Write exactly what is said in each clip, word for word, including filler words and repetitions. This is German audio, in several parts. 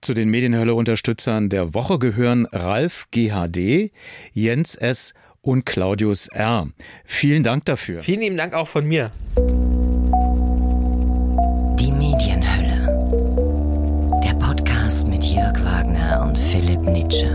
Zu den Medienhölle-Unterstützern der Woche gehören Ralf G H D, Jens S. und Claudius R. Vielen Dank dafür. Vielen lieben Dank auch von mir. Die Medienhölle. Der Podcast mit Jörg Wagner und Philipp Nitsche.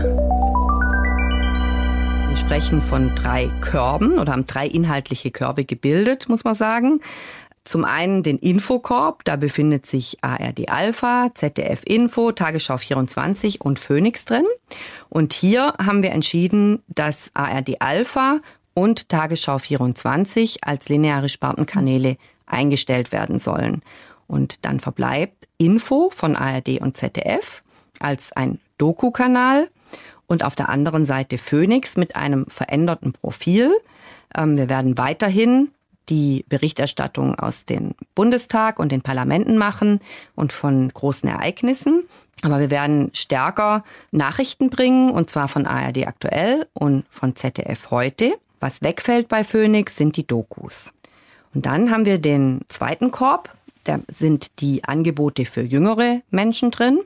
Wir sprechen von drei Körben oder haben drei inhaltliche Körbe gebildet, muss man sagen. Zum einen den Infokorb, da befindet sich A R D Alpha, Z D F Info, Tagesschau vierundzwanzig und Phoenix drin. Und hier haben wir entschieden, dass A R D Alpha und Tagesschau vierundzwanzig als lineare Spartenkanäle eingestellt werden sollen. Und dann verbleibt Info von A R D und Z D F als ein Doku-Kanal und auf der anderen Seite Phoenix mit einem veränderten Profil. Wir werden weiterhin die Berichterstattung aus dem Bundestag und den Parlamenten machen und von großen Ereignissen. Aber wir werden stärker Nachrichten bringen, und zwar von A R D aktuell und von Z D F heute. Was wegfällt bei Phoenix sind die Dokus. Und dann haben wir den zweiten Korb, da sind die Angebote für jüngere Menschen drin.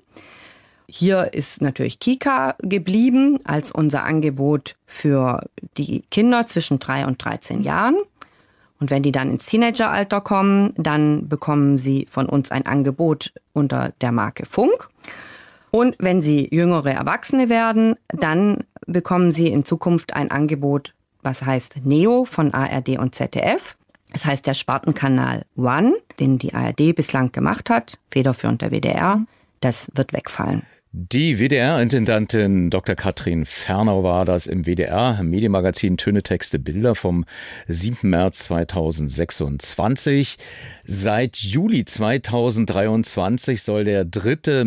Hier ist natürlich Kika geblieben als unser Angebot für die Kinder zwischen drei und dreizehn Jahren. Und wenn die dann ins Teenageralter kommen, dann bekommen sie von uns ein Angebot unter der Marke Funk. Und wenn sie jüngere Erwachsene werden, dann bekommen sie in Zukunft ein Angebot, was heißt Neo von A R D und Z D F. Das heißt der Spartenkanal One, den die A R D bislang gemacht hat, federführend der W D R, das wird wegfallen. Die W D R-Intendantin Doktor Katrin Fernau war das im W D R-Medienmagazin Töne, Texte, Bilder vom siebten März zweitausendsechsundzwanzig. Seit Juli zweitausenddreiundzwanzig soll der dritte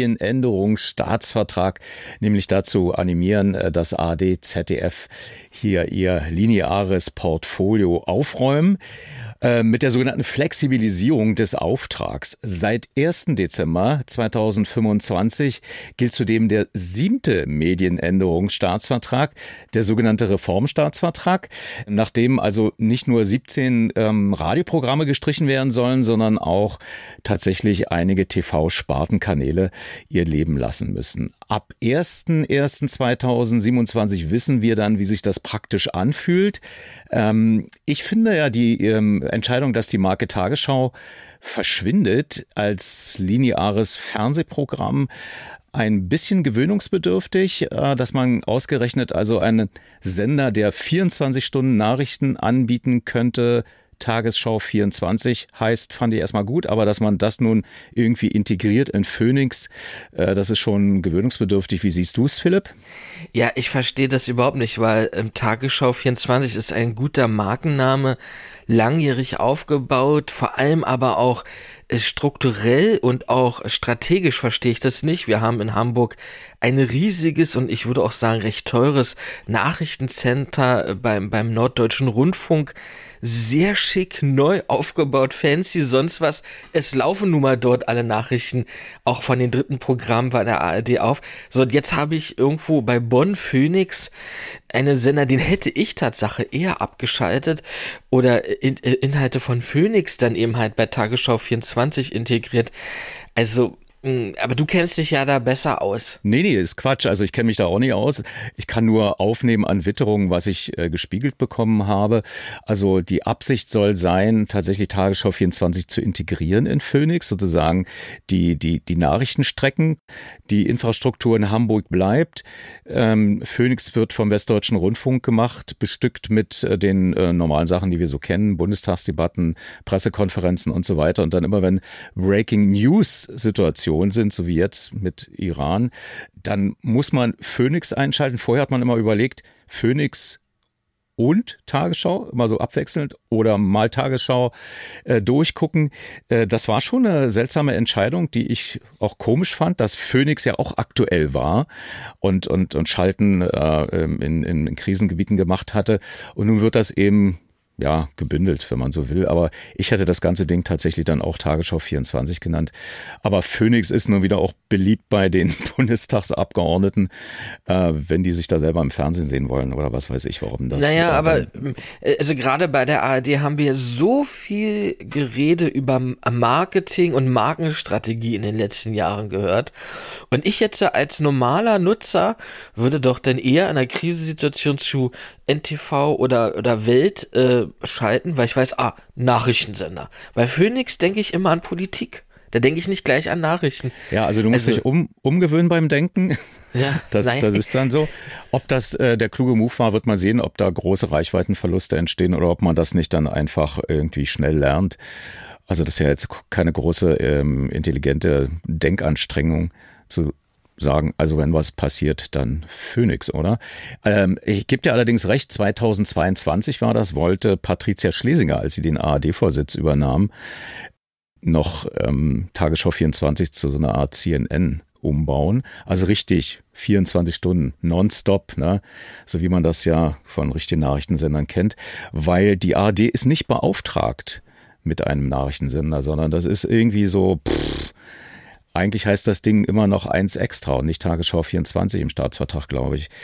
Medienänderungsstaatsvertrag nämlich dazu animieren, dass A R D, Z D F hier ihr lineares Portfolio aufräumen. Mit der sogenannten Flexibilisierung des Auftrags. Seit ersten Dezember zweitausendfünfundzwanzig gilt zudem der siebte Medienänderungsstaatsvertrag, der sogenannte Reformstaatsvertrag, nachdem also nicht nur siebzehn ähm, Radioprogramme gestrichen werden sollen, sondern auch tatsächlich einige T V-Spartenkanäle ihr Leben lassen müssen. Ab ersten ersten zweitausendsiebenundzwanzig wissen wir dann, wie sich das praktisch anfühlt. Ähm, ich finde ja die ähm, Entscheidung, dass die Marke Tagesschau verschwindet als lineares Fernsehprogramm, ein bisschen gewöhnungsbedürftig, äh, dass man ausgerechnet also einen Sender, der vierundzwanzig Stunden Nachrichten anbieten könnte, Tagesschau vierundzwanzig heißt, fand ich erstmal gut, aber dass man das nun irgendwie integriert in Phoenix, äh, das ist schon gewöhnungsbedürftig. Wie siehst du es, Philipp? Ja, ich verstehe das überhaupt nicht, weil ähm, Tagesschau vierundzwanzig ist ein guter Markenname, langjährig aufgebaut, vor allem aber auch äh, strukturell und auch strategisch verstehe ich das nicht. Wir haben in Hamburg ein riesiges und ich würde auch sagen recht teures Nachrichtencenter äh, beim, beim Norddeutschen Rundfunk. Sehr schick, neu aufgebaut, fancy, sonst was. Es laufen nun mal dort alle Nachrichten, auch von den dritten Programmen bei der A R D auf. So, und jetzt habe ich irgendwo bei Bonn Phoenix einen Sender, den hätte ich Tatsache eher abgeschaltet oder in, Inhalte von Phoenix dann eben halt bei Tagesschau vierundzwanzig integriert. Also, aber du kennst dich ja da besser aus. Nee, nee, ist Quatsch. Also ich kenne mich da auch nicht aus. Ich kann nur aufnehmen an Witterungen, was ich äh, gespiegelt bekommen habe. Also die Absicht soll sein, tatsächlich Tagesschau vierundzwanzig zu integrieren in Phoenix, sozusagen die die die Nachrichtenstrecken. Die Infrastruktur in Hamburg bleibt. Ähm, Phoenix wird vom Westdeutschen Rundfunk gemacht, bestückt mit äh, den äh, normalen Sachen, die wir so kennen, Bundestagsdebatten, Pressekonferenzen und so weiter. Und dann immer, wenn Breaking News Situationen sind, so wie jetzt mit Iran, dann muss man Phoenix einschalten. Vorher hat man immer überlegt, Phoenix und Tagesschau, immer so abwechselnd oder mal Tagesschau äh, durchgucken. Äh, das war schon eine seltsame Entscheidung, die ich auch komisch fand, dass Phoenix ja auch aktuell war und und und Schalten äh, in, in Krisengebieten gemacht hatte. Und nun wird das eben ja, gebündelt, wenn man so will. Aber ich hätte das ganze Ding tatsächlich dann auch Tagesschau vierundzwanzig genannt. Aber Phoenix ist nun wieder auch beliebt bei den Bundestagsabgeordneten, äh, wenn die sich da selber im Fernsehen sehen wollen oder was weiß ich, warum das. Naja, äh, aber also gerade bei der A R D haben wir so viel Gerede über Marketing und Markenstrategie in den letzten Jahren gehört. Und ich jetzt als normaler Nutzer würde doch dann eher in einer Krisensituation zu N T V oder, oder Welt äh, schalten, weil ich weiß, ah, Nachrichtensender. Bei Phoenix denke ich immer an Politik. Da denke ich nicht gleich an Nachrichten. Ja, also du musst Also- dich um, umgewöhnen beim Denken. Ja, Das, nein. das ist dann so. Ob das äh, der kluge Move war, wird man sehen, ob da große Reichweitenverluste entstehen oder ob man das nicht dann einfach irgendwie schnell lernt. Also das ist ja jetzt keine große ähm, intelligente Denkanstrengung zu sagen, also wenn was passiert, dann Phoenix, oder? Ähm, ich gebe dir allerdings recht, zweitausendzweiundzwanzig war das, wollte Patricia Schlesinger, als sie den A R D-Vorsitz übernahm, noch ähm, Tagesschau vierundzwanzig zu so einer Art C N N umbauen. Also richtig vierundzwanzig Stunden nonstop, ne? So wie man das ja von richtigen Nachrichtensendern kennt, weil die A R D ist nicht beauftragt mit einem Nachrichtensender, sondern das ist irgendwie so, pff, eigentlich heißt das Ding immer noch eins extra und nicht Tagesschau vierundzwanzig im Staatsvertrag, glaube ich.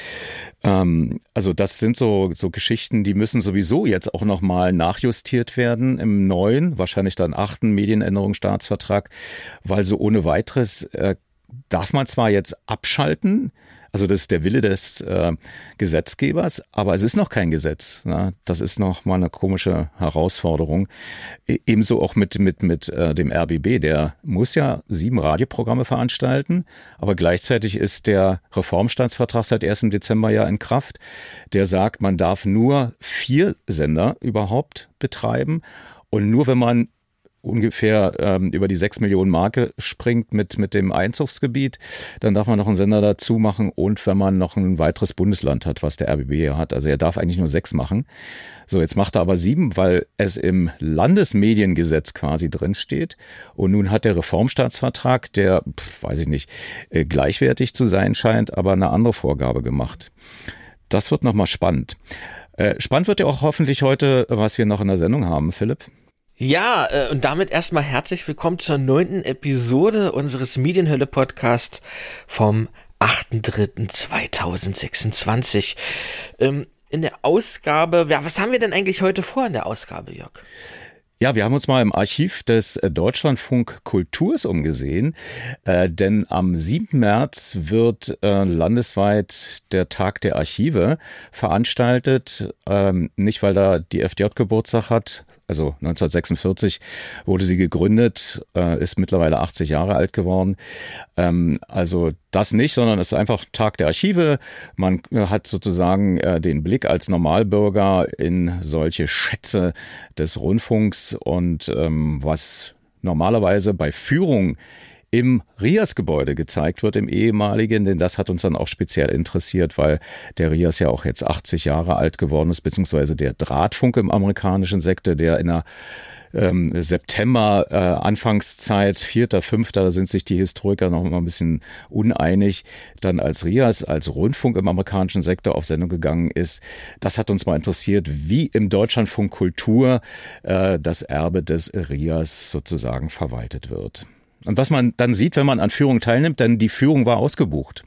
Ähm, also das sind so, so Geschichten, die müssen sowieso jetzt auch nochmal nachjustiert werden im neuen, wahrscheinlich dann achten Medienänderungsstaatsvertrag, weil so ohne weiteres äh, darf man zwar jetzt abschalten, also das ist der Wille des äh, Gesetzgebers, aber es ist noch kein Gesetz. Ne? Das ist noch mal eine komische Herausforderung. E- ebenso auch mit, mit, mit äh, dem R B B, der muss ja sieben Radioprogramme veranstalten, aber gleichzeitig ist der Reformstaatsvertrag seit ersten Dezember ja in Kraft. Der sagt, man darf nur vier Sender überhaupt betreiben und nur wenn man ungefähr ähm, über die sechs Millionen Marke springt mit, mit dem Einzugsgebiet, dann darf man noch einen Sender dazu machen und wenn man noch ein weiteres Bundesland hat, was der R B B ja hat, also er darf eigentlich nur sechs machen. So, jetzt macht er aber sieben, weil es im Landesmediengesetz quasi drin steht und nun hat der Reformstaatsvertrag, der, pf, weiß ich nicht, äh, gleichwertig zu sein scheint, aber eine andere Vorgabe gemacht. Das wird nochmal spannend. Äh, spannend wird ja auch hoffentlich heute, was wir noch in der Sendung haben, Philipp. Ja, äh, und damit erstmal herzlich willkommen zur neunten Episode unseres Medienhölle-Podcasts vom achter dritter zweitausendsechsundzwanzig. Ähm, in der Ausgabe, ja, was haben wir denn eigentlich heute vor in der Ausgabe, Jörg? Ja, wir haben uns mal im Archiv des Deutschlandfunk Kulturs umgesehen, äh, denn am siebten März wird äh, landesweit der Tag der Archive veranstaltet, ähm, nicht weil da die F D J Geburtstag hat. Also neunzehnhundertsechsundvierzig wurde sie gegründet, äh, ist mittlerweile achtzig Jahre alt geworden. Ähm, also das nicht, sondern es ist einfach Tag der Archive. Man hat sozusagen äh, den Blick als Normalbürger in solche Schätze des Rundfunks und ähm, was normalerweise bei Führung im Rias-Gebäude gezeigt wird, im ehemaligen, denn das hat uns dann auch speziell interessiert, weil der Rias ja auch jetzt achtzig Jahre alt geworden ist, beziehungsweise der Drahtfunk im amerikanischen Sektor, der in der ähm, September äh, Anfangszeit, vierter, fünfter, da sind sich die Historiker noch immer ein bisschen uneinig, dann als Rias, als Rundfunk im amerikanischen Sektor auf Sendung gegangen ist. Das hat uns mal interessiert, wie im Deutschlandfunk Kultur äh, das Erbe des Rias sozusagen verwaltet wird. Und was man dann sieht, wenn man an Führung teilnimmt, denn die Führung war ausgebucht.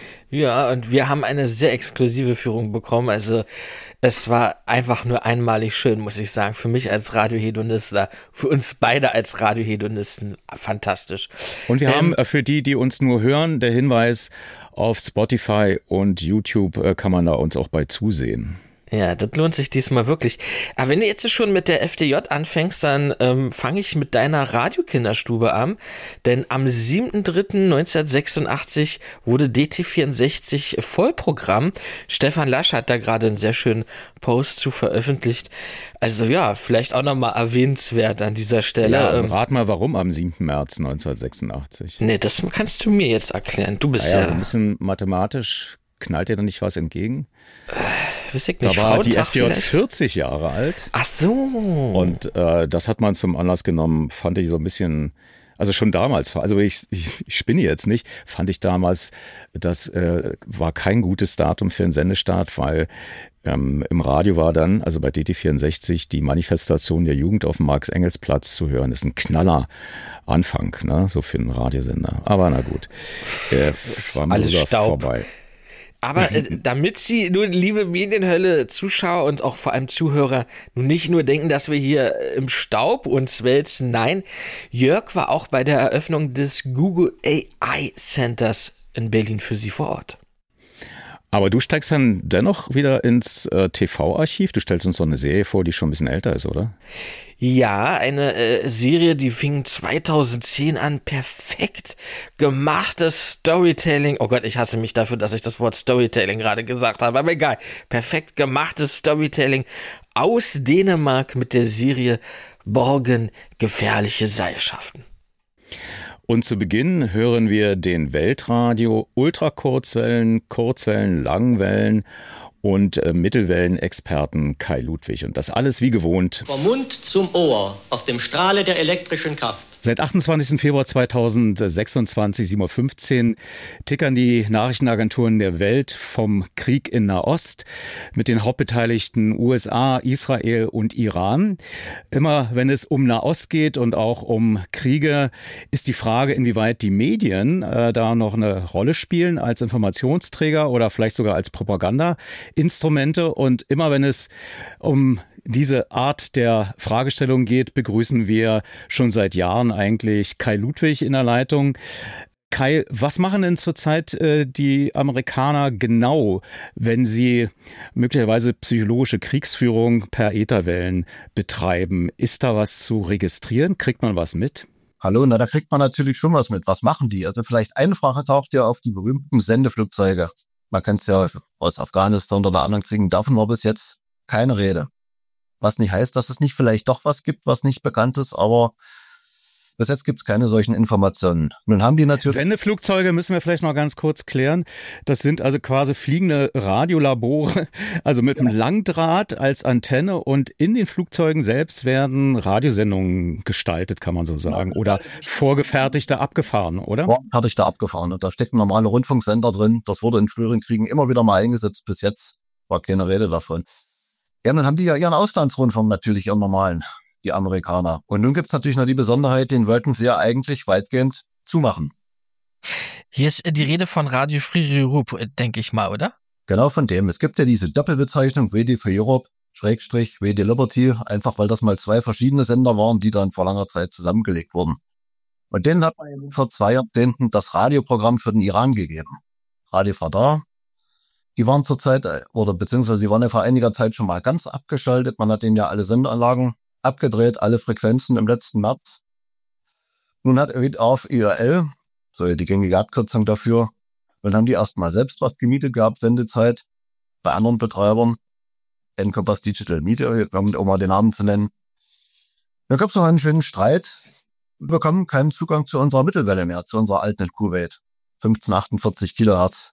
Ja, und wir haben eine sehr exklusive Führung bekommen. Also es war einfach nur einmalig schön, muss ich sagen. Für mich als Radiohedonist, für uns beide als Radiohedonisten fantastisch. Und wir Ähm, haben für die, die uns nur hören, der Hinweis, auf Spotify und YouTube äh, kann man da uns auch bei zusehen. Ja, das lohnt sich diesmal wirklich. Aber wenn du jetzt schon mit der F D J anfängst, dann ähm, fange ich mit deiner Radiokinderstube an. Denn am siebter dritter neunzehnhundertsechsundachtzig wurde D T vierundsechzig Vollprogramm. Stefan Lasch hat da gerade einen sehr schönen Post zu veröffentlicht. Also ja, vielleicht auch nochmal erwähnenswert an dieser Stelle. Ja, ähm, rat mal, warum am siebten März neunzehnhundertsechsundachtzig? nee, das kannst du mir jetzt erklären. Du bist Ja, ja, ein bisschen mathematisch knallt dir da nicht was entgegen? weiß ich Da nicht, war die Frauentag F D J vielleicht? vierzig Jahre alt. Ach so. Und äh, das hat man zum Anlass genommen, fand ich so ein bisschen Also schon damals, also ich, ich, ich spinne jetzt nicht, fand ich damals, das äh, war kein gutes Datum für einen Sendestart, weil ähm, im Radio war dann, also bei D T vierundsechzig, die Manifestation der Jugend auf dem Marx-Engels-Platz zu hören. Das ist ein knaller Anfang, ne, so für einen Radiosender. Aber na gut, äh, schwamm alles Staub vorbei. Aber äh, damit Sie nun, liebe Medienhölle, Zuschauer und auch vor allem Zuhörer, nun nicht nur denken, dass wir hier im Staub uns wälzen. Nein, Jörg war auch bei der Eröffnung des Google A I Centers in Berlin für Sie vor Ort. Aber du steigst dann dennoch wieder ins äh, T V-Archiv. Du stellst uns so eine Serie vor, die schon ein bisschen älter ist, oder? Ja, eine äh, Serie, die fing zweitausendzehn an. Perfekt gemachtes Storytelling. Oh Gott, ich hasse mich dafür, dass ich das Wort Storytelling gerade gesagt habe. Aber egal. Perfekt gemachtes Storytelling aus Dänemark mit der Serie Borgen gefährliche Seilschaften. Und zu Beginn hören wir den Weltradio, Ultrakurzwellen, Kurzwellen, Langwellen und äh, Mittelwellen-Experten Kai Ludwig. Und das alles wie gewohnt. Vom Mund zum Ohr auf dem Strahle der elektrischen Kraft. Seit achtundzwanzigsten Februar zweitausendsechsundzwanzig, sieben Uhr fünfzehn, tickern die Nachrichtenagenturen der Welt vom Krieg in Nahost mit den hauptbeteiligten U S A, Israel und Iran. Immer wenn es um Nahost geht und auch um Kriege, ist die Frage, inwieweit die Medien äh, da noch eine Rolle spielen als Informationsträger oder vielleicht sogar als Propagandainstrumente. Und immer wenn es um diese Art der Fragestellung geht, begrüßen wir schon seit Jahren eigentlich Kai Ludwig in der Leitung. Kai, was machen denn zurzeit äh, die Amerikaner genau, wenn sie möglicherweise psychologische Kriegsführung per Ätherwellen betreiben? Ist da was zu registrieren? Kriegt man was mit? Hallo, na da kriegt man natürlich schon was mit. Was machen die? Also vielleicht eine Frage taucht ja auf die berühmten Sendeflugzeuge. Man kennt es ja aus Afghanistan oder anderen Kriegen. Davon war bis jetzt keine Rede. Was nicht heißt, dass es nicht vielleicht doch was gibt, was nicht bekannt ist, aber bis jetzt gibt es keine solchen Informationen. Nun haben die natürlich... Sendeflugzeuge müssen wir vielleicht noch ganz kurz klären. Das sind also quasi fliegende Radiolabore, also mit einem Langdraht als Antenne, und in den Flugzeugen selbst werden Radiosendungen gestaltet, kann man so sagen, oder vorgefertigte abgefahren, oder? Vorgefertigte abgefahren. Da stecken normale Rundfunksender drin. Das wurde in früheren Kriegen immer wieder mal eingesetzt. Bis jetzt war keine Rede davon. Ja, dann haben die ja ihren Auslandsrundfunk natürlich, ihren normalen, die Amerikaner. Und nun gibt's natürlich noch die Besonderheit, den wollten sie ja eigentlich weitgehend zumachen. Hier ist die Rede von Radio Free Europe, denke ich mal, oder? Genau von dem. Es gibt ja diese Doppelbezeichnung W D für Europe, Schrägstrich W D Liberty, einfach weil das mal zwei verschiedene Sender waren, die dann vor langer Zeit zusammengelegt wurden. Und denen hat man vor zwei Jahrzehnten das Radioprogramm für den Iran gegeben. Radio Fadar. Die waren zurzeit, oder beziehungsweise die waren ja vor einiger Zeit schon mal ganz abgeschaltet. Man hat denen ja alle Sendeanlagen abgedreht, alle Frequenzen im letzten März. Nun hat auf I R L, so die gängige Abkürzung dafür, dann haben die erstmal selbst was gemietet gehabt, Sendezeit, bei anderen Betreibern. Encompass Digital Media, um mal den Namen zu nennen. Da gab es noch einen schönen Streit. Wir bekommen keinen Zugang zu unserer Mittelwelle mehr, zu unserer alten Kuwait. fünfzehnhundertachtundvierzig Kilohertz.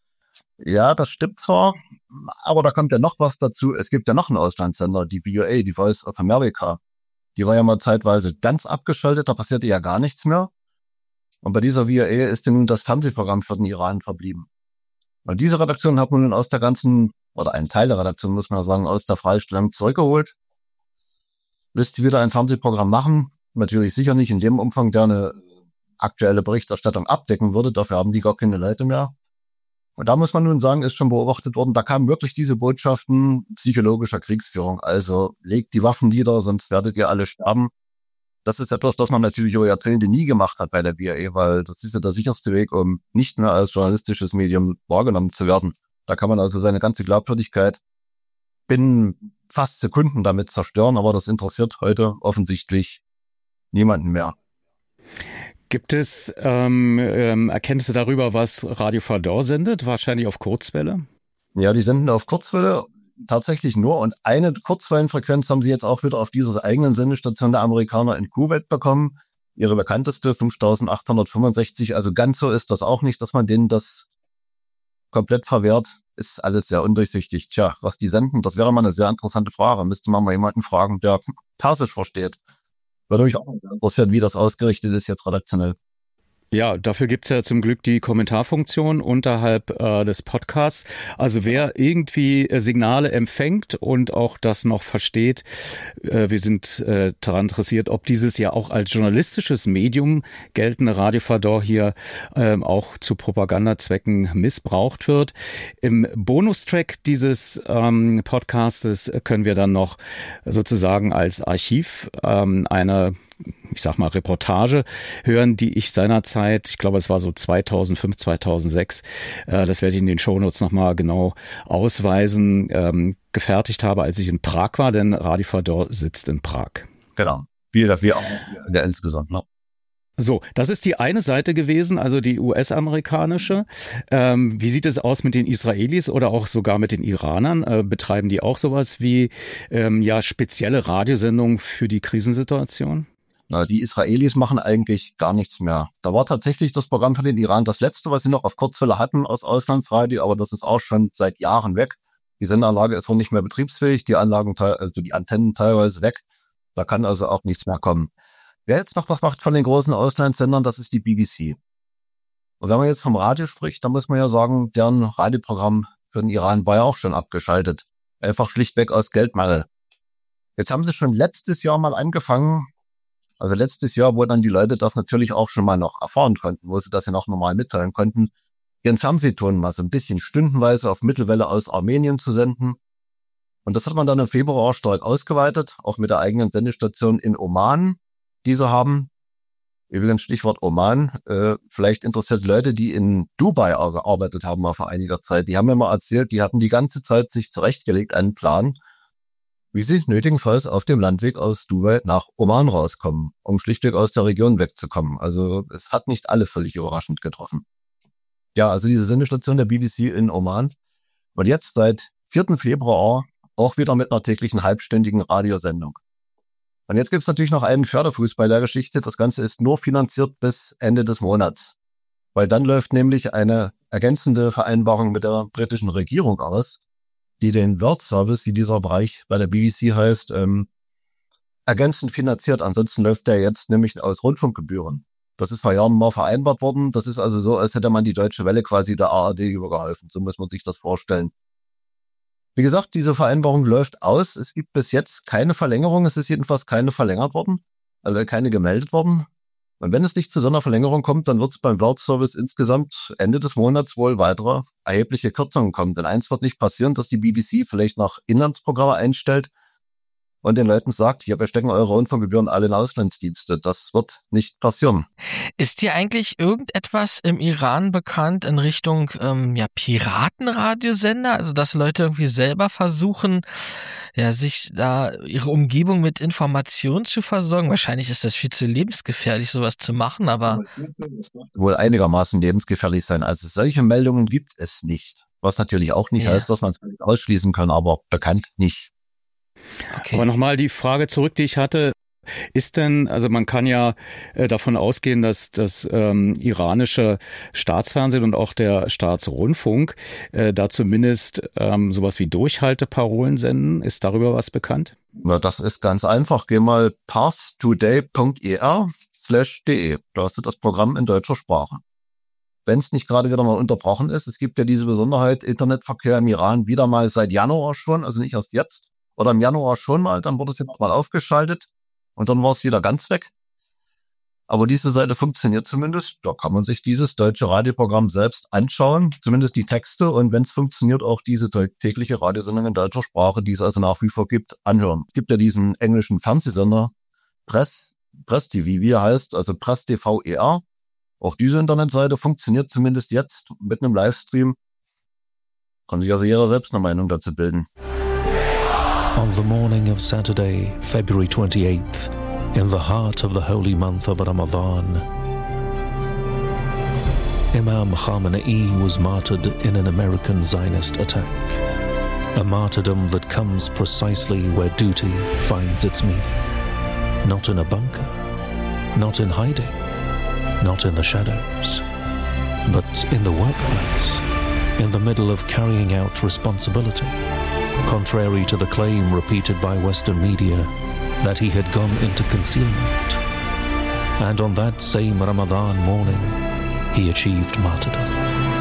Ja, das stimmt zwar, aber da kommt ja noch was dazu. Es gibt ja noch einen Auslandssender, die V O A, die Voice of America. Die war ja mal zeitweise ganz abgeschaltet, da passierte ja gar nichts mehr. Und bei dieser V O A ist ja nun das Fernsehprogramm für den Iran verblieben. Und diese Redaktion hat man nun aus der ganzen, oder einen Teil der Redaktion, muss man sagen, aus der Freistellung zurückgeholt. Lässt die wieder ein Fernsehprogramm machen. Natürlich sicher nicht in dem Umfang, der eine aktuelle Berichterstattung abdecken würde. Dafür haben die gar keine Leute mehr. Und da muss man nun sagen, ist schon beobachtet worden, da kamen wirklich diese Botschaften psychologischer Kriegsführung. Also legt die Waffen nieder, sonst werdet ihr alle sterben. Das ist etwas, das man natürlich über Jahrzehnte nie gemacht hat bei der V O A, weil das ist ja der sicherste Weg, um nicht mehr als journalistisches Medium wahrgenommen zu werden. Da kann man also seine ganze Glaubwürdigkeit binnen fast Sekunden damit zerstören, aber das interessiert heute offensichtlich niemanden mehr. Gibt es ähm, ähm, Erkenntnisse darüber, was Radio Fadar sendet? Wahrscheinlich auf Kurzwelle? Ja, die senden auf Kurzwelle tatsächlich nur. Und eine Kurzwellenfrequenz haben sie jetzt auch wieder auf dieser eigenen Sendestation der Amerikaner in Kuwait bekommen. Ihre bekannteste, fünftausendachthundertfünfundsechzig. Also ganz so ist das auch nicht, dass man denen das komplett verwehrt. Ist alles sehr undurchsichtig. Tja, was die senden, das wäre mal eine sehr interessante Frage. Müsste man mal jemanden fragen, der Persisch versteht. Würde mich auch interessieren, wie das ausgerichtet ist jetzt redaktionell. Ja, dafür gibt's ja zum Glück die Kommentarfunktion unterhalb äh, des Podcasts. Also wer irgendwie äh, Signale empfängt und auch das noch versteht, äh, wir sind äh, daran interessiert, ob dieses ja auch als journalistisches Medium geltende Radio Fador hier äh, auch zu Propagandazwecken missbraucht wird. Im Bonustrack dieses ähm, Podcastes können wir dann noch sozusagen als Archiv ähm, eine ich sag mal, Reportage hören, die ich seinerzeit, ich glaube, es war so zweitausendfünf, zweitausendsechs, äh, das werde ich in den Shownotes nochmal genau ausweisen, ähm, gefertigt habe, als ich in Prag war, denn Radio Fador sitzt in Prag. Genau, wir, wir auch in der insgesamt, ne? So, das ist die eine Seite gewesen, also die U S-amerikanische. Ähm, wie sieht es aus mit den Israelis oder auch sogar mit den Iranern? Äh, betreiben die auch sowas wie ähm, ja spezielle Radiosendungen für die Krisensituation? Na, die Israelis machen eigentlich gar nichts mehr. Da war tatsächlich das Programm für den Iran das letzte, was sie noch auf Kurzwelle hatten aus Auslandsradio, aber das ist auch schon seit Jahren weg. Die Sendeanlage ist auch nicht mehr betriebsfähig, die Anlagen, also die Antennen teilweise weg. Da kann also auch nichts mehr kommen. Wer jetzt noch was macht von den großen Auslandssendern, das ist die B B C. Und wenn man jetzt vom Radio spricht, dann muss man ja sagen, deren Radioprogramm für den Iran war ja auch schon abgeschaltet. Einfach schlichtweg aus Geldmangel. Jetzt haben sie schon letztes Jahr mal angefangen, also letztes Jahr, wo dann die Leute das natürlich auch schon mal noch erfahren konnten, wo sie das ja noch normal mitteilen konnten, ihren Fernsehton mal so ein bisschen stundenweise auf Mittelwelle aus Armenien zu senden. Und das hat man dann im Februar stark ausgeweitet, auch mit der eigenen Sendestation in Oman, die sie haben. Übrigens Stichwort Oman, äh, vielleicht interessiert Leute, die in Dubai gearbeitet haben mal vor einiger Zeit. Die haben mir mal erzählt, die hatten die ganze Zeit sich zurechtgelegt einen Plan, wie sie nötigenfalls auf dem Landweg aus Dubai nach Oman rauskommen, um schlichtweg aus der Region wegzukommen. Also es hat nicht alle völlig überraschend getroffen. Ja, also diese Sendestation der B B C in Oman und jetzt seit vierten Februar auch wieder mit einer täglichen halbstündigen Radiosendung. Und jetzt gibt's natürlich noch einen Förderfuß bei der Geschichte. Das Ganze ist nur finanziert bis Ende des Monats. Weil dann läuft nämlich eine ergänzende Vereinbarung mit der britischen Regierung aus, die den World Service, wie dieser Bereich bei der B B C heißt, ähm, ergänzend finanziert. Ansonsten läuft der jetzt nämlich aus Rundfunkgebühren. Das ist vor Jahren mal vereinbart worden. Das ist also so, als hätte man die Deutsche Welle quasi der A R D übergeholfen. So muss man sich das vorstellen. Wie gesagt, diese Vereinbarung läuft aus. Es gibt bis jetzt keine Verlängerung. Es ist jedenfalls keine verlängert worden, also keine gemeldet worden. Und wenn es nicht zu so einer Verlängerung kommt, dann wird es beim World Service insgesamt Ende des Monats wohl weitere erhebliche Kürzungen kommen. Denn eins wird nicht passieren, dass die B B C vielleicht noch Inlandsprogramme einstellt und den Leuten sagt, ja, wir stecken eure Rundfunkgebühren alle in Auslandsdienste. Das wird nicht passieren. Ist dir eigentlich irgendetwas im Iran bekannt in Richtung ähm, ja, Piratenradiosender? Also dass Leute irgendwie selber versuchen, ja, sich da ihre Umgebung mit Informationen zu versorgen? Wahrscheinlich ist das viel zu lebensgefährlich, sowas zu machen, aber wohl einigermaßen lebensgefährlich sein. Also solche Meldungen gibt es nicht. Was natürlich auch nicht Ja. heißt, dass man es ausschließen kann, aber bekannt nicht. okay. Aber nochmal die Frage zurück, die ich hatte. Ist denn, also man kann ja äh, davon ausgehen, dass das ähm, iranische Staatsfernsehen und auch der Staatsrundfunk äh, da zumindest ähm, sowas wie Durchhalteparolen senden. Ist darüber was bekannt? Na, das ist ganz einfach. Geh mal parstoday.er slash de. Da hast du das Programm in deutscher Sprache. Wenn es nicht gerade wieder mal unterbrochen ist, es gibt ja diese Besonderheit, Internetverkehr im Iran wieder mal seit Januar schon, also nicht erst jetzt, oder im Januar schon mal, dann wurde es jetzt mal aufgeschaltet und dann war es wieder ganz weg. Aber diese Seite funktioniert zumindest, da kann man sich dieses deutsche Radioprogramm selbst anschauen, zumindest die Texte und wenn es funktioniert, auch diese tägliche Radiosendung in deutscher Sprache, die es also nach wie vor gibt, anhören. Es gibt ja diesen englischen Fernsehsender, Press, Press T V, wie er heißt, also Press T V E R. Auch diese Internetseite funktioniert zumindest jetzt mit einem Livestream. Kann sich also jeder selbst eine Meinung dazu bilden. On the morning of Saturday, February twenty-eighth, in the heart of the holy month of Ramadan, Imam Khamenei was martyred in an American Zionist attack. A martyrdom that comes precisely where duty finds its meaning. Not in a bunker, not in hiding, not in the shadows, but in the workplace, in the middle of carrying out responsibility. Contrary to the claim repeated by Western media, that he had gone into concealment. And on that same Ramadan morning, he achieved martyrdom.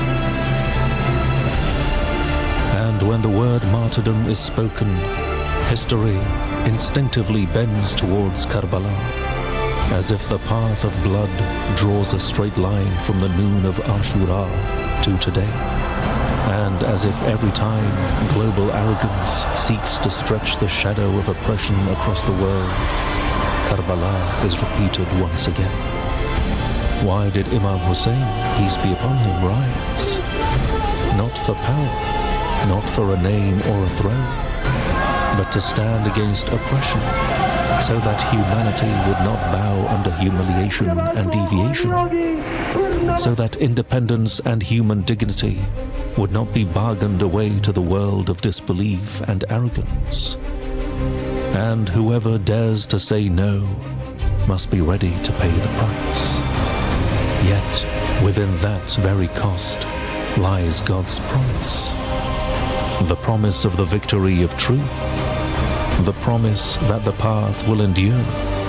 And when the word martyrdom is spoken, history instinctively bends towards Karbala, as if the path of blood draws a straight line from the noon of Ashura to today, and as if every time global arrogance seeks to stretch the shadow of oppression across the world, Karbala is repeated once again. Why did Imam Hussein, peace be upon him, rise? Not for power, not for a name or a throne, but to stand against oppression, so that humanity would not bow under humiliation and deviation, so that independence and human dignity would not be bargained away to the world of disbelief and arrogance. And whoever dares to say no must be ready to pay the price. Yet, within that very cost lies God's promise. The promise of the victory of truth. The promise that the path will endure.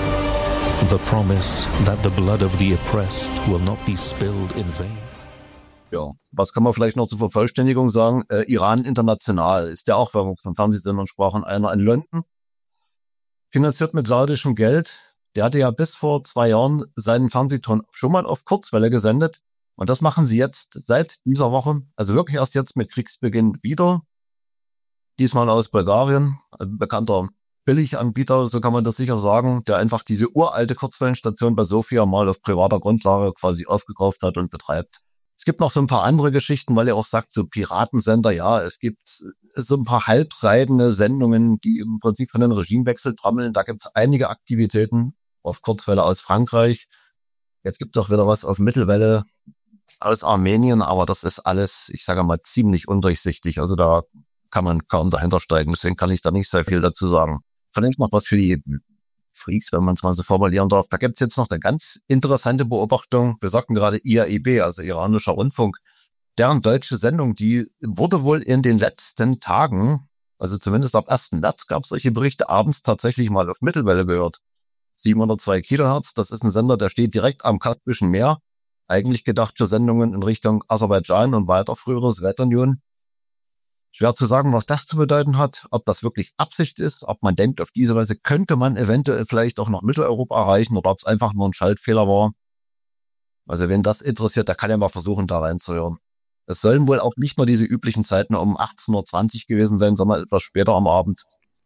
The promise that the blood of the oppressed will not be spilled in vain. Ja, was kann man vielleicht noch zur Vervollständigung sagen? Äh, Iran International ist ja auch, wenn wir von Fernsehsendern sprachen, einer in London. Finanziert mit laudischem Geld. Der hatte ja bis vor zwei Jahren seinen Fernsehton schon mal auf Kurzwelle gesendet. Und das machen sie jetzt seit dieser Woche, also wirklich erst jetzt mit Kriegsbeginn wieder. Diesmal aus Bulgarien, ein bekannter Billiganbieter, so kann man das sicher sagen, der einfach diese uralte Kurzwellenstation bei Sofia mal auf privater Grundlage quasi aufgekauft hat und betreibt. Es gibt noch so ein paar andere Geschichten, weil er auch sagt, so Piratensender, ja, es gibt so ein paar halbreidende Sendungen, die im Prinzip von den Regimewechsel trammeln. Da gibt es einige Aktivitäten auf Kurzwelle aus Frankreich. Jetzt gibt es auch wieder was auf Mittelwelle aus Armenien, aber das ist alles, ich sage mal, ziemlich undurchsichtig. Also da kann man kaum dahinter steigen, deswegen kann ich da nicht sehr viel dazu sagen. Vielleicht noch was für die Freaks, wenn man es mal so formulieren darf. Da gibt es jetzt noch eine ganz interessante Beobachtung. Wir sagten gerade I A E B, also iranischer Rundfunk. Deren deutsche Sendung, die wurde wohl in den letzten Tagen, also zumindest ab ersten März gab es solche Berichte, abends tatsächlich mal auf Mittelwelle gehört. siebenhundertzwei Kilohertz, das ist ein Sender, der steht direkt am Kaspischen Meer. Eigentlich gedacht für Sendungen in Richtung Aserbaidschan und weiter frühere Sowjetunion. Schwer zu sagen, was das zu bedeuten hat, ob das wirklich Absicht ist, ob man denkt, auf diese Weise könnte man eventuell vielleicht auch noch Mitteleuropa erreichen oder ob es einfach nur ein Schaltfehler war. Also wenn das interessiert, der kann ja mal versuchen, da reinzuhören. Es sollen wohl auch nicht nur diese üblichen Zeiten um achtzehn Uhr zwanzig gewesen sein, sondern etwas später am Abend.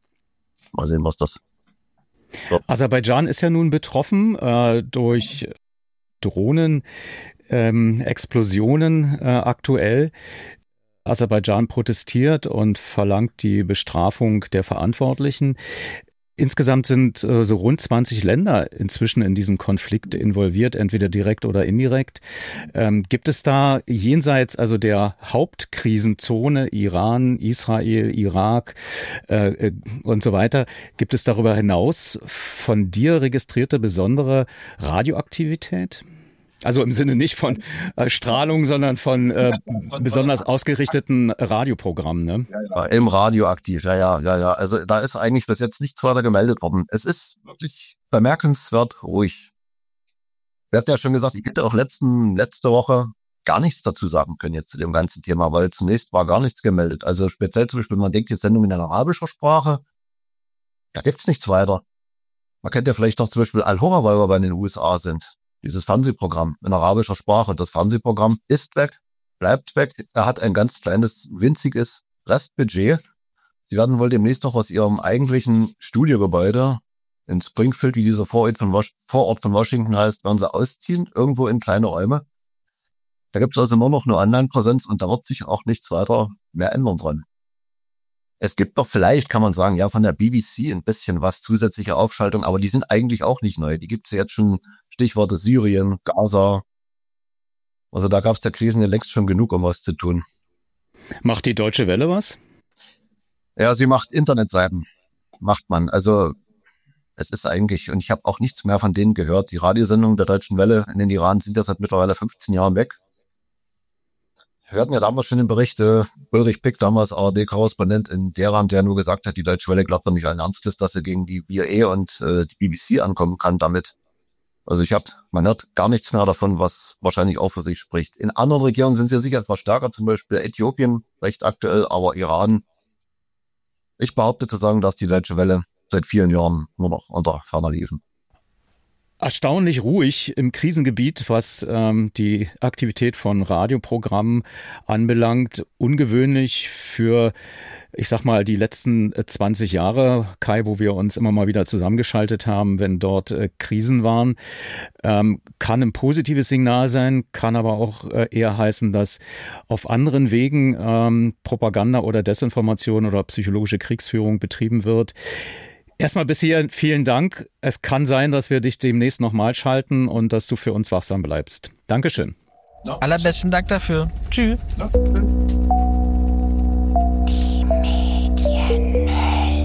Mal sehen, was das so. Aserbaidschan ist ja nun betroffen äh, durch Drohnen, ähm, Explosionen äh, aktuell. Aserbaidschan protestiert und verlangt die Bestrafung der Verantwortlichen. Insgesamt sind äh, so rund zwanzig Länder inzwischen in diesen Konflikt involviert, entweder direkt oder indirekt. Ähm, gibt es da jenseits also der Hauptkrisenzone Iran, Israel, Irak äh, und so weiter, gibt es darüber hinaus von dir registrierte besondere Radioaktivität? Also im Sinne nicht von äh, Strahlung, sondern von äh, besonders ausgerichteten Radioprogrammen, ne? Ja, im Radio aktiv, ja, ja, ja, ja. Also da ist eigentlich bis jetzt nichts weiter gemeldet worden. Es ist wirklich bemerkenswert ruhig. Du hast ja schon gesagt, ich hätte auch letzten, letzte Woche gar nichts dazu sagen können jetzt zu dem ganzen Thema, weil zunächst war gar nichts gemeldet. Also speziell zum Beispiel, man denkt jetzt Sendungen in arabischer Sprache, da gibt's nichts weiter. Man kennt ja vielleicht noch zum Beispiel Al-Hora, weil wir bei den U S A sind. Dieses Fernsehprogramm in arabischer Sprache. Das Fernsehprogramm ist weg, bleibt weg. Er hat ein ganz kleines, winziges Restbudget. Sie werden wohl demnächst noch aus ihrem eigentlichen Studiogebäude in Springfield, wie dieser Vorort von, Was- Vorort von Washington heißt, werden sie ausziehen, irgendwo in kleine Räume. Da gibt es also nur noch eine Online-Präsenz und da wird sich auch nichts weiter mehr ändern dran. Es gibt doch vielleicht, kann man sagen, ja, von der B B C ein bisschen was, zusätzliche Aufschaltung, aber die sind eigentlich auch nicht neu. Die gibt es ja jetzt schon, Stichworte Syrien, Gaza. Also da gab es der Krisen ja längst schon genug, um was zu tun. Macht die Deutsche Welle was? Ja, sie macht Internetseiten, macht man. Also es ist eigentlich, und ich habe auch nichts mehr von denen gehört, die Radiosendungen der Deutschen Welle in den Iran sind ja seit mittlerweile fünfzehn Jahren weg. Wir hatten ja damals schon den Bericht, äh, Ulrich Pick, damals A R D-Korrespondent in Teheran, der nur gesagt hat, die Deutsche Welle glaubt doch nicht allen Ernstes, dass sie gegen die V A und äh, die B B C ankommen kann damit. Also ich habe, man hört gar nichts mehr davon, was wahrscheinlich auch für sich spricht. In anderen Regionen sind sie sicher etwas stärker, zum Beispiel Äthiopien, recht aktuell, aber Iran. Ich behaupte zu sagen, dass die Deutsche Welle seit vielen Jahren nur noch unter ferner liefen. Erstaunlich ruhig im Krisengebiet, was ähm, die Aktivität von Radioprogrammen anbelangt. Ungewöhnlich für, ich sag mal, die letzten zwanzig Jahre, Kai, wo wir uns immer mal wieder zusammengeschaltet haben, wenn dort äh, Krisen waren. Ähm, kann ein positives Signal sein, kann aber auch äh, eher heißen, dass auf anderen Wegen ähm, Propaganda oder Desinformation oder psychologische Kriegsführung betrieben wird. Erstmal bis hier vielen Dank. Es kann sein, dass wir dich demnächst nochmal schalten und dass du für uns wachsam bleibst. Dankeschön. Ja. Allerbesten Dank dafür. Tschüss. Ja. Die Medienhölle.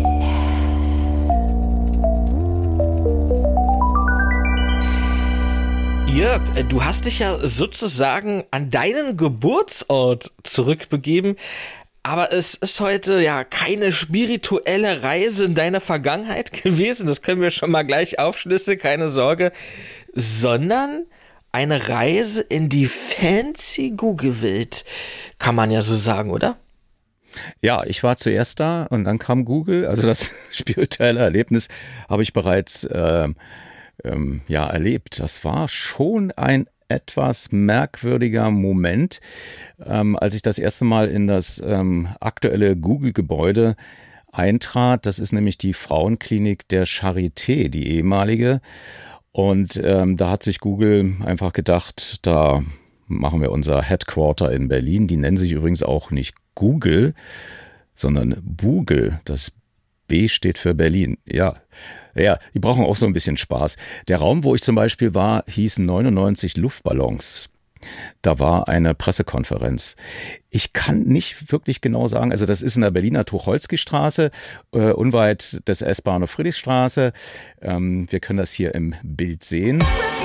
Jörg, du hast dich ja sozusagen an deinen Geburtsort zurückbegeben. Aber es ist heute ja keine spirituelle Reise in deine Vergangenheit gewesen, das können wir schon mal gleich aufschlüsseln, keine Sorge, sondern eine Reise in die fancy Google-Welt, kann man ja so sagen, oder? Ja, ich war zuerst da und dann kam Google, also das spirituelle Erlebnis habe ich bereits äh, ähm, ja erlebt. Das war schon ein etwas merkwürdiger Moment, ähm, als ich das erste Mal in das ähm, aktuelle Google-Gebäude eintrat. Das ist nämlich die Frauenklinik der Charité, die ehemalige. Und ähm, da hat sich Google einfach gedacht, da machen wir unser Headquarter in Berlin. Die nennen sich übrigens auch nicht Google, sondern Bugel. Das B steht für Berlin. Ja, ja, die brauchen auch so ein bisschen Spaß. Der Raum, wo ich zum Beispiel war, hieß neunundneunzig Luftballons. Da war eine Pressekonferenz. Ich kann nicht wirklich genau sagen, also das ist in der Berliner Tucholsky-Straße, äh, unweit des S-Bahnhof Friedrichstraße. Ähm, wir können das hier im Bild sehen.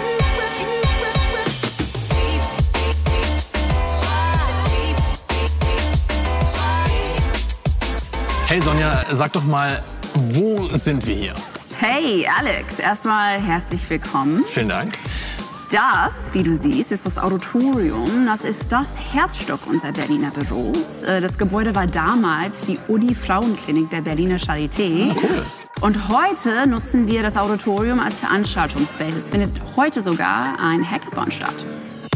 Hey Sonja, sag doch mal, wo sind wir hier? Hey Alex, erstmal herzlich willkommen. Vielen Dank. Das, wie du siehst, ist das Auditorium. Das ist das Herzstück unserer Berliner Büros. Das Gebäude war damals die Uni-Frauenklinik der Berliner Charité. Ah, cool. Und heute nutzen wir das Auditorium als Veranstaltungsspace. Es findet heute sogar ein Hackathon statt.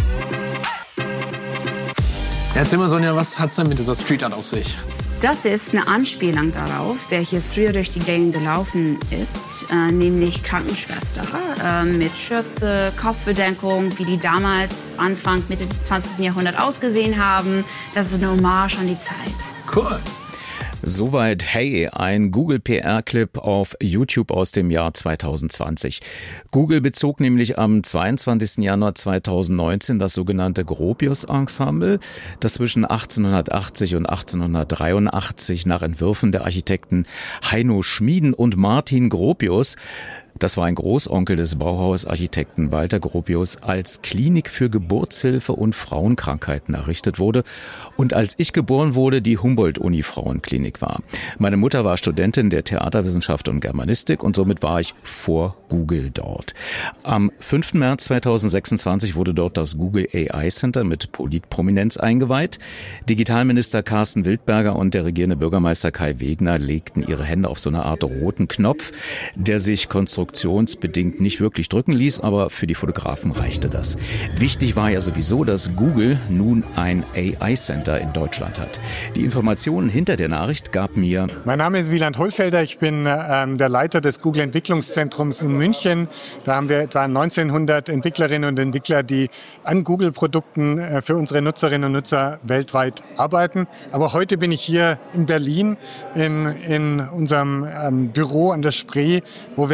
Ja, erzähl mal, Sonja, was hat's denn mit dieser Street Art auf sich? Das ist eine Anspielung darauf, wer hier früher durch die Gegend gelaufen ist, äh, nämlich Krankenschwester äh, mit Schürze, Kopfbedeckung, wie die damals Anfang, Mitte des zwanzigsten Jahrhunderts ausgesehen haben. Das ist eine Hommage an die Zeit. Cool. Soweit Hey, ein Google-P R-Clip auf YouTube aus dem Jahr zweitausendzwanzig. Google bezog nämlich am zweiundzwanzigsten Januar zweitausendneunzehn das sogenannte Gropius-Ensemble, das zwischen achtzehnhundertachtzig und achtzehnhundertdreiundachtzig nach Entwürfen der Architekten Heino Schmieden und Martin Gropius, das war ein Großonkel des Bauhausarchitekten Walter Gropius, als Klinik für Geburtshilfe und Frauenkrankheiten errichtet wurde und als ich geboren wurde, die Humboldt-Uni-Frauenklinik war. Meine Mutter war Studentin der Theaterwissenschaft und Germanistik und somit war ich vor Google dort. Am fünften März zweitausendsechsundzwanzig wurde dort das Google A I Center mit Politprominenz eingeweiht. Digitalminister Carsten Wildberger und der regierende Bürgermeister Kai Wegner legten ihre Hände auf so eine Art roten Knopf, der sich konstruktionsbedingt nicht wirklich drücken ließ, aber für die Fotografen reichte das. Wichtig war ja sowieso, dass Google nun ein A I Center in Deutschland hat. Die Informationen hinter der Nachricht gab mir... Mein Name ist Wieland Hohlfelder, ich bin ähm, der Leiter des Google Entwicklungszentrums in München. Da haben wir etwa neunzehnhundert Entwicklerinnen und Entwickler, die an Google-Produkten äh, für unsere Nutzerinnen und Nutzer weltweit arbeiten. Aber heute bin ich hier in Berlin in, in unserem ähm, Büro an der Spree, wo wir ganz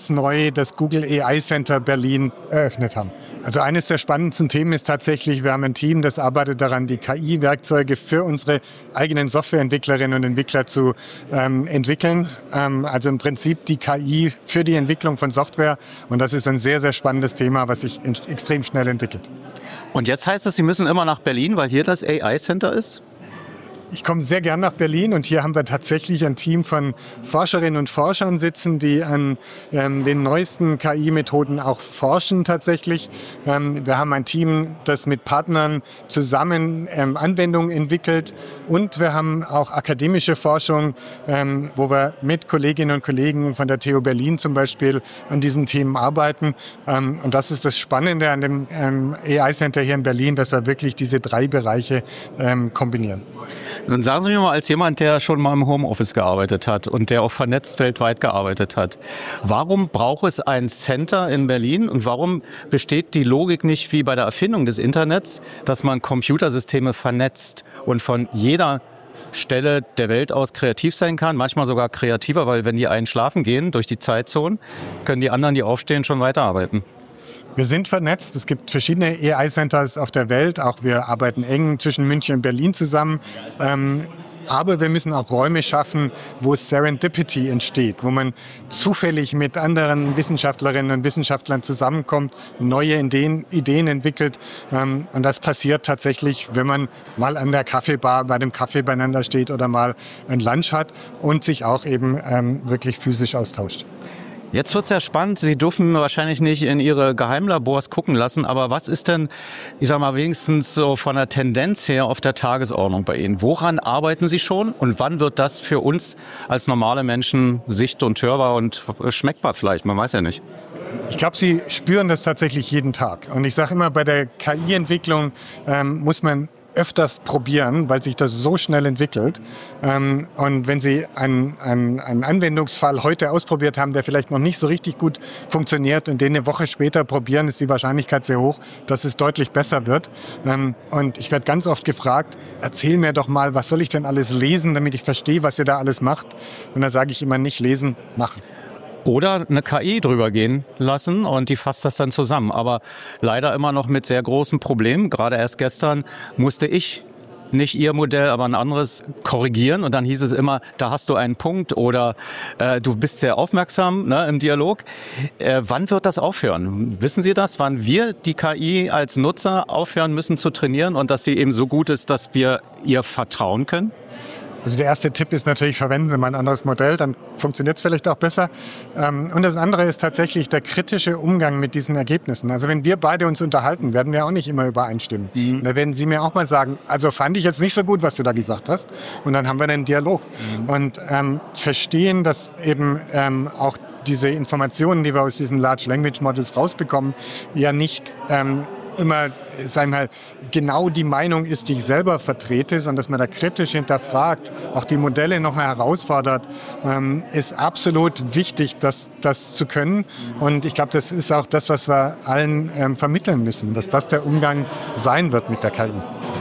ganz neu das Google A I Center Berlin eröffnet haben. Also eines der spannendsten Themen ist tatsächlich, wir haben ein Team, das arbeitet daran, die K I-Werkzeuge für unsere eigenen Softwareentwicklerinnen und Entwickler zu ähm, entwickeln. Ähm, also im Prinzip die K I für die Entwicklung von Software. Und das ist ein sehr, sehr spannendes Thema, was sich in, extrem schnell entwickelt. Und jetzt heißt es, Sie müssen immer nach Berlin, weil hier das A I Center ist? Ich komme sehr gern nach Berlin und hier haben wir tatsächlich ein Team von Forscherinnen und Forschern sitzen, die an ähm, den neuesten K I-Methoden auch forschen tatsächlich. Ähm, wir haben ein Team, das mit Partnern zusammen ähm, Anwendungen entwickelt und wir haben auch akademische Forschung, ähm, wo wir mit Kolleginnen und Kollegen von der T U Berlin zum Beispiel an diesen Themen arbeiten. Ähm, und das ist das Spannende an dem ähm, A I Center hier in Berlin, dass wir wirklich diese drei Bereiche ähm, kombinieren. Nun sagen Sie mir mal, als jemand, der schon mal im Homeoffice gearbeitet hat und der auch vernetzt weltweit gearbeitet hat, warum braucht es ein Center in Berlin und warum besteht die Logik nicht wie bei der Erfindung des Internets, dass man Computersysteme vernetzt und von jeder Stelle der Welt aus kreativ sein kann, manchmal sogar kreativer, weil wenn die einen schlafen gehen durch die Zeitzonen, können die anderen, die aufstehen, schon weiterarbeiten. Wir sind vernetzt. Es gibt verschiedene A I-Centers auf der Welt. Auch wir arbeiten eng zwischen München und Berlin zusammen. Ähm, aber wir müssen auch Räume schaffen, wo Serendipity entsteht, wo man zufällig mit anderen Wissenschaftlerinnen und Wissenschaftlern zusammenkommt, neue Ideen, Ideen entwickelt. Ähm, und das passiert tatsächlich, wenn man mal an der Kaffeebar bei dem Kaffee beieinander steht oder mal ein Lunch hat und sich auch eben ähm, wirklich physisch austauscht. Jetzt wird's ja spannend. Sie dürfen wahrscheinlich nicht in Ihre Geheimlabors gucken lassen, aber was ist denn, ich sag mal, wenigstens so von der Tendenz her auf der Tagesordnung bei Ihnen? Woran arbeiten Sie schon und wann wird das für uns als normale Menschen sicht- und hörbar und schmeckbar vielleicht? Man weiß ja nicht. Ich glaube, Sie spüren das tatsächlich jeden Tag. Und ich sage immer, bei der K I-Entwicklung ähm, muss man öfters probieren, weil sich das so schnell entwickelt. Ähm, und wenn Sie einen, einen, einen Anwendungsfall heute ausprobiert haben, der vielleicht noch nicht so richtig gut funktioniert und den eine Woche später probieren, ist die Wahrscheinlichkeit sehr hoch, dass es deutlich besser wird. Ähm, und ich werde ganz oft gefragt, erzähl mir doch mal, was soll ich denn alles lesen, damit ich verstehe, was ihr da alles macht. Und da sage ich immer, nicht lesen, machen. Oder eine K I drüber gehen lassen und die fasst das dann zusammen. Aber leider immer noch mit sehr großen Problemen. Gerade erst gestern musste ich nicht Ihr Modell, aber ein anderes korrigieren. Und dann hieß es immer, da hast du einen Punkt oder äh, du bist sehr aufmerksam, ne, im Dialog. Äh, wann wird das aufhören? Wissen Sie das? Wann wir die K I als Nutzer aufhören müssen zu trainieren und dass sie eben so gut ist, dass wir ihr vertrauen können? Also der erste Tipp ist natürlich, verwenden Sie mal ein anderes Modell, dann funktioniert es vielleicht auch besser. Und das andere ist tatsächlich der kritische Umgang mit diesen Ergebnissen. Also wenn wir beide uns unterhalten, werden wir auch nicht immer übereinstimmen. Mhm. Da werden Sie mir auch mal sagen, also fand ich jetzt nicht so gut, was du da gesagt hast. Und dann haben wir einen Dialog. Mhm. Und ähm, verstehen, dass eben ähm, auch diese Informationen, die wir aus diesen Large Language Models rausbekommen, ja nicht ähm, immer, sagen wir mal, genau die Meinung ist, die ich selber vertrete, sondern dass man da kritisch hinterfragt, auch die Modelle nochmal herausfordert, ähm, ist absolut wichtig, das, das zu können. Und ich glaube, das ist auch das, was wir allen ähm, vermitteln müssen, dass das der Umgang sein wird mit der K I.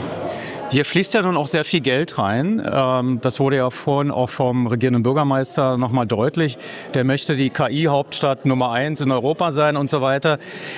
Hier fließt ja nun auch sehr viel Geld rein. Das wurde ja vorhin auch vom regierenden Bürgermeister nochmal deutlich. Der möchte die K I-Hauptstadt Nummer eins in Europa sein und so weiter.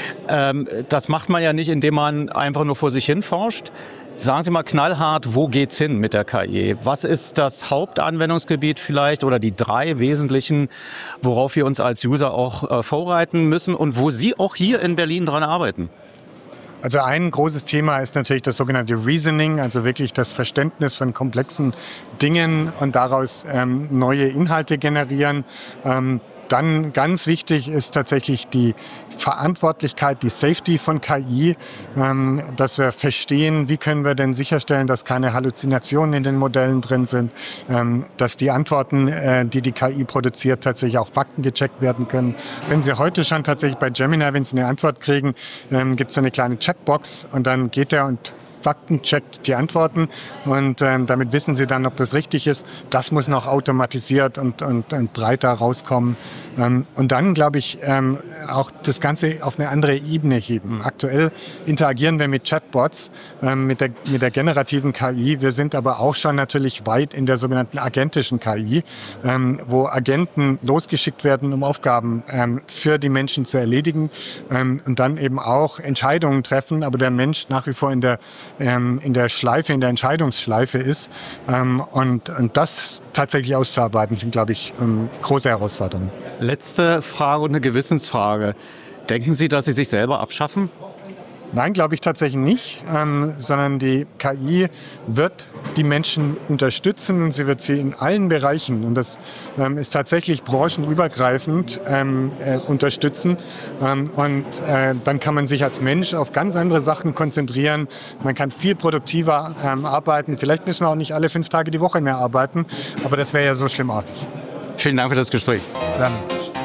Das macht man ja nicht, indem man einfach nur vor sich hin forscht. Sagen Sie mal knallhart, wo geht's hin mit der K I? Was ist das Hauptanwendungsgebiet vielleicht oder die drei wesentlichen, worauf wir uns als User auch vorbereiten müssen und wo Sie auch hier in Berlin dran arbeiten? Also ein großes Thema ist natürlich das sogenannte Reasoning, also wirklich das Verständnis von komplexen Dingen und daraus ähm, neue Inhalte generieren. Ähm, Dann ganz wichtig ist tatsächlich die Verantwortlichkeit, die Safety von K I, ähm, dass wir verstehen, wie können wir denn sicherstellen, dass keine Halluzinationen in den Modellen drin sind, ähm, dass die Antworten, äh, die die K I produziert, tatsächlich auch faktengecheckt werden können. Wenn Sie heute schon tatsächlich bei Gemini, wenn Sie eine Antwort kriegen, ähm, gibt es so eine kleine Checkbox und dann geht er und Fakten, checkt die Antworten und ähm, damit wissen Sie dann, ob das richtig ist. Das muss noch automatisiert und, und, und breiter rauskommen. Ähm, und dann, glaube ich, ähm, auch das Ganze auf eine andere Ebene heben. Aktuell interagieren wir mit Chatbots, ähm, mit, der, mit der generativen K I. Wir sind aber auch schon natürlich weit in der sogenannten agentischen K I, ähm, wo Agenten losgeschickt werden, um Aufgaben ähm, für die Menschen zu erledigen ähm, und dann eben auch Entscheidungen treffen, aber der Mensch nach wie vor in der, ähm, in der Schleife, in der Entscheidungsschleife ist. Ähm, und, und das tatsächlich auszuarbeiten, sind, glaube ich, ähm, große Herausforderungen. Letzte Frage und eine Gewissensfrage. Denken Sie, dass Sie sich selber abschaffen? Nein, glaube ich tatsächlich nicht, ähm, sondern die K I wird die Menschen unterstützen. Sie wird sie in allen Bereichen, und das ähm, ist tatsächlich branchenübergreifend, ähm, äh, unterstützen. Ähm, und äh, dann kann man sich als Mensch auf ganz andere Sachen konzentrieren. Man kann viel produktiver ähm, arbeiten. Vielleicht müssen wir auch nicht alle fünf Tage die Woche mehr arbeiten, aber das wäre ja so schlimm auch nicht. Vielen Dank für das Gespräch. Dann.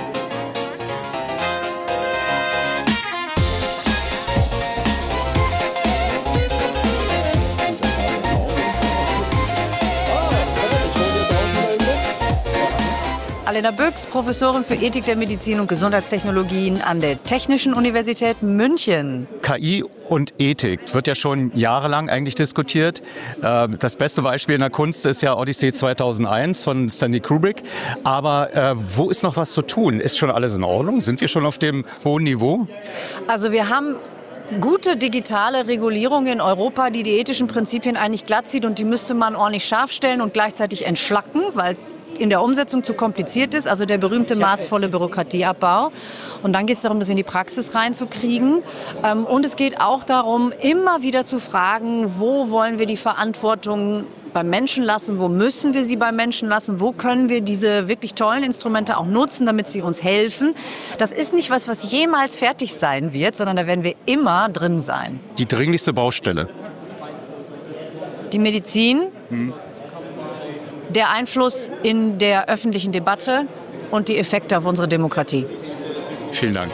Alena Büchs, Professorin für Ethik der Medizin und Gesundheitstechnologien an der Technischen Universität München. K I und Ethik wird ja schon jahrelang eigentlich diskutiert. Das beste Beispiel in der Kunst ist ja Odyssey zweitausendeins von Stanley Kubrick. Aber äh, wo ist noch was zu tun? Ist schon alles in Ordnung? Sind wir schon auf dem hohen Niveau? Also wir haben gute digitale Regulierung in Europa, die die ethischen Prinzipien eigentlich glatt zieht, und die müsste man ordentlich scharf stellen und gleichzeitig entschlacken, weil es in der Umsetzung zu kompliziert ist, also der berühmte maßvolle Bürokratieabbau. Und dann geht es darum, das in die Praxis reinzukriegen. Und es geht auch darum, immer wieder zu fragen, wo wollen wir die Verantwortung beim Menschen lassen, wo müssen wir sie beim Menschen lassen, wo können wir diese wirklich tollen Instrumente auch nutzen, damit sie uns helfen. Das ist nicht was, was jemals fertig sein wird, sondern da werden wir immer drin sein. Die dringlichste Baustelle? Die Medizin, hm. der Einfluss in der öffentlichen Debatte und die Effekte auf unsere Demokratie. Vielen Dank.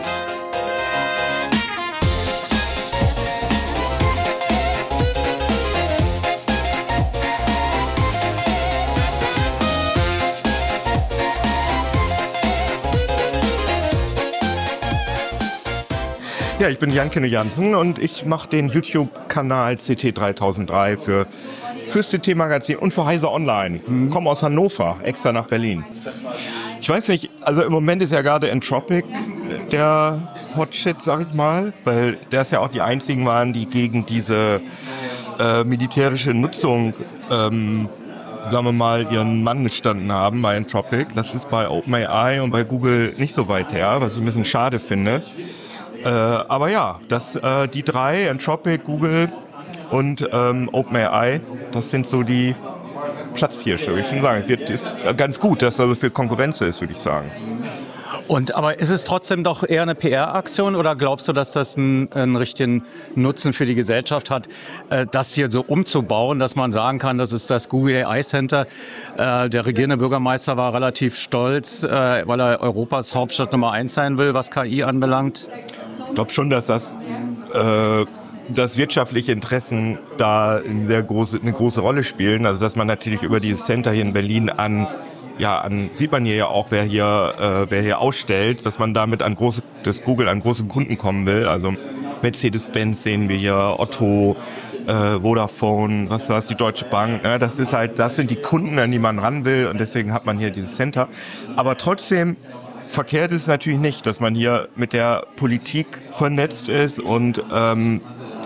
Ja, ich bin Jan-Kenne Jansen und ich mache den YouTube-Kanal C T dreitausenddrei für fürs C T-Magazin und für Heise Online. Mhm. Komme aus Hannover, extra nach Berlin. Ich weiß nicht, also im Moment ist ja gerade Entropic der Hotshit, sag ich mal, weil das ja auch die einzigen waren, die gegen diese äh, militärische Nutzung, ähm, sagen wir mal, ihren Mann gestanden haben bei Entropic. Das ist bei OpenAI und bei Google nicht so weit her, was ich ein bisschen schade finde. Äh, aber ja, das, äh, die drei, Entropic, Google und ähm, OpenAI, das sind so die Platzhirsche, würde ich schon sagen. Es ist ganz gut, dass da so viel Konkurrenz ist, würde ich sagen. Und aber ist es trotzdem doch eher eine P R-Aktion oder glaubst du, dass das einen, einen richtigen Nutzen für die Gesellschaft hat, äh, das hier so umzubauen, dass man sagen kann, das ist das Google A I Center. Äh, der regierende Bürgermeister war relativ stolz, äh, weil er Europas Hauptstadt Nummer eins sein will, was K I anbelangt. Ich glaube schon, dass das, äh, dass wirtschaftliche Interessen da eine sehr große, eine große Rolle spielen. Also dass man natürlich über dieses Center hier in Berlin an, ja, an sieht man hier ja auch, wer hier, äh, wer hier ausstellt, dass man damit an große, dass Google an große Kunden kommen will. Also Mercedes-Benz sehen wir hier, Otto, äh, Vodafone, was war's, die Deutsche Bank. Ne? Das ist halt, das sind die Kunden, an die man ran will, und deswegen hat man hier dieses Center. Aber trotzdem verkehrt ist es natürlich nicht, dass man hier mit der Politik vernetzt ist und ähm,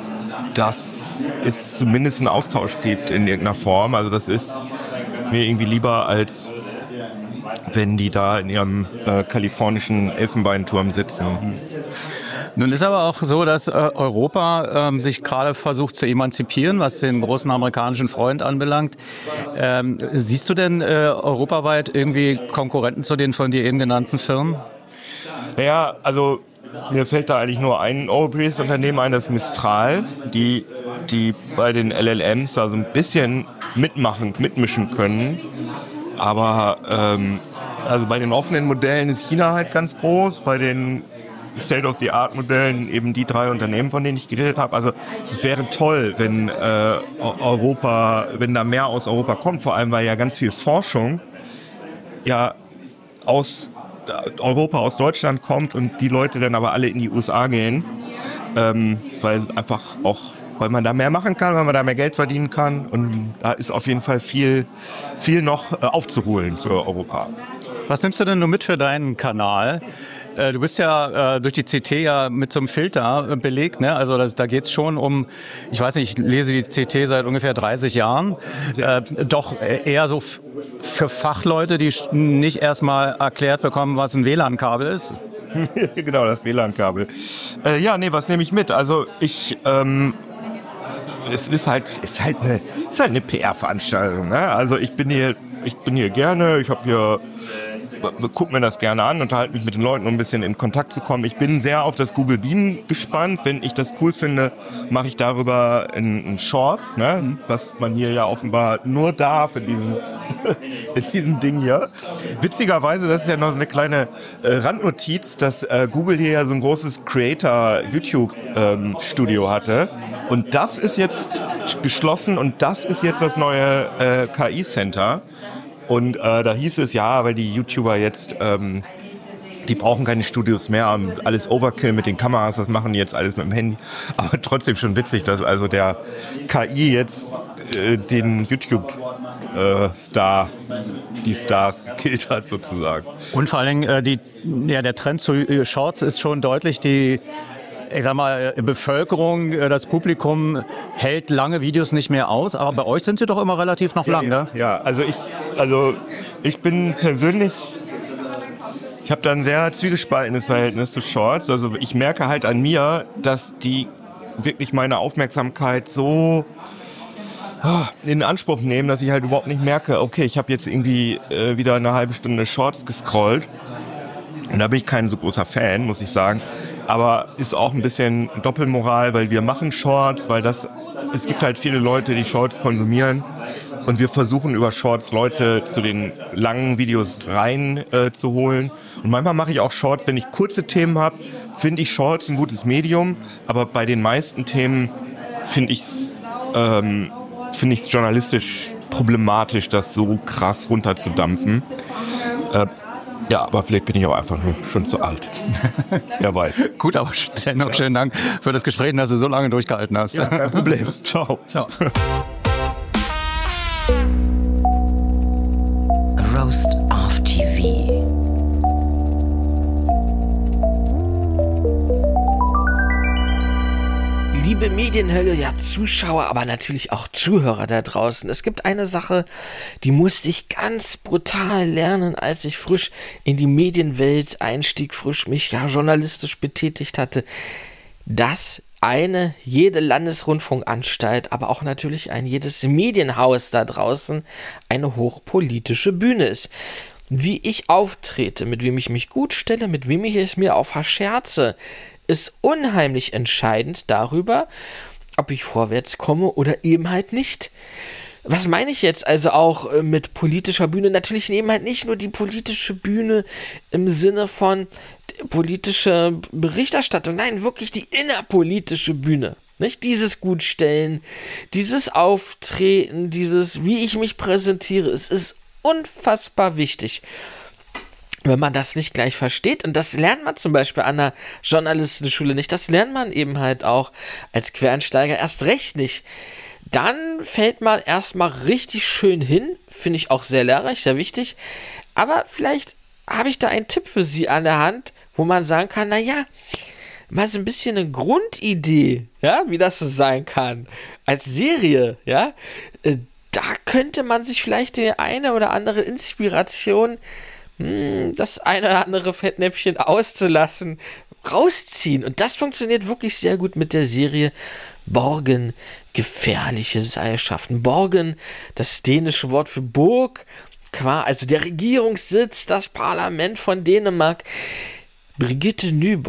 dass es zumindest einen Austausch gibt in irgendeiner Form. Also das ist mir irgendwie lieber, als wenn die da in ihrem äh, kalifornischen Elfenbeinturm sitzen. Nun ist aber auch so, dass äh, Europa ähm, sich gerade versucht zu emanzipieren, was den großen amerikanischen Freund anbelangt. Ähm, siehst du denn äh, europaweit irgendwie Konkurrenten zu den von dir eben genannten Firmen? Naja, also mir fällt da eigentlich nur ein europäisches Unternehmen ein, das Mistral, die, die bei den L L Ms da so ein bisschen mitmachen, mitmischen können. Aber ähm, also bei den offenen Modellen ist China halt ganz groß, bei den State-of-the-Art-Modellen eben die drei Unternehmen, von denen ich geredet habe. Also es wäre toll, wenn äh, Europa, wenn da mehr aus Europa kommt, vor allem weil ja ganz viel Forschung ja aus Europa, aus Deutschland kommt und die Leute dann aber alle in die U S A gehen, ähm, weil einfach auch, weil man da mehr machen kann, weil man da mehr Geld verdienen kann und da ist auf jeden Fall viel, viel noch äh, aufzuholen für Europa. Was nimmst du denn nur mit für deinen Kanal? Äh, du bist ja äh, durch die C T ja mit so einem Filter äh, belegt, ne? Also das, da geht's schon um, ich weiß nicht, ich lese die C T seit ungefähr dreißig Jahren, äh, doch eher so f- für Fachleute, die nicht erstmal erklärt bekommen, was ein W L A N-Kabel ist. Genau, das W L A N-Kabel. Äh, ja, nee, was nehme ich mit? Also ich, ähm, es ist halt, ist halt eine, ist halt eine P R-Veranstaltung, ne? Also ich bin hier, ich bin hier gerne, ich habe hier, guck mir das gerne an, unterhalte mich mit den Leuten, um ein bisschen in Kontakt zu kommen. Ich bin sehr auf das Google Beam gespannt. Wenn ich das cool finde, mache ich darüber einen Short, ne? Was man hier ja offenbar nur darf in diesem, in diesem Ding hier. Witzigerweise, das ist ja noch eine kleine äh, Randnotiz, dass äh, Google hier ja so ein großes Creator-YouTube-Studio ähm, hatte. Und das ist jetzt geschlossen und das ist jetzt das neue äh, K I-Center. Und äh, da hieß es ja, weil die YouTuber jetzt, ähm, die brauchen keine Studios mehr, und alles Overkill mit den Kameras, das machen die jetzt alles mit dem Handy. Aber trotzdem schon witzig, dass also der K I jetzt äh, den YouTube-Star, äh, die Stars gekillt hat sozusagen. Und vor allen Dingen äh, die, ja, der Trend zu Shorts ist schon deutlich, die ich sag mal, Bevölkerung, das Publikum hält lange Videos nicht mehr aus, aber bei euch sind sie doch immer relativ noch ja, lang, ne? Ja, also ich, also ich bin persönlich, ich habe da ein sehr zwiegespaltenes Verhältnis zu Shorts. Also ich merke halt an mir, dass die wirklich meine Aufmerksamkeit so in Anspruch nehmen, dass ich halt überhaupt nicht merke, okay, ich habe jetzt irgendwie äh, wieder eine halbe Stunde Shorts gescrollt. Und da bin ich kein so großer Fan, muss ich sagen. Aber ist auch ein bisschen Doppelmoral, weil wir machen Shorts, weil das, es gibt halt viele Leute, die Shorts konsumieren. Und wir versuchen über Shorts Leute zu den langen Videos rein äh, zu holen. Und manchmal mache ich auch Shorts, wenn ich kurze Themen habe, finde ich Shorts ein gutes Medium. Aber bei den meisten Themen finde ich es ähm, finde ich es journalistisch problematisch, das so krass runterzudampfen. Äh, Ja, aber vielleicht bin ich auch einfach nur schon zu alt. Wer weiß. Gut, aber dennoch schönen Dank für das Gespräch, dass du so lange durchgehalten hast. Ja, kein Problem. Ciao. Ciao. Roast of T V. Liebe Medienhölle, ja Zuschauer, aber natürlich auch Zuhörer da draußen. Es gibt eine Sache, die musste ich ganz brutal lernen, als ich frisch in die Medienwelt einstieg, frisch mich ja journalistisch betätigt hatte, dass eine, jede Landesrundfunkanstalt, aber auch natürlich ein jedes Medienhaus da draußen eine hochpolitische Bühne ist. Wie ich auftrete, mit wem ich mich gut stelle, mit wem ich es mir auch verscherze, ist unheimlich entscheidend darüber, ob ich vorwärts komme oder eben halt nicht. Was meine ich jetzt also auch äh, mit politischer Bühne? Natürlich eben halt nicht nur die politische Bühne im Sinne von politische Berichterstattung, nein, wirklich die innerpolitische Bühne. Nicht dieses Gutstellen, dieses Auftreten, dieses, wie ich mich präsentiere, es ist unfassbar wichtig. Wenn man das nicht gleich versteht, und das lernt man zum Beispiel an der Journalistenschule nicht, das lernt man eben halt auch als Quereinsteiger erst recht nicht, dann fällt man erstmal richtig schön hin, finde ich auch sehr lehrreich, sehr wichtig, aber vielleicht habe ich da einen Tipp für Sie an der Hand, wo man sagen kann, naja, mal so ein bisschen eine Grundidee, ja, wie das so sein kann, als Serie, ja, da könnte man sich vielleicht die eine oder andere Inspiration, das eine oder andere Fettnäpfchen auszulassen, rausziehen. Und das funktioniert wirklich sehr gut mit der Serie Borgen, gefährliche Seilschaften. Borgen, das dänische Wort für Burg, also der Regierungssitz, das Parlament von Dänemark. Brigitte Nyborg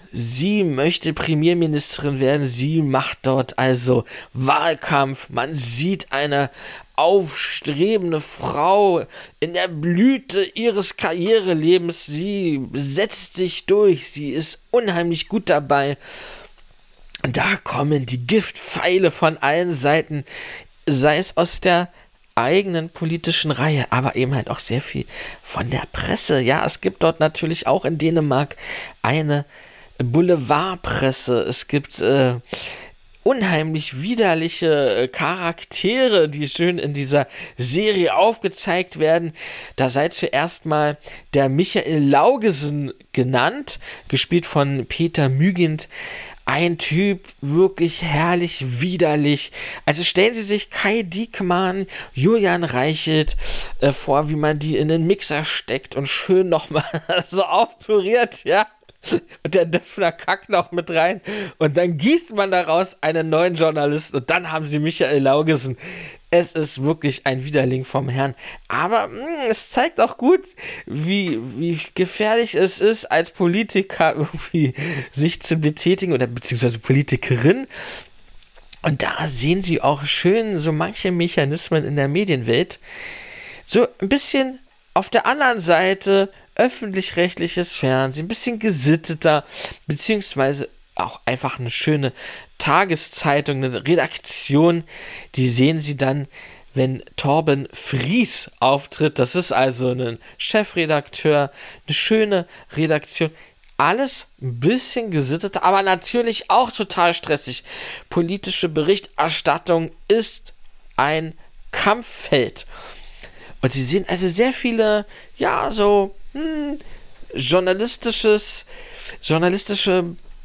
sie möchte Premierministerin werden, sie macht dort also Wahlkampf, man sieht eine aufstrebende Frau in der Blüte ihres Karrierelebens, sie setzt sich durch, sie ist unheimlich gut dabei. Und da kommen die Giftpfeile von allen Seiten, sei es aus der eigenen politischen Reihe, aber eben halt auch sehr viel von der Presse. Ja, es gibt dort natürlich auch in Dänemark eine Boulevardpresse. Es gibt äh, unheimlich widerliche äh, Charaktere, die schön in dieser Serie aufgezeigt werden. Da sei zuerst mal der Michael Laugesen genannt, gespielt von Peter Mügind. Ein Typ, wirklich herrlich widerlich. Also stellen Sie sich Kai Diekmann, Julian Reichelt äh, vor, wie man die in den Mixer steckt und schön nochmal so aufpüriert, ja. Und der Döpfner kackt noch mit rein. Und dann gießt man daraus einen neuen Journalisten und dann haben Sie Michael Laugesen. Es ist wirklich ein Widerling vom Herrn. Aber mh, es zeigt auch gut, wie, wie gefährlich es ist, als Politiker irgendwie sich zu betätigen oder beziehungsweise Politikerin. Und da sehen Sie auch schön so manche Mechanismen in der Medienwelt. So ein bisschen auf der anderen Seite öffentlich-rechtliches Fernsehen, ein bisschen gesitteter, beziehungsweise auch einfach eine schöne Tageszeitung, eine Redaktion, die sehen Sie dann, wenn Torben Fries auftritt. Das ist also ein Chefredakteur, eine schöne Redaktion. Alles ein bisschen gesitteter, aber natürlich auch total stressig. Politische Berichterstattung ist ein Kampffeld. Und Sie sehen also sehr viele, ja, so hm, journalistisches, journalistische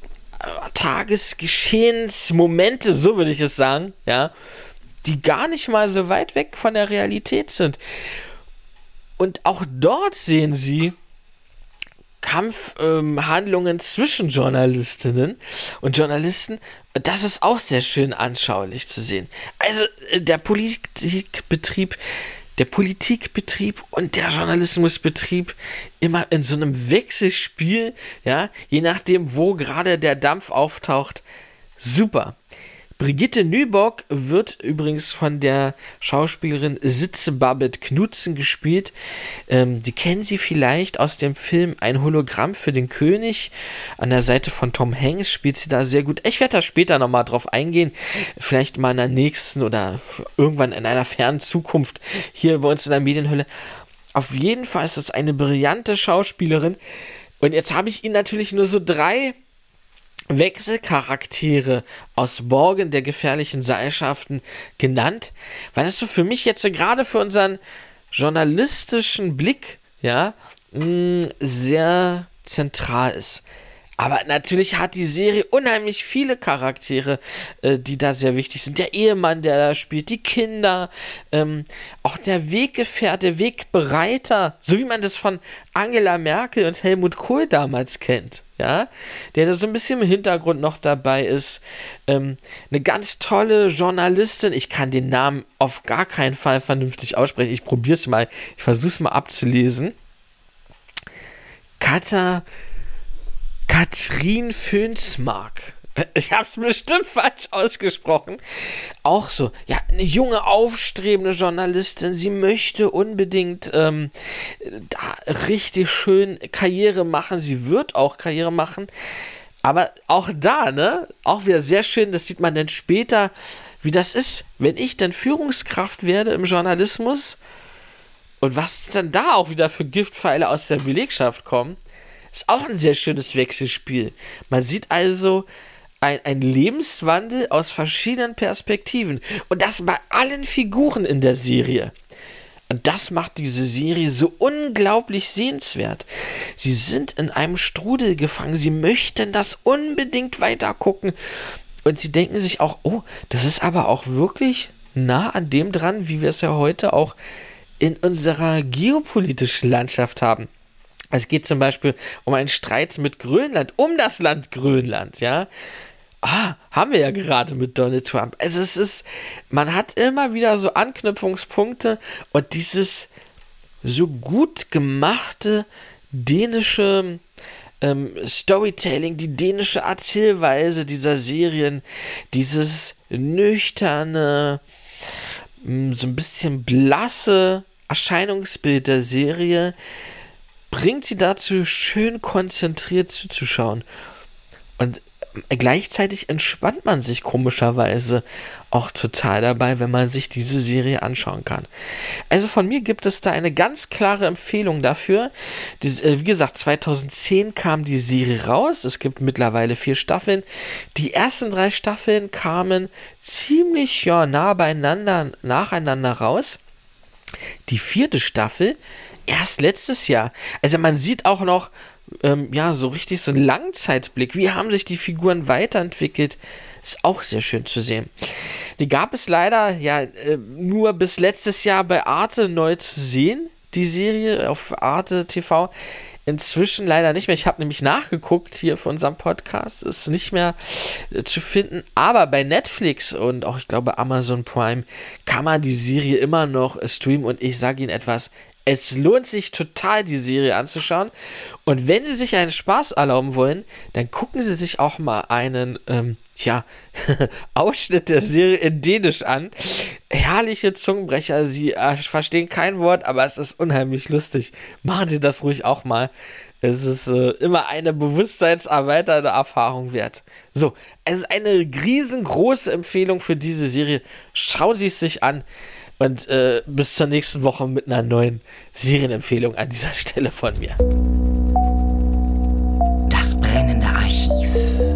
Tagesgeschehensmomente, so würde ich es sagen, ja, die gar nicht mal so weit weg von der Realität sind. Und auch dort sehen Sie Kampfhandlungen ähm, zwischen Journalistinnen und Journalisten. Das ist auch sehr schön anschaulich zu sehen. Also äh, der Politikbetrieb Der Politikbetrieb und der Journalismusbetrieb immer in so einem Wechselspiel, ja, je nachdem, wo gerade der Dampf auftaucht. Super. Brigitte Nyborg wird übrigens von der Schauspielerin Sitze Babette Knudsen gespielt. Ähm, Sie kennen sie vielleicht aus dem Film Ein Hologramm für den König. An der Seite von Tom Hanks spielt sie da sehr gut. Ich werde da später nochmal drauf eingehen. Vielleicht mal in der nächsten oder irgendwann in einer fernen Zukunft hier bei uns in der Medienhölle. Auf jeden Fall ist das eine brillante Schauspielerin. Und jetzt habe ich Ihnen natürlich nur so drei Wechselcharaktere aus Borgen der gefährlichen Seilschaften genannt, weil das so für mich jetzt gerade für unseren journalistischen Blick, ja, mh, sehr zentral ist. Aber natürlich hat die Serie unheimlich viele Charaktere, äh, die da sehr wichtig sind. Der Ehemann, der da spielt, die Kinder, ähm, auch der Weggefährte, Wegbereiter, so wie man das von Angela Merkel und Helmut Kohl damals kennt, ja, der da so ein bisschen im Hintergrund noch dabei ist. Ähm, eine ganz tolle Journalistin, ich kann den Namen auf gar keinen Fall vernünftig aussprechen, ich probiere es mal, ich versuche es mal abzulesen. Katha Katrin Fönsmark. Ich habe es bestimmt falsch ausgesprochen. Auch so, ja, eine junge, aufstrebende Journalistin. Sie möchte unbedingt ähm, da richtig schön Karriere machen. Sie wird auch Karriere machen. Aber auch da, ne, auch wieder sehr schön, das sieht man dann später, wie das ist, wenn ich dann Führungskraft werde im Journalismus und was dann da auch wieder für Giftpfeile aus der Belegschaft kommen. Ist auch ein sehr schönes Wechselspiel. Man sieht also ein, ein Lebenswandel aus verschiedenen Perspektiven. Und das bei allen Figuren in der Serie. Und das macht diese Serie so unglaublich sehenswert. Sie sind in einem Strudel gefangen. Sie möchten das unbedingt weiter gucken. Und sie denken sich auch, oh, das ist aber auch wirklich nah an dem dran, wie wir es ja heute auch in unserer geopolitischen Landschaft haben. Es geht zum Beispiel um einen Streit mit Grönland, um das Land Grönland, ja. Ah, haben wir ja gerade mit Donald Trump. Also es ist, man hat immer wieder so Anknüpfungspunkte und dieses so gut gemachte dänische ähm, Storytelling, die dänische Erzählweise dieser Serien, dieses nüchterne, mh, so ein bisschen blasse Erscheinungsbild der Serie bringt sie dazu, schön konzentriert zuzuschauen. Und gleichzeitig entspannt man sich komischerweise auch total dabei, wenn man sich diese Serie anschauen kann. Also von mir gibt es da eine ganz klare Empfehlung dafür. Dies, äh, wie gesagt, zweitausendzehn kam die Serie raus. Es gibt mittlerweile vier Staffeln. Die ersten drei Staffeln kamen ziemlich ja, nah beieinander, nacheinander raus. Die vierte Staffel erst letztes Jahr. Also man sieht auch noch ähm, ja, so richtig so einen Langzeitblick. Wie haben sich die Figuren weiterentwickelt? Ist auch sehr schön zu sehen. Die gab es leider ja äh, nur bis letztes Jahr bei Arte neu zu sehen, die Serie auf Arte T V. Inzwischen leider nicht mehr. Ich habe nämlich nachgeguckt hier für unseren Podcast. Ist nicht mehr äh, zu finden. Aber bei Netflix und auch, ich glaube, Amazon Prime kann man die Serie immer noch äh, streamen. Und ich sage Ihnen etwas, es lohnt sich total, die Serie anzuschauen. Und wenn Sie sich einen Spaß erlauben wollen, dann gucken Sie sich auch mal einen, ähm, ja, Ausschnitt der Serie in Dänisch an. Herrliche Zungenbrecher, Sie äh, verstehen kein Wort, aber es ist unheimlich lustig. Machen Sie das ruhig auch mal. Es ist äh, immer eine bewusstseinserweiternde Erfahrung wert. So, es ist eine riesengroße Empfehlung für diese Serie. Schauen Sie es sich an. Und äh, bis zur nächsten Woche mit einer neuen Serienempfehlung an dieser Stelle von mir. Das brennende Archiv.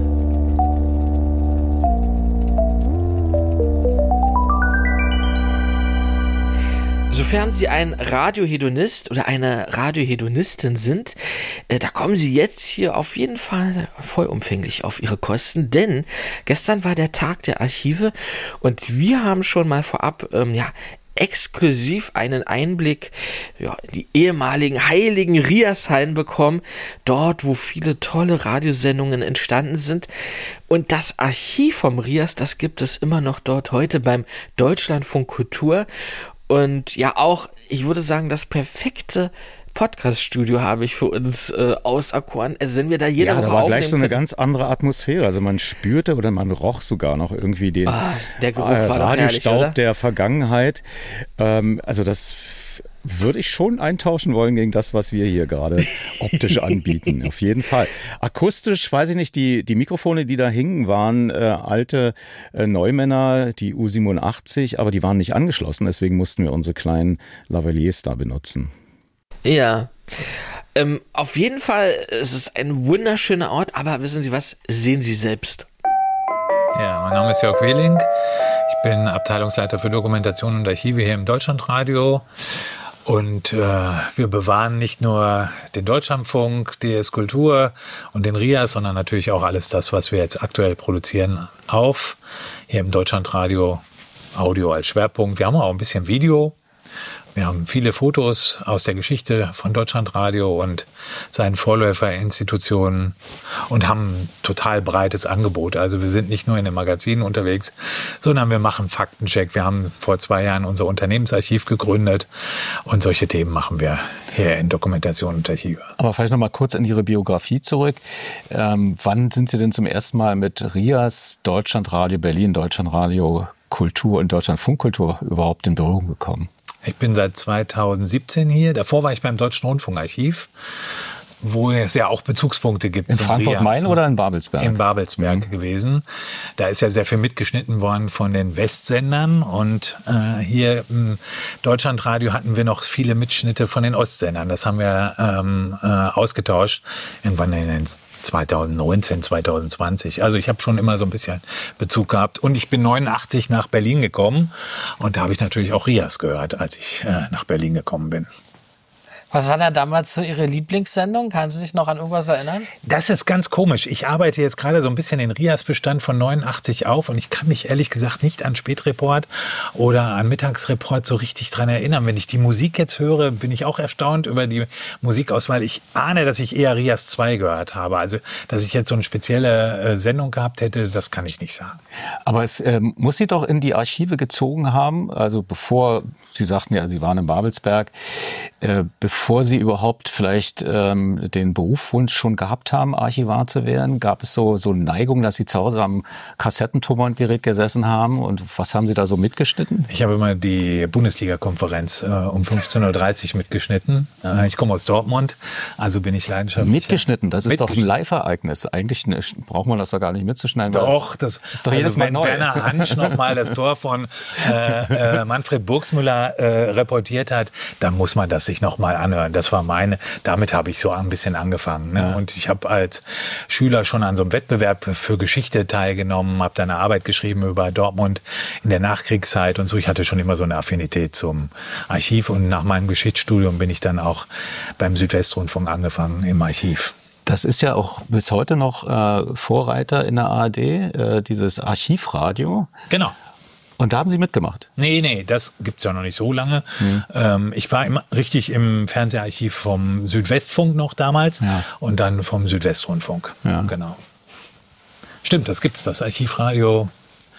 Sofern Sie ein Radiohedonist oder eine Radiohedonistin sind, äh, da kommen Sie jetzt hier auf jeden Fall vollumfänglich auf Ihre Kosten, denn gestern war der Tag der Archive und wir haben schon mal vorab, ähm, ja, exklusiv einen Einblick ja, in die ehemaligen heiligen Riashallen bekommen, dort, wo viele tolle Radiosendungen entstanden sind. Und das Archiv vom Rias, das gibt es immer noch dort heute beim Deutschlandfunk Kultur. Und ja, auch, ich würde sagen, das perfekte Podcast-Studio habe ich für uns äh, auserkoren. Also wenn wir da jede ja, Woche da war gleich so eine können. ganz andere Atmosphäre. Also man spürte oder man roch sogar noch irgendwie den ah, der Geruch äh, war doch herrlich, Radiostaub oder? der Vergangenheit. Ähm, also das würde ich schon eintauschen wollen gegen das, was wir hier gerade optisch anbieten. Auf jeden Fall. Akustisch, weiß ich nicht, die, die Mikrofone, die da hingen, waren äh, alte äh, Neumänner, die U siebenundachtzig, aber die waren nicht angeschlossen. Deswegen mussten wir unsere kleinen Lavaliers da benutzen. Ja, ähm, auf jeden Fall ist es ein wunderschöner Ort, aber wissen Sie was, sehen Sie selbst. Ja, mein Name ist Jörg Wehling, ich bin Abteilungsleiter für Dokumentation und Archive hier im Deutschlandradio und äh, wir bewahren nicht nur den Deutschlandfunk, D S Kultur und den Rias, sondern natürlich auch alles das, was wir jetzt aktuell produzieren, auf, hier im Deutschlandradio, Audio als Schwerpunkt. Wir haben auch ein bisschen Video. Wir haben viele Fotos aus der Geschichte von Deutschlandradio und seinen Vorläuferinstitutionen und haben ein total breites Angebot. Also wir sind nicht nur in den Magazinen unterwegs, sondern wir machen Faktencheck. Wir haben vor zwei Jahren unser Unternehmensarchiv gegründet und solche Themen machen wir hier in Dokumentation und Archive. Aber vielleicht noch mal kurz in Ihre Biografie zurück. Ähm, wann sind Sie denn zum ersten Mal mit Rias, Deutschlandradio Berlin, Deutschlandradio Kultur und Deutschlandfunkkultur überhaupt in Berührung gekommen? Ich bin seit zweitausendsiebzehn hier. Davor war ich beim Deutschen Rundfunkarchiv, wo es ja auch Bezugspunkte gibt. In Frankfurt-Main oder in Babelsberg? In Babelsberg mhm. gewesen. Da ist ja sehr viel mitgeschnitten worden von den Westsendern. Und äh, hier im Deutschlandradio hatten wir noch viele Mitschnitte von den Ostsendern. Das haben wir ähm, äh, ausgetauscht. Irgendwann in den zweitausendneunzehn, zweitausendzwanzig. Also ich habe schon immer so ein bisschen Bezug gehabt. Und ich bin neunundachtzig nach Berlin gekommen. Und da habe ich natürlich auch Rias gehört, als ich äh, nach Berlin gekommen bin. Was war da damals so Ihre Lieblingssendung? Kann Sie sich noch an irgendwas erinnern? Das ist ganz komisch. Ich arbeite jetzt gerade so ein bisschen den Rias-Bestand von neunundachtzig auf und ich kann mich ehrlich gesagt nicht an Spätreport oder an Mittagsreport so richtig dran erinnern. Wenn ich die Musik jetzt höre, bin ich auch erstaunt über die Musikauswahl. Ich ahne, dass ich eher Rias zwei gehört habe. Also, dass ich jetzt so eine spezielle äh, Sendung gehabt hätte, das kann ich nicht sagen. Aber es äh, muss Sie doch in die Archive gezogen haben, also bevor, Sie sagten ja, Sie waren in Babelsberg, äh, bevor bevor Sie überhaupt vielleicht ähm, den Berufswunsch schon gehabt haben, Archivar zu werden, gab es so so Neigung, dass Sie zu Hause am Kassettentonbandgerät gesessen haben? Und was haben Sie da so mitgeschnitten? Ich habe immer die Bundesliga-Konferenz äh, um fünfzehn Uhr dreißig mitgeschnitten. Äh, ich komme aus Dortmund, also bin ich leidenschaftlich. Mitgeschnitten? Das ist doch ein Live-Ereignis. Eigentlich ne, braucht man das doch gar nicht mitzuschneiden. Doch, das ist doch jedes also, Mal wenn neu. Werner Hansch nochmal das Tor von äh, äh, Manfred Burgsmüller äh, reportiert hat, dann muss man das sich nochmal anhören. Das war meine, damit habe ich so ein bisschen angefangen. Ne? Ja. Und ich habe als Schüler schon an so einem Wettbewerb für Geschichte teilgenommen, habe da eine Arbeit geschrieben über Dortmund in der Nachkriegszeit und so. Ich hatte schon immer so eine Affinität zum Archiv und nach meinem Geschichtsstudium bin ich dann auch beim Südwestrundfunk angefangen im Archiv. Das ist ja auch bis heute noch äh, Vorreiter in der A R D, äh, dieses Archivradio. Genau. Und da haben Sie mitgemacht? Nee, nee, das gibt's ja noch nicht so lange. Mhm. Ähm, ich war immer richtig im Fernseharchiv vom Südwestfunk noch damals ja. und dann vom Südwestrundfunk. Ja. Genau. Stimmt, das gibt's, das Archivradio.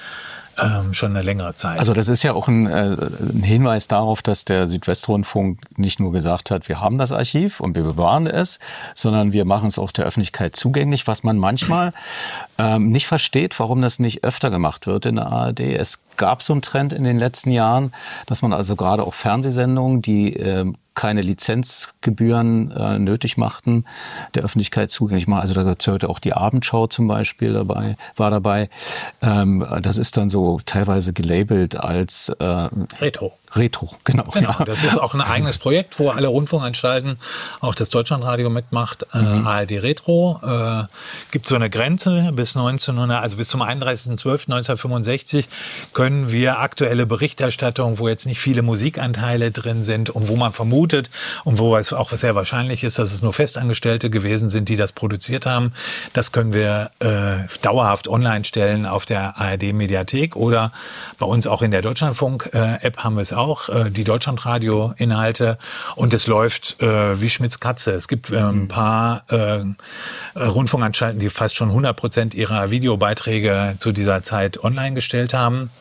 Ähm, schon eine längere Zeit. Also das ist ja auch ein, äh, ein Hinweis darauf, dass der Südwestrundfunk nicht nur gesagt hat, wir haben das Archiv und wir bewahren es, sondern wir machen es auch der Öffentlichkeit zugänglich, was man manchmal ähm, nicht versteht, warum das nicht öfter gemacht wird in der A R D. Es gab so einen Trend in den letzten Jahren, dass man also gerade auch Fernsehsendungen, die äh, keine Lizenzgebühren äh, nötig machten, der Öffentlichkeit zugänglich machen. Also da gehörte auch die Abendschau zum Beispiel dabei, war dabei. Ähm, das ist dann so teilweise gelabelt als äh, Retro. Retro, genau. Genau, ja. Das ist auch ein eigenes Projekt, wo alle Rundfunkanstalten, auch das Deutschlandradio mitmacht, äh, mhm. A R D Retro. Äh, gibt so eine Grenze bis neunzehnhundert, also bis zum einunddreißigsten zwölften neunzehnhundertfünfundsechzig können wir aktuelle Berichterstattung, wo jetzt nicht viele Musikanteile drin sind und wo man vermutet und wo es auch sehr wahrscheinlich ist, dass es nur Festangestellte gewesen sind, die das produziert haben, das können wir äh, dauerhaft online stellen auf der A R D Mediathek oder bei uns auch in der Deutschlandfunk-App haben wir es auch, äh, die Deutschlandradio-Inhalte und es läuft äh, wie Schmitz Katze. Es gibt äh, ein paar äh, Rundfunkanstalten, die fast schon hundert Prozent ihrer Videobeiträge zu dieser Zeit online gestellt haben.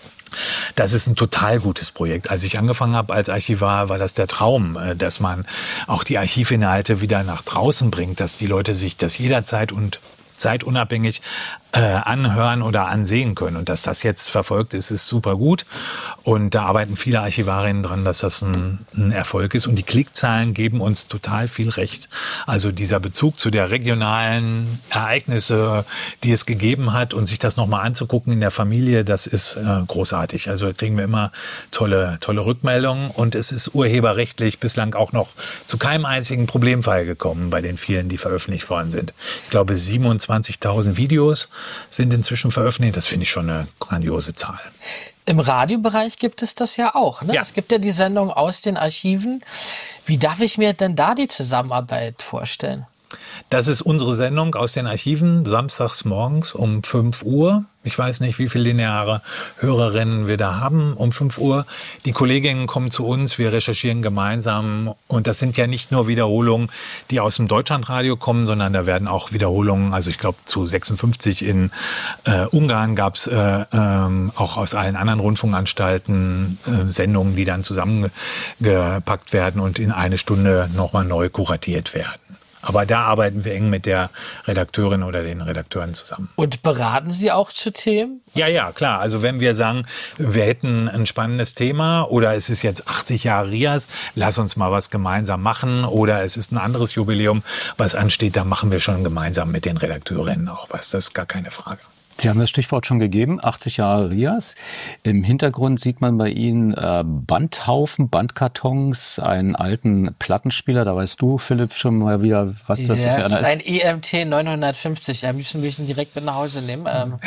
Das ist ein total gutes Projekt. Als ich angefangen habe als Archivar, war das der Traum, dass man auch die Archivinhalte wieder nach draußen bringt, dass die Leute sich das jederzeit und zeitunabhängig äh, anhören oder ansehen können. Und dass das jetzt verfolgt ist, ist super gut. Und da arbeiten viele Archivarinnen dran, dass das ein, ein Erfolg ist. Und die Klickzahlen geben uns total viel recht. Also dieser Bezug zu der regionalen Ereignisse, die es gegeben hat und sich das nochmal anzugucken in der Familie, das ist äh, großartig. Also da kriegen wir immer tolle, tolle Rückmeldungen. Und es ist urheberrechtlich bislang auch noch zu keinem einzigen Problemfall gekommen bei den vielen, die veröffentlicht worden sind. Ich glaube, siebenundzwanzigtausend Videos sind inzwischen veröffentlicht. Das finde ich schon eine grandiose Zahl. Im Radiobereich gibt es das ja auch. Ne? Ja. Es gibt ja die Sendung aus den Archiven. Wie darf ich mir denn da die Zusammenarbeit vorstellen? Das ist unsere Sendung aus den Archiven, samstags morgens um fünf Uhr. Ich weiß nicht, wie viele lineare Hörerinnen wir da haben um fünf Uhr. Die Kolleginnen kommen zu uns, wir recherchieren gemeinsam. Und das sind ja nicht nur Wiederholungen, die aus dem Deutschlandradio kommen, sondern da werden auch Wiederholungen, also ich glaube zu sechsundfünfzig in äh, Ungarn gab es äh, ähm, auch aus allen anderen Rundfunkanstalten äh, Sendungen, die dann zusammengepackt werden und in eine Stunde nochmal neu kuratiert werden. Aber da arbeiten wir eng mit der Redakteurin oder den Redakteuren zusammen. Und beraten Sie auch zu Themen? Ja, ja, klar. Also wenn wir sagen, wir hätten ein spannendes Thema oder es ist jetzt achtzig Jahre RIAS, lass uns mal was gemeinsam machen oder es ist ein anderes Jubiläum, was ansteht, da machen wir schon gemeinsam mit den Redakteurinnen auch was. Das ist gar keine Frage. Sie haben das Stichwort schon gegeben, achtzig Jahre RIAS. Im Hintergrund sieht man bei Ihnen äh, Bandhaufen, Bandkartons, einen alten Plattenspieler. Da weißt du, Philipp, schon mal wieder, was das ja, für einer ist. ist. Ein E M T neunhundertfünfzig. Am liebsten will ich ihn direkt mit nach Hause nehmen. Ähm.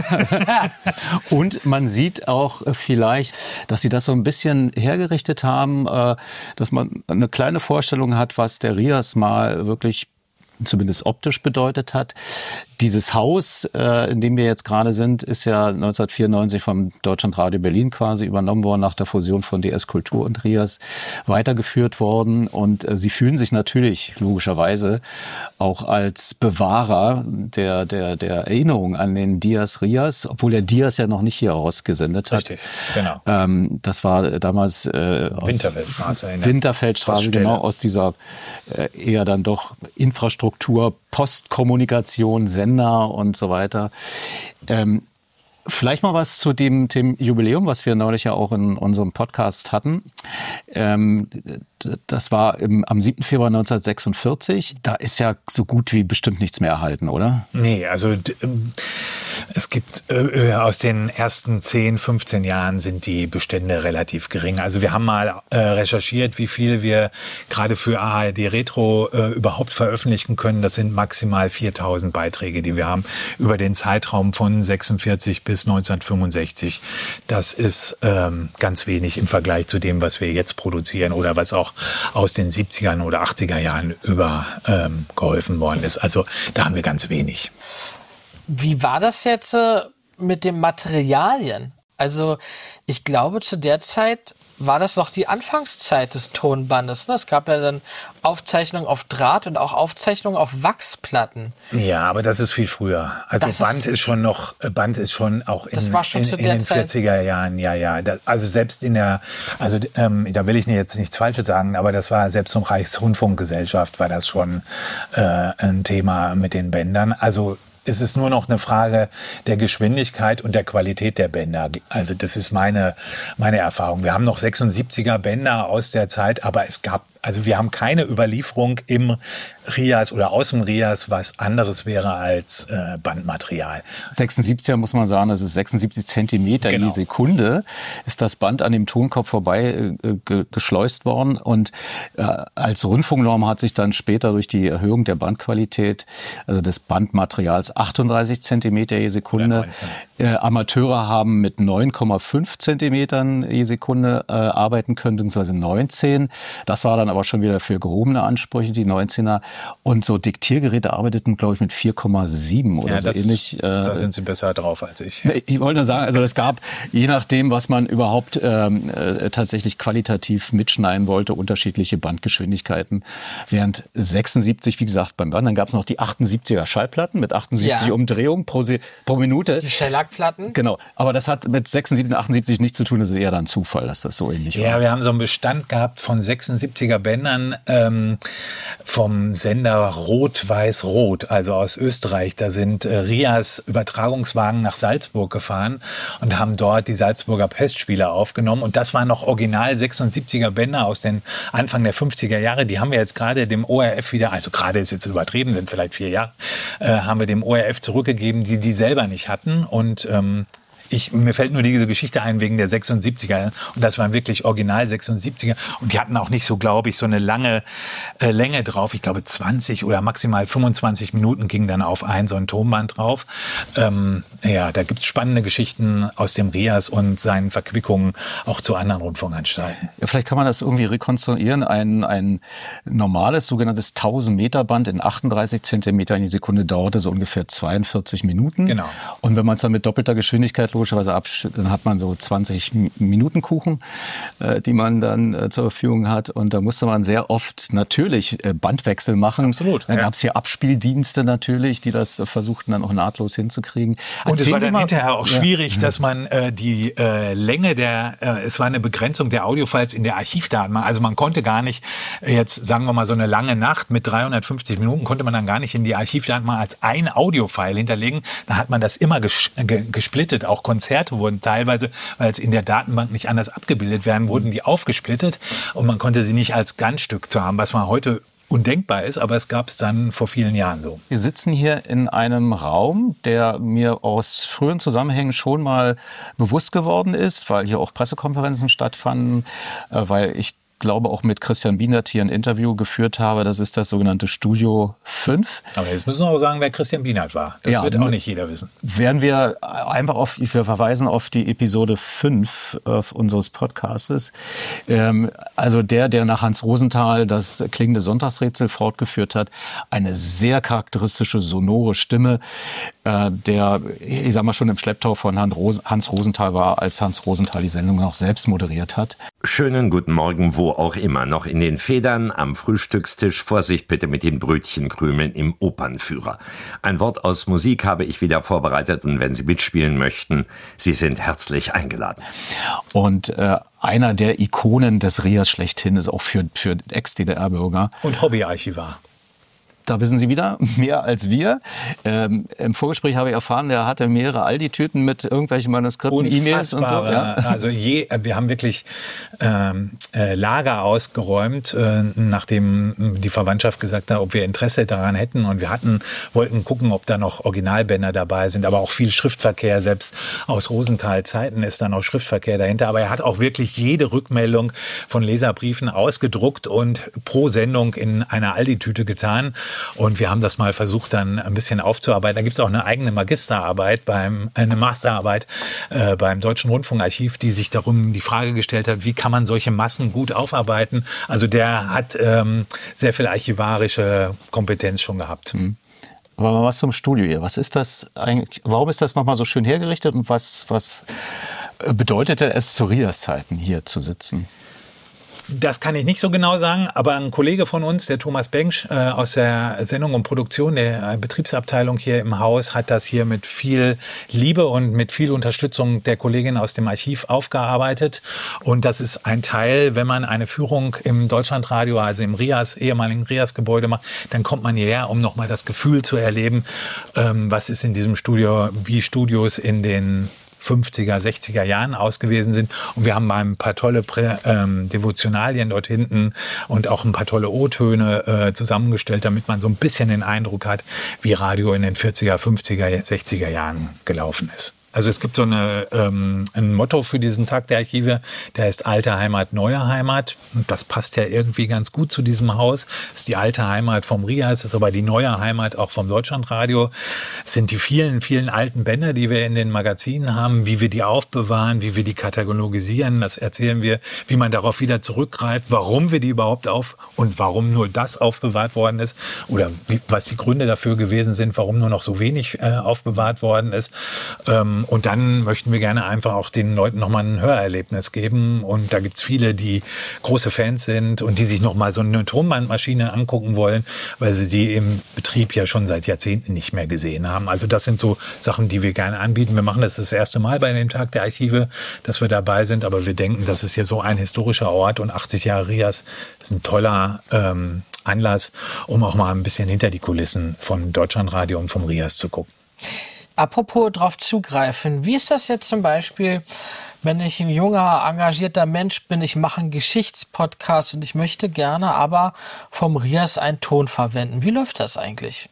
Und man sieht auch vielleicht, dass Sie das so ein bisschen hergerichtet haben, äh, dass man eine kleine Vorstellung hat, was der RIAS mal wirklich zumindest optisch bedeutet hat. Dieses Haus, äh, in dem wir jetzt gerade sind, ist ja neunzehnhundertvierundneunzig vom Deutschlandradio Berlin quasi übernommen worden, nach der Fusion von D S Kultur und RIAS weitergeführt worden. Und äh, sie fühlen sich natürlich logischerweise auch als Bewahrer der, der, der Erinnerung an den Dias RIAS, obwohl der Dias ja noch nicht hier ausgesendet hat. Richtig, genau. Ähm, das war damals äh, aus Winterfeldstraße. Winterfeldstraße, genau, aus dieser äh, eher dann doch Infrastruktur, Postkommunikation, Sender und so weiter. Ähm, Vielleicht mal was zu dem, dem Jubiläum, was wir neulich ja auch in unserem Podcast hatten. Ähm, das war im, am siebten Februar neunzehnhundertsechsundvierzig. Da ist ja so gut wie bestimmt nichts mehr erhalten, oder? Nee, also es gibt äh, aus den ersten zehn, fünfzehn Jahren sind die Bestände relativ gering. Also wir haben mal äh, recherchiert, wie viel wir gerade für A R D Retro äh, überhaupt veröffentlichen können. Das sind maximal viertausend Beiträge, die wir haben über den Zeitraum von sechsundvierzig bis neunzehnhundertfünfundsechzig. Das ist ähm, ganz wenig im Vergleich zu dem, was wir jetzt produzieren oder was auch aus den siebzigern oder achtziger Jahren über ähm, geholfen worden ist. Also da haben wir ganz wenig. Wie war das jetzt äh, mit den Materialien? Also ich glaube, zu der Zeit war das noch die Anfangszeit des Tonbandes. Ne? Es gab ja dann Aufzeichnungen auf Draht und auch Aufzeichnungen auf Wachsplatten. Ja, aber das ist viel früher. Also das Band ist, ist schon noch, Band ist schon auch in, das war schon in, zu der in den Zeit. vierziger Jahren. Ja, ja. Das, also selbst in der, also ähm, da will ich jetzt nichts Falsches sagen, aber das war selbst zum Reichsrundfunkgesellschaft war das schon äh, ein Thema mit den Bändern. Also es ist nur noch eine Frage der Geschwindigkeit und der Qualität der Bänder. Also das ist meine, meine Erfahrung. Wir haben noch sechsundsiebziger Bänder aus der Zeit, aber es gab, also wir haben keine Überlieferung im RIAS oder aus dem RIAS, was anderes wäre als äh, Bandmaterial. sechsundsiebziger muss man sagen, das ist sechsundsiebzig Zentimeter genau. je Sekunde, ist das Band an dem Tonkopf vorbei äh, ge- geschleust worden. Und äh, als Rundfunknorm hat sich dann später durch die Erhöhung der Bandqualität, also des Bandmaterials, achtunddreißig Zentimeter je Sekunde. Äh, Amateure haben mit neun Komma fünf Zentimetern je Sekunde äh, arbeiten können, beziehungsweise neunzehn. Das war dann aber schon wieder für gehobene Ansprüche, die neunzehner. Und so Diktiergeräte arbeiteten, glaube ich, mit vier Komma sieben oder ja, so das, ähnlich. Äh, da sind sie besser drauf als ich. Ich wollte nur sagen, also es gab, je nachdem, was man überhaupt ähm, äh, tatsächlich qualitativ mitschneiden wollte, unterschiedliche Bandgeschwindigkeiten. Während sechsundsiebzig, wie gesagt, beim Band, dann gab es noch die achtundsiebziger Schallplatten mit achtundsiebzig ja. Umdrehungen pro, Se- pro Minute. Die Schellackplatten. Genau, aber das hat mit sechsundsiebzig, achtundsiebzig nichts zu tun, das ist eher dann Zufall, dass das so ähnlich ja, war. Ja, wir haben so einen Bestand gehabt von sechsundsiebziger Bändern ähm, vom Sender Rot-Weiß-Rot, also aus Österreich. Da sind äh, RIAS Übertragungswagen nach Salzburg gefahren und haben dort die Salzburger Festspiele aufgenommen. Und das waren noch original sechsundsiebziger Bänder aus den Anfang der fünfziger Jahre. Die haben wir jetzt gerade dem O R F wieder, also gerade ist jetzt übertrieben, sind vielleicht vier Jahre, äh, haben wir dem O R F zurückgegeben, die die selber nicht hatten. Und ähm, Ich, mir fällt nur diese Geschichte ein wegen der sechsundsiebziger und das waren wirklich original sechsundsiebziger und die hatten auch nicht so, glaube ich, so eine lange äh, Länge drauf. Ich glaube zwanzig oder maximal fünfundzwanzig Minuten ging dann auf ein so ein Tonband drauf. Ähm, ja, da gibt's spannende Geschichten aus dem RIAS und seinen Verquickungen auch zu anderen Rundfunkanstalten. Ja, vielleicht kann man das irgendwie rekonstruieren. Ein, ein normales sogenanntes tausend Meter Band in achtunddreißig Zentimeter in die Sekunde dauerte so ungefähr zweiundvierzig Minuten. Genau. Und wenn man es dann mit doppelter Geschwindigkeit logischerweise ab, dann hat man so zwanzig Minuten Kuchen, äh, die man dann äh, zur Verfügung hat. Und da musste man sehr oft natürlich äh, Bandwechsel machen. Absolut. Dann ja. gab es hier Abspieldienste natürlich, die das äh, versuchten dann auch nahtlos hinzukriegen. Und Erzählen es war dann mal, hinterher auch ja. schwierig, dass man äh, die äh, Länge der, äh, es war eine Begrenzung der Audiofiles in der Archivdaten. Also man konnte gar nicht, äh, jetzt sagen wir mal so eine lange Nacht mit dreihundertfünfzig Minuten, konnte man dann gar nicht in die Archivdaten mal als ein Audiofile hinterlegen. Da hat man das immer ges- ge- gesplittet, auch Konzerte wurden teilweise, weil es in der Datenbank nicht anders abgebildet werden, wurden die aufgesplittet und man konnte sie nicht als Ganzstück zu haben, was man heute undenkbar ist, aber es gab es dann vor vielen Jahren so. Wir sitzen hier in einem Raum, der mir aus früheren Zusammenhängen schon mal bewusst geworden ist, weil hier auch Pressekonferenzen stattfanden, weil ich glaube auch mit Christian Bienert hier ein Interview geführt habe. Das ist das sogenannte Studio fünf. Aber jetzt müssen wir auch sagen, wer Christian Bienert war. Das ja, wird auch nicht jeder wissen. Werden wir einfach auf, wir verweisen auf die Episode fünf äh, unseres Podcastes. Ähm, also der, der nach Hans Rosenthal das klingende Sonntagsrätsel fortgeführt hat. Eine sehr charakteristische, sonore Stimme, äh, der, ich sag mal, schon im Schlepptau von Hans Rosenthal war, als Hans Rosenthal die Sendung noch selbst moderiert hat. Schönen guten Morgen, wo auch immer, noch in den Federn, am Frühstückstisch. Vorsicht bitte mit den Brötchenkrümeln im Opernführer. Ein Wort aus Musik habe ich wieder vorbereitet und wenn Sie mitspielen möchten, Sie sind herzlich eingeladen. Und äh, einer der Ikonen des R I A S schlechthin ist auch für, für Ex-D D R-Bürger. Und Hobbyarchivar. Da wissen Sie wieder mehr als wir. Ähm, Im Vorgespräch habe ich erfahren, der hatte mehrere Aldi-Tüten mit irgendwelchen Manuskripten, E-Mails und so. Ja. Also je, wir haben wirklich ähm, äh, Lager ausgeräumt, äh, nachdem die Verwandtschaft gesagt hat, ob wir Interesse daran hätten. Und wir hatten, wollten gucken, ob da noch Originalbänder dabei sind, aber auch viel Schriftverkehr. Selbst aus Rosenthal-Zeiten ist da noch Schriftverkehr dahinter. Aber er hat auch wirklich jede Rückmeldung von Leserbriefen ausgedruckt und pro Sendung in einer Aldi-Tüte getan. Und wir haben das mal versucht, dann ein bisschen aufzuarbeiten. Da gibt es auch eine eigene Magisterarbeit, beim, eine Masterarbeit äh, beim Deutschen Rundfunkarchiv, die sich darum die Frage gestellt hat, wie kann man solche Massen gut aufarbeiten. Also der hat ähm, sehr viel archivarische Kompetenz schon gehabt. Mhm. Aber mal was zum Studio hier. Was ist das eigentlich? Warum ist das nochmal so schön hergerichtet und was, was bedeutete es zu R I A S-Zeiten hier zu sitzen? Das kann ich nicht so genau sagen, aber ein Kollege von uns, der Thomas Bengsch äh, aus der Sendung und Produktion der Betriebsabteilung hier im Haus, hat das hier mit viel Liebe und mit viel Unterstützung der Kollegin aus dem Archiv aufgearbeitet. Und das ist ein Teil, wenn man eine Führung im Deutschlandradio, also im R I A S, ehemaligen R I A S-Gebäude macht, dann kommt man hierher, um nochmal das Gefühl zu erleben, ähm, was ist in diesem Studio, wie Studios in den fünfziger, sechziger Jahren ausgewiesen sind. Und wir haben mal ein paar tolle Prä, ähm, Devotionalien dort hinten und auch ein paar tolle O-Töne äh, zusammengestellt, damit man so ein bisschen den Eindruck hat, wie Radio in den vierziger, fünfziger, sechziger Jahren gelaufen ist. Also es gibt so eine, ähm, ein Motto für diesen Tag der Archive, der heißt alte Heimat, neue Heimat. Und das passt ja irgendwie ganz gut zu diesem Haus. Das ist die alte Heimat vom R I A S, das ist aber die neue Heimat auch vom Deutschlandradio. Es sind die vielen, vielen alten Bänder, die wir in den Magazinen haben, wie wir die aufbewahren, wie wir die katalogisieren. Das erzählen wir, wie man darauf wieder zurückgreift, warum wir die überhaupt auf und warum nur das aufbewahrt worden ist oder wie, was die Gründe dafür gewesen sind, warum nur noch so wenig äh, aufbewahrt worden ist. Ähm, Und dann möchten wir gerne einfach auch den Leuten nochmal ein Hörerlebnis geben. Und da gibt's viele, die große Fans sind und die sich nochmal so eine Tonbandmaschine angucken wollen, weil sie die im Betrieb ja schon seit Jahrzehnten nicht mehr gesehen haben. Also das sind so Sachen, die wir gerne anbieten. Wir machen das das erste Mal bei dem Tag der Archive, dass wir dabei sind. Aber wir denken, das ist ja so ein historischer Ort und achtzig Jahre R I A S ist ein toller ähm, Anlass, um auch mal ein bisschen hinter die Kulissen von Deutschlandradio und vom R I A S zu gucken. Apropos drauf zugreifen, wie ist das jetzt zum Beispiel, wenn ich ein junger, engagierter Mensch bin, ich mache einen Geschichtspodcast und ich möchte gerne aber vom R I A S einen Ton verwenden. Wie läuft das eigentlich?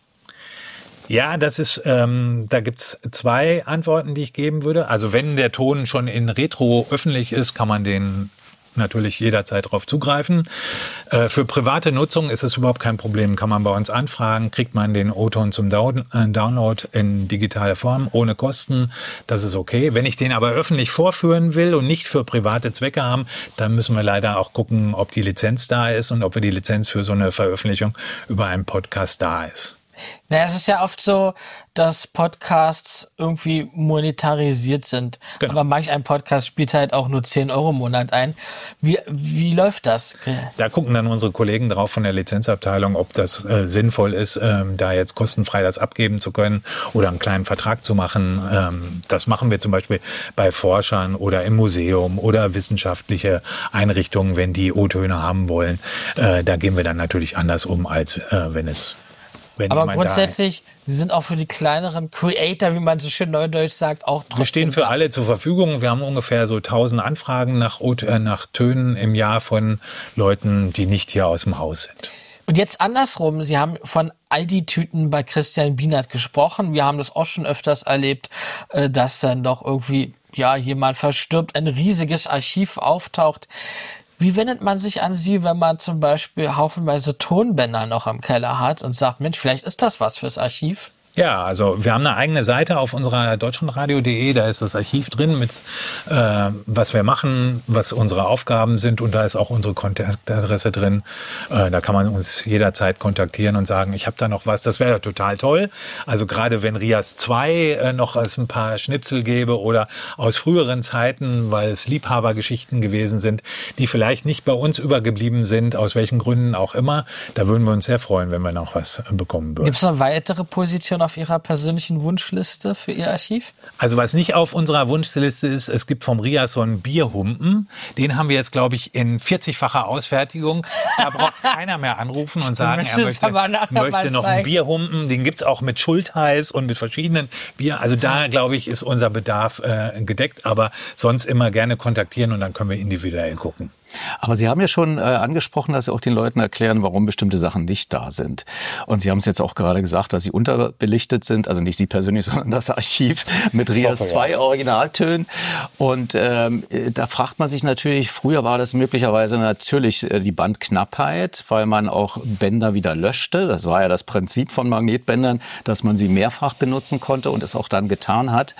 Ja, das ist, ähm, da gibt's zwei Antworten, die ich geben würde. Also wenn der Ton schon in Retro öffentlich ist, kann man den natürlich jederzeit darauf zugreifen. Äh, für private Nutzung ist es überhaupt kein Problem. Kann man bei uns anfragen, kriegt man den O-Ton zum Down- äh, Download in digitaler Form, ohne Kosten. Das ist okay. Wenn ich den aber öffentlich vorführen will und nicht für private Zwecke haben, dann müssen wir leider auch gucken, ob die Lizenz da ist und ob wir die Lizenz für so eine Veröffentlichung über einen Podcast da ist. Naja, es ist ja oft so, dass Podcasts irgendwie monetarisiert sind. Genau. Aber manch ein Podcast spielt halt auch nur zehn Euro im Monat ein. Wie, wie läuft das? Da gucken dann unsere Kollegen drauf von der Lizenzabteilung, ob das äh, sinnvoll ist, ähm, da jetzt kostenfrei das abgeben zu können oder einen kleinen Vertrag zu machen. Ähm, das machen wir zum Beispiel bei Forschern oder im Museum oder wissenschaftliche Einrichtungen, wenn die O-Töne haben wollen. Äh, da gehen wir dann natürlich anders um, als äh, wenn es Wenn Aber grundsätzlich, sie sind auch für die kleineren Creator, wie man so schön neudeutsch sagt, auch trotzdem. Wir stehen für alle zur Verfügung. Wir haben ungefähr so tausend Anfragen nach, äh, nach Tönen im Jahr von Leuten, die nicht hier aus dem Haus sind. Und jetzt andersrum, Sie haben von Aldi-Tüten bei Christian Bienert gesprochen. Wir haben das auch schon öfters erlebt, dass dann doch irgendwie ja jemand verstirbt, ein riesiges Archiv auftaucht. Wie wendet man sich an Sie, wenn man zum Beispiel haufenweise Tonbänder noch im Keller hat und sagt, Mensch, vielleicht ist das was fürs Archiv? Ja, also wir haben eine eigene Seite auf unserer deutschlandradio punkt de, da ist das Archiv drin mit äh, was wir machen, was unsere Aufgaben sind und da ist auch unsere Kontaktadresse drin. Äh, da kann man uns jederzeit kontaktieren und sagen, ich habe da noch was, das wäre total toll. Also gerade wenn Rias zwei äh, noch als ein paar Schnipsel gäbe oder aus früheren Zeiten, weil es Liebhabergeschichten gewesen sind, die vielleicht nicht bei uns übergeblieben sind, aus welchen Gründen auch immer, da würden wir uns sehr freuen, wenn wir noch was bekommen würden. Gibt es eine weitere Position auf Ihrer persönlichen Wunschliste für Ihr Archiv? Also was nicht auf unserer Wunschliste ist, es gibt vom Rias so einen Bierhumpen. Den haben wir jetzt, glaube ich, in vierzigfacher Ausfertigung. Da braucht keiner mehr anrufen und sagen, er möchte, möchte noch einen Bierhumpen. Den gibt's auch mit Schultheiß und mit verschiedenen Bier. Also da, glaube ich, ist unser Bedarf äh, gedeckt. Aber sonst immer gerne kontaktieren und dann können wir individuell gucken. Aber Sie haben ja schon äh, angesprochen, dass Sie auch den Leuten erklären, warum bestimmte Sachen nicht da sind. Und Sie haben es jetzt auch gerade gesagt, dass Sie unterbelichtet sind, also nicht Sie persönlich, sondern das Archiv mit Rias zwei ja. Originaltönen. Und ähm, da fragt man sich natürlich, früher war das möglicherweise natürlich äh, die Bandknappheit, weil man auch Bänder wieder löschte. Das war ja das Prinzip von Magnetbändern, dass man sie mehrfach benutzen konnte und es auch dann getan hat.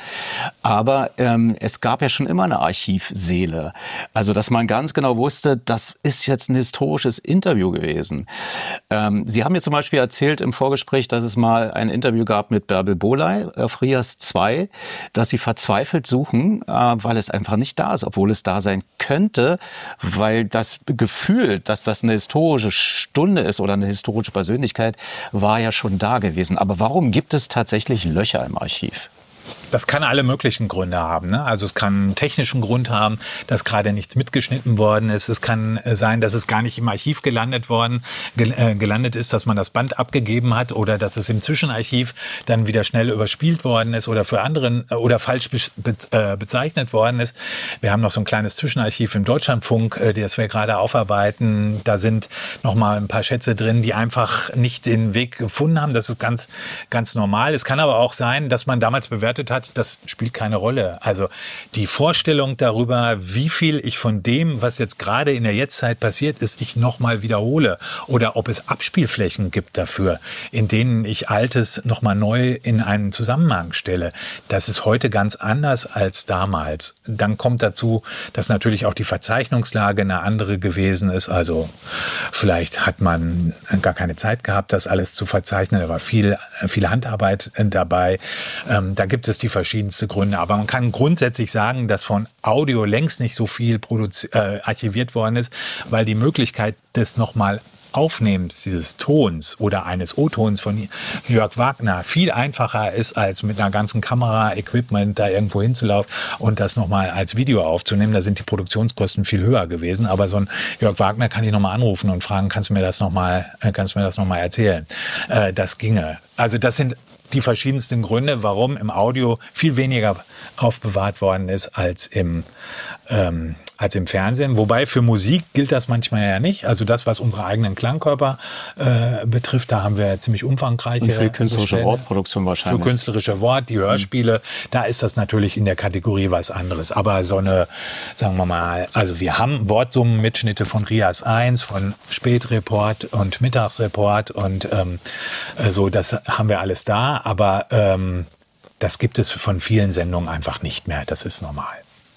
Aber ähm, es gab ja schon immer eine Archivseele. Also dass man ganz genau wusste, das ist jetzt ein historisches Interview gewesen. Ähm, Sie haben mir zum Beispiel erzählt im Vorgespräch, dass es mal ein Interview gab mit Bärbel Bohley auf Rias zwei, dass Sie verzweifelt suchen, äh, weil es einfach nicht da ist, obwohl es da sein könnte, weil das Gefühl, dass das eine historische Stunde ist oder eine historische Persönlichkeit, war ja schon da gewesen. Aber warum gibt es tatsächlich Löcher im Archiv? Das kann alle möglichen Gründe haben. Ne? Also es kann einen technischen Grund haben, dass gerade nichts mitgeschnitten worden ist. Es kann sein, dass es gar nicht im Archiv gelandet worden gel- äh, gelandet ist, dass man das Band abgegeben hat oder dass es im Zwischenarchiv dann wieder schnell überspielt worden ist oder für anderen äh, oder falsch be- be- äh, bezeichnet worden ist. Wir haben noch so ein kleines Zwischenarchiv im Deutschlandfunk, äh, das wir gerade aufarbeiten. Da sind noch mal ein paar Schätze drin, die einfach nicht den Weg gefunden haben. Das ist ganz, ganz normal. Es kann aber auch sein, dass man damals bewertet hat, das spielt keine Rolle. Also die Vorstellung darüber, wie viel ich von dem, was jetzt gerade in der Jetztzeit passiert ist, ich nochmal wiederhole oder ob es Abspielflächen gibt dafür, in denen ich Altes nochmal neu in einen Zusammenhang stelle, das ist heute ganz anders als damals. Dann kommt dazu, dass natürlich auch die Verzeichnungslage eine andere gewesen ist. Also vielleicht hat man gar keine Zeit gehabt, das alles zu verzeichnen. Da war viel, viel Handarbeit dabei. Ähm, da gibt es die verschiedenste Gründe. Aber man kann grundsätzlich sagen, dass von Audio längst nicht so viel produzi- äh, archiviert worden ist, weil die Möglichkeit des nochmal Aufnehmens dieses Tons oder eines O-Tons von Jörg Wagner viel einfacher ist, als mit einer ganzen Kamera-Equipment da irgendwo hinzulaufen und das nochmal als Video aufzunehmen. Da sind die Produktionskosten viel höher gewesen. Aber so ein Jörg Wagner kann ich nochmal anrufen und fragen, kannst du mir das nochmal, kannst du mir das nochmal erzählen? Äh, das ginge. Also das sind die verschiedensten Gründe, warum im Audio viel weniger aufbewahrt worden ist als im ähm, als im Fernsehen. Wobei für Musik gilt das manchmal ja nicht. Also das, was unsere eigenen Klangkörper äh, betrifft, da haben wir ziemlich umfangreiche Und für künstlerische Bestände. Wortproduktion wahrscheinlich. Für künstlerische Wort, die Hörspiele, mhm. da ist das natürlich in der Kategorie was anderes. Aber so eine, sagen wir mal, also wir haben Wortsummenmitschnitte von Rias eins, von Spätreport und Mittagsreport und ähm, so, das haben wir alles da. Aber ähm, das gibt es von vielen Sendungen einfach nicht mehr. Das ist normal.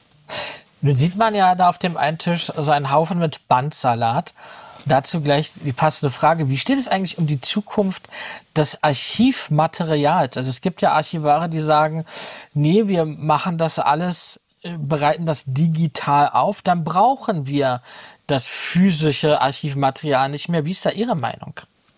Nun sieht man ja da auf dem einen Tisch so einen Haufen mit Bandsalat. Dazu gleich die passende Frage. Wie steht es eigentlich um die Zukunft des Archivmaterials? Also es gibt ja Archivare, die sagen, nee, wir machen das alles, bereiten das digital auf, dann brauchen wir das physische Archivmaterial nicht mehr. Wie ist da Ihre Meinung?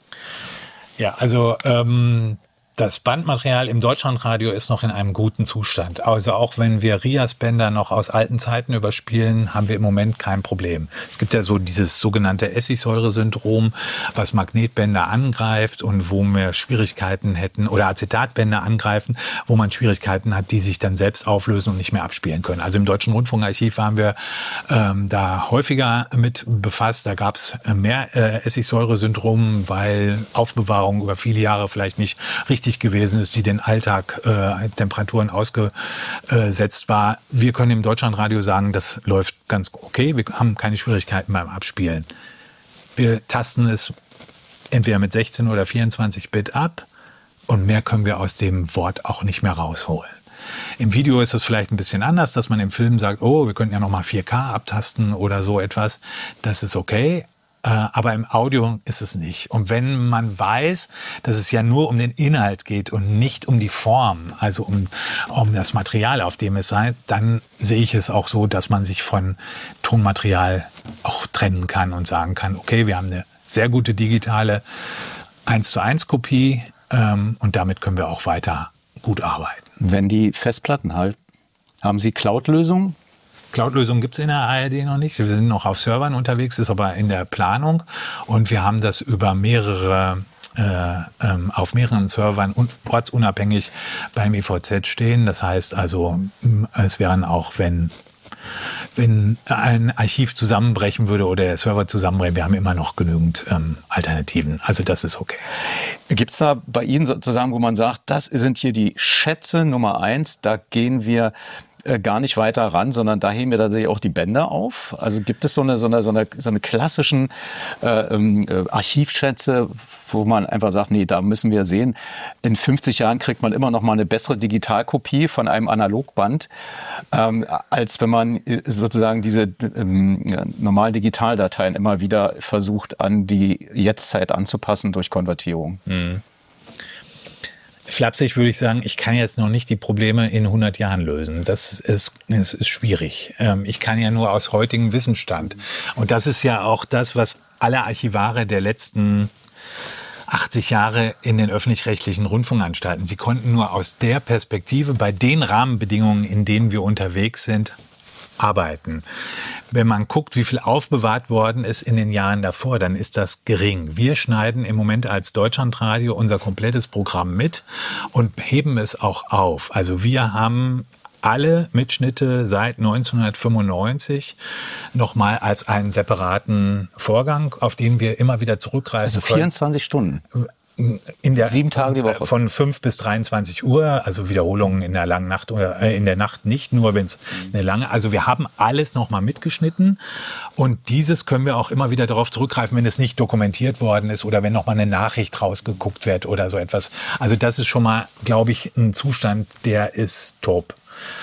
Ja, also ähm das Bandmaterial im Deutschlandradio ist noch in einem guten Zustand. Also auch wenn wir Rias-Bänder noch aus alten Zeiten überspielen, haben wir im Moment kein Problem. Es gibt ja so dieses sogenannte Essigsäure-Syndrom, was Magnetbänder angreift und wo wir Schwierigkeiten hätten, oder Acetatbänder angreifen, wo man Schwierigkeiten hat, die sich dann selbst auflösen und nicht mehr abspielen können. Also im Deutschen Rundfunkarchiv waren wir ähm, da häufiger mit befasst. Da gab es mehr äh, Essigsäure-Syndrom, weil Aufbewahrung über viele Jahre vielleicht nicht richtig wichtig gewesen ist, die den Alltag äh, Temperaturen ausgesetzt war. Wir können im Deutschlandradio sagen, das läuft ganz okay. Wir haben keine Schwierigkeiten beim Abspielen. Wir tasten es entweder mit sechzehn oder vierundzwanzig Bit ab und mehr können wir aus dem Wort auch nicht mehr rausholen. Im Video ist es vielleicht ein bisschen anders, dass man im Film sagt, oh, wir könnten ja nochmal vier K abtasten oder so etwas. Das ist okay. Aber im Audio ist es nicht. Und wenn man weiß, dass es ja nur um den Inhalt geht und nicht um die Form, also um, um das Material, auf dem es sei, dann sehe ich es auch so, dass man sich von Tonmaterial auch trennen kann und sagen kann, okay, wir haben eine sehr gute digitale eins zu eins Kopie ähm, und damit können wir auch weiter gut arbeiten. Wenn die Festplatten halten, haben Sie Cloud-Lösungen? Cloud-Lösungen gibt es in der A R D noch nicht. Wir sind noch auf Servern unterwegs, ist aber in der Planung. Und wir haben das über mehrere, äh, ähm, auf mehreren Servern und ortsunabhängig beim E V Z stehen. Das heißt also, es wären auch, wenn, wenn ein Archiv zusammenbrechen würde oder der Server zusammenbrechen, wir haben immer noch genügend ähm, Alternativen. Also das ist okay. Gibt es da bei Ihnen sozusagen, wo man sagt, das sind hier die Schätze Nummer eins, da gehen wir gar nicht weiter ran, sondern da heben wir tatsächlich auch die Bänder auf. Also gibt es so eine so eine so eine, so eine klassischen äh, äh, Archivschätze, wo man einfach sagt, nee, da müssen wir sehen, in fünfzig Jahren kriegt man immer noch mal eine bessere Digitalkopie von einem Analogband, ähm, als wenn man sozusagen diese ähm, normalen Digitaldateien immer wieder versucht, an die Jetztzeit anzupassen durch Konvertierung. Mhm. Flapsig würde ich sagen, ich kann jetzt noch nicht die Probleme in hundert Jahren lösen. Das ist, das ist schwierig. Ich kann ja nur aus heutigem Wissensstand. Und das ist ja auch das, was alle Archivare der letzten achtzig Jahre in den öffentlich-rechtlichen Rundfunkanstalten, sie konnten nur aus der Perspektive, bei den Rahmenbedingungen, in denen wir unterwegs sind, arbeiten. Wenn man guckt, wie viel aufbewahrt worden ist in den Jahren davor, dann ist das gering. Wir schneiden im Moment als Deutschlandradio unser komplettes Programm mit und heben es auch auf. Also wir haben alle Mitschnitte seit neunzehnhundertfünfundneunzig nochmal als einen separaten Vorgang, auf den wir immer wieder zurückgreifen. Also vierundzwanzig Stunden. In der, Sieben Tage die Woche. Von fünf bis dreiundzwanzig Uhr, also Wiederholungen in der langen Nacht oder äh, in der Nacht nicht, nur wenn es eine lange, also wir haben alles nochmal mitgeschnitten und dieses können wir auch immer wieder darauf zurückgreifen, wenn es nicht dokumentiert worden ist oder wenn nochmal eine Nachricht rausgeguckt wird oder so etwas. Also das ist schon mal, glaube ich, ein Zustand, der ist top.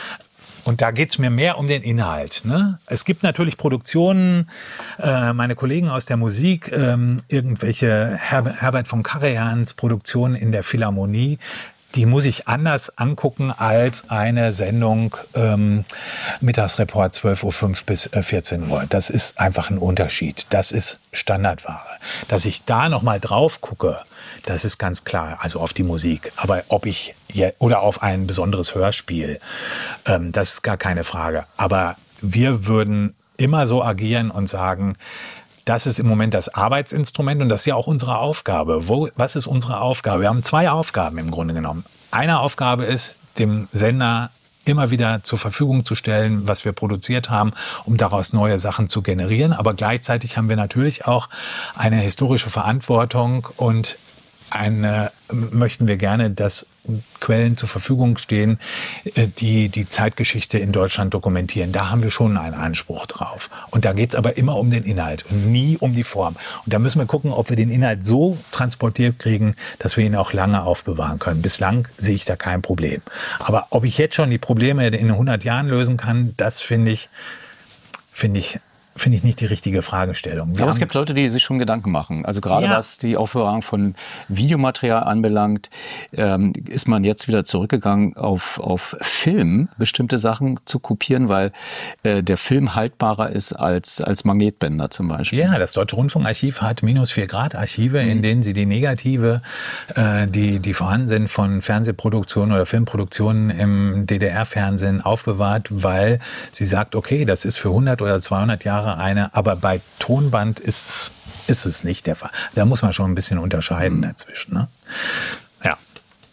Und da geht's mir mehr um den Inhalt. Ne? Es gibt natürlich Produktionen, äh, meine Kollegen aus der Musik, ähm, irgendwelche Her- Herbert von Karajans Produktionen in der Philharmonie, die muss ich anders angucken als eine Sendung ähm, Mittagsreport zwölf Uhr fünf bis vierzehn Uhr. Das ist einfach ein Unterschied. Das ist Standardware. Dass ich da nochmal drauf gucke, das ist ganz klar, also auf die Musik. Aber ob ich, je, oder auf ein besonderes Hörspiel, ähm, das ist gar keine Frage. Aber wir würden immer so agieren und sagen, das ist im Moment das Arbeitsinstrument und das ist ja auch unsere Aufgabe. Wo, was ist unsere Aufgabe? Wir haben zwei Aufgaben im Grunde genommen. Eine Aufgabe ist, dem Sender immer wieder zur Verfügung zu stellen, was wir produziert haben, um daraus neue Sachen zu generieren. Aber gleichzeitig haben wir natürlich auch eine historische Verantwortung und eine, möchten wir gerne, dass Quellen zur Verfügung stehen, die die Zeitgeschichte in Deutschland dokumentieren. Da haben wir schon einen Anspruch drauf. Und da geht es aber immer um den Inhalt und nie um die Form. Und da müssen wir gucken, ob wir den Inhalt so transportiert kriegen, dass wir ihn auch lange aufbewahren können. Bislang sehe ich da kein Problem. Aber ob ich jetzt schon die Probleme in hundert Jahren lösen kann, das finde ich, finde ich, finde ich nicht die richtige Fragestellung. Wir Aber es gibt Leute, die sich schon Gedanken machen. Also gerade ja. was die Aufbewahrung von Videomaterial anbelangt, ähm, ist man jetzt wieder zurückgegangen auf, auf Film, bestimmte Sachen zu kopieren, weil äh, der Film haltbarer ist als, als Magnetbänder zum Beispiel. Ja, das Deutsche Rundfunkarchiv hat minus vier Grad Archive, mhm. in denen sie die Negative, äh, die, die vorhanden sind von Fernsehproduktionen oder Filmproduktionen im D D R-Fernsehen aufbewahrt, weil sie sagt, okay, das ist für hundert oder zweihundert Jahre eine, aber bei Tonband ist, ist es nicht der Fall. Da muss man schon ein bisschen unterscheiden dazwischen. Ne? Ja.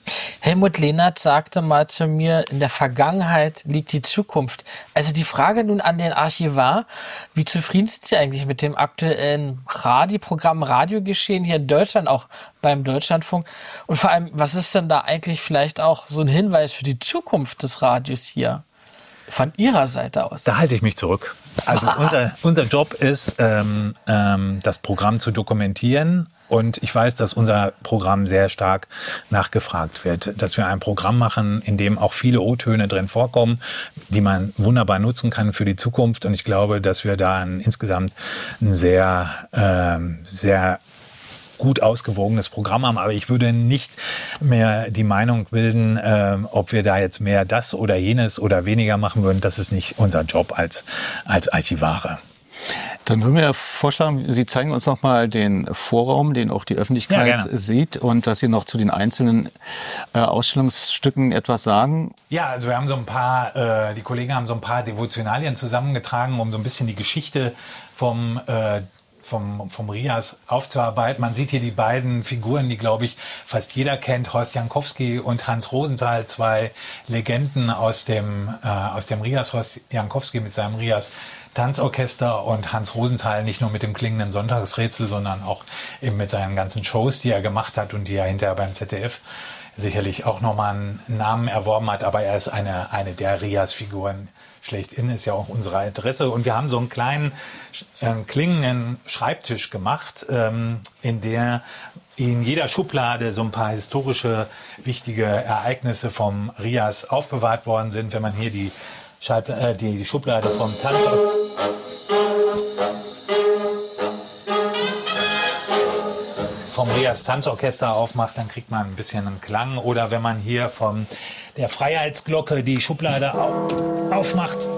Helmut Lehnert sagte mal zu mir, in der Vergangenheit liegt die Zukunft. Also die Frage nun an den Archivar, wie zufrieden sind Sie eigentlich mit dem aktuellen Radioprogramm, Radiogeschehen hier in Deutschland, auch beim Deutschlandfunk? Und vor allem, was ist denn da eigentlich vielleicht auch so ein Hinweis für die Zukunft des Radios hier? Von Ihrer Seite aus? Da halte ich mich zurück. Also unser, unser Job ist, ähm, ähm, das Programm zu dokumentieren. Und ich weiß, dass unser Programm sehr stark nachgefragt wird, dass wir ein Programm machen, in dem auch viele O-Töne drin vorkommen, die man wunderbar nutzen kann für die Zukunft. Und ich glaube, dass wir da ein, insgesamt ein sehr, ähm, sehr gut ausgewogenes Programm haben. Aber ich würde nicht mehr die Meinung bilden, äh, ob wir da jetzt mehr das oder jenes oder weniger machen würden. Das ist nicht unser Job als, als Archivare. Dann würden wir vorschlagen, Sie zeigen uns noch mal den Vorraum, den auch die Öffentlichkeit ja, sieht, und dass Sie noch zu den einzelnen äh, Ausstellungsstücken etwas sagen. Ja, also wir haben so ein paar, äh, die Kollegen haben so ein paar Devotionalien zusammengetragen, um so ein bisschen die Geschichte vom äh, vom, vom Rias aufzuarbeiten. Man sieht hier die beiden Figuren, die, glaube ich, fast jeder kennt, Horst Jankowski und Hans Rosenthal, zwei Legenden aus dem, äh, aus dem Rias. Horst Jankowski mit seinem Rias Tanzorchester und Hans Rosenthal nicht nur mit dem klingenden Sonntagsrätsel, sondern auch eben mit seinen ganzen Shows, die er gemacht hat und die er hinterher beim Z D F sicherlich auch nochmal einen Namen erworben hat. Aber er ist eine, eine der Rias-Figuren schlechthin, ist ja auch unsere Adresse. Und wir haben so einen kleinen äh, klingenden Schreibtisch gemacht, ähm, in der in jeder Schublade so ein paar historische, wichtige Ereignisse vom Rias aufbewahrt worden sind. Wenn man hier die, Schall, äh, die, die Schublade vom Tanz... vom Rias Tanzorchester aufmacht, dann kriegt man ein bisschen einen Klang. Oder wenn man hier von der Freiheitsglocke die Schublade au- aufmacht.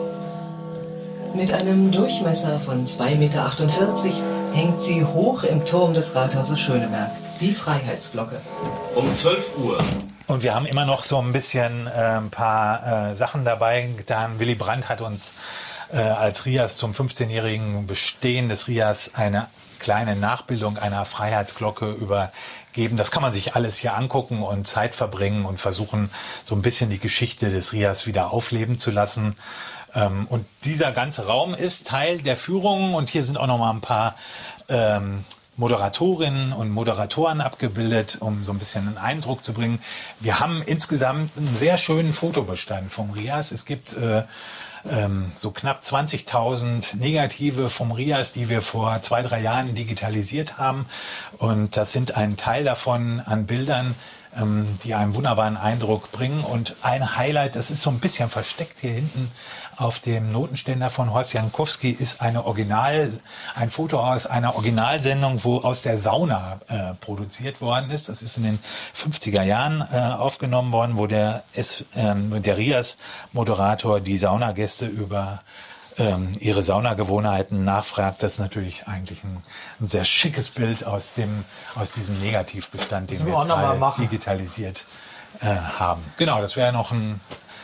Mit einem Durchmesser von zwei Komma achtundvierzig Meter hängt sie hoch im Turm des Rathauses Schöneberg, die Freiheitsglocke. Um zwölf Uhr. Und wir haben immer noch so ein bisschen äh, ein paar äh, Sachen dabei getan. Willy Brandt hat uns äh, als Rias zum fünfzehnjährigen Bestehen des Rias eine kleine Nachbildung einer Freiheitsglocke übergeben. Das kann man sich alles hier angucken und Zeit verbringen und versuchen, so ein bisschen die Geschichte des Rias wieder aufleben zu lassen. Und dieser ganze Raum ist Teil der Führung. Und hier sind auch noch mal ein paar ähm, Moderatorinnen und Moderatoren abgebildet, um so ein bisschen einen Eindruck zu bringen. Wir haben insgesamt einen sehr schönen Fotobestand vom Rias. Es gibt äh, ähm, so knapp zwanzigtausend Negative vom Rias, die wir vor zwei, drei Jahren digitalisiert haben. Und das sind ein Teil davon an Bildern, ähm, die einen wunderbaren Eindruck bringen. Und ein Highlight, das ist so ein bisschen versteckt hier hinten auf dem Notenständer von Horst Jankowski, ist eine Original, ein Foto aus einer Originalsendung, wo aus der Sauna äh, produziert worden ist. Das ist in den fünfziger Jahren äh, aufgenommen worden, wo der, es, ähm, der Rias-Moderator die Saunagäste über ähm, ihre Saunagewohnheiten nachfragt. Das ist natürlich eigentlich ein, ein sehr schickes Bild aus, dem, aus diesem Negativbestand, den wir jetzt gerade digitalisiert äh, haben. Genau, das wäre noch ein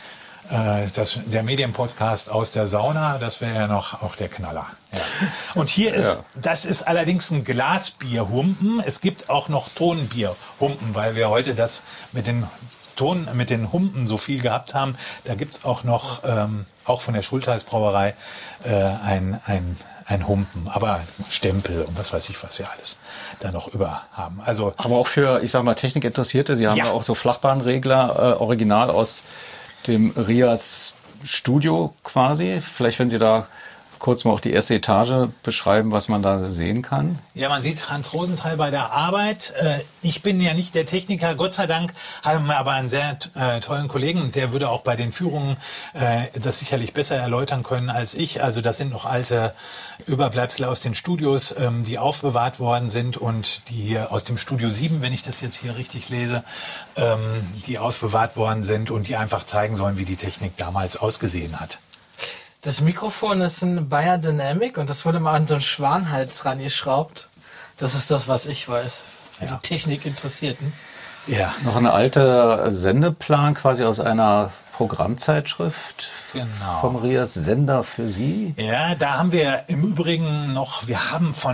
Das, der Medienpodcast aus der Sauna, das wäre ja noch auch der Knaller. Ja. Und hier ist, ja. das ist allerdings ein Glasbierhumpen. Es gibt auch noch Tonbierhumpen, weil wir heute das mit den Ton, mit den Humpen so viel gehabt haben. Da gibt's auch noch, ähm, auch von der Schultheiß-Brauerei, äh, ein, ein, ein Humpen, aber Stempel und was weiß ich, was wir alles da noch über haben. Also, aber auch für, ich sag mal, Technikinteressierte, Sie haben ja, ja auch so Flachbahnregler, äh, original aus dem Rias Studio quasi. Vielleicht, wenn Sie da kurz mal auch die erste Etage beschreiben, was man da sehen kann. Ja, man sieht Hans Rosenthal bei der Arbeit. Ich bin ja nicht der Techniker. Gott sei Dank haben wir aber einen sehr äh, tollen Kollegen, der würde auch bei den Führungen äh, das sicherlich besser erläutern können als ich. Also das sind noch alte Überbleibsel aus den Studios, ähm, die aufbewahrt worden sind und die hier aus dem Studio sieben, wenn ich das jetzt hier richtig lese, ähm, die aufbewahrt worden sind und die einfach zeigen sollen, wie die Technik damals ausgesehen hat. Das Mikrofon ist ein Bayer Dynamic und das wurde mal an so einen Schwanhals rangeschraubt. Das ist das, was ich weiß, für ja. die Technikinteressierten. Ja. Noch ein alter Sendeplan quasi aus einer Programmzeitschrift genau. vom Rias, Sender für Sie. Ja, da haben wir im Übrigen noch, wir haben von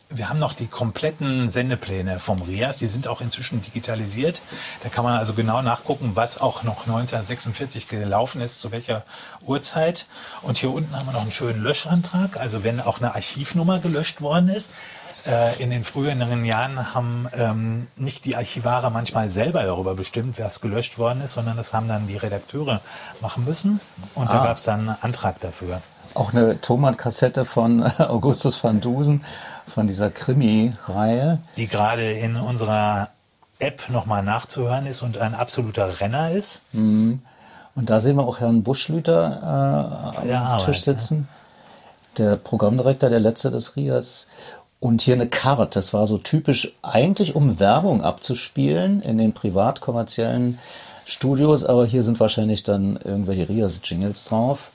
wir haben noch die kompletten Sendepläne vom RIAS, die sind auch inzwischen digitalisiert. Da kann man also genau nachgucken, was auch noch neunzehnhundertsechsundvierzig gelaufen ist, zu welcher Uhrzeit. Und hier unten haben wir noch einen schönen Löschantrag, also wenn auch eine Archivnummer gelöscht worden ist. Äh, in den früheren Jahren haben ähm, nicht die Archivare manchmal selber darüber bestimmt, was gelöscht worden ist, sondern das haben dann die Redakteure machen müssen. Und ah. da gab es dann einen Antrag dafür. Auch eine Thomann-Kassette von Augustus van Dusen, von dieser Krimi-Reihe. Die gerade in unserer App nochmal nachzuhören ist und ein absoluter Renner ist. Mhm. Und da sehen wir auch Herrn Buschlüter äh, am Arbeit, Tisch sitzen. Ja. Der Programmdirektor, der letzte des RIAS. Und hier eine Karte. Das war so typisch eigentlich, um Werbung abzuspielen in den privat-kommerziellen Studios. Aber hier sind wahrscheinlich dann irgendwelche RIAS-Jingles drauf.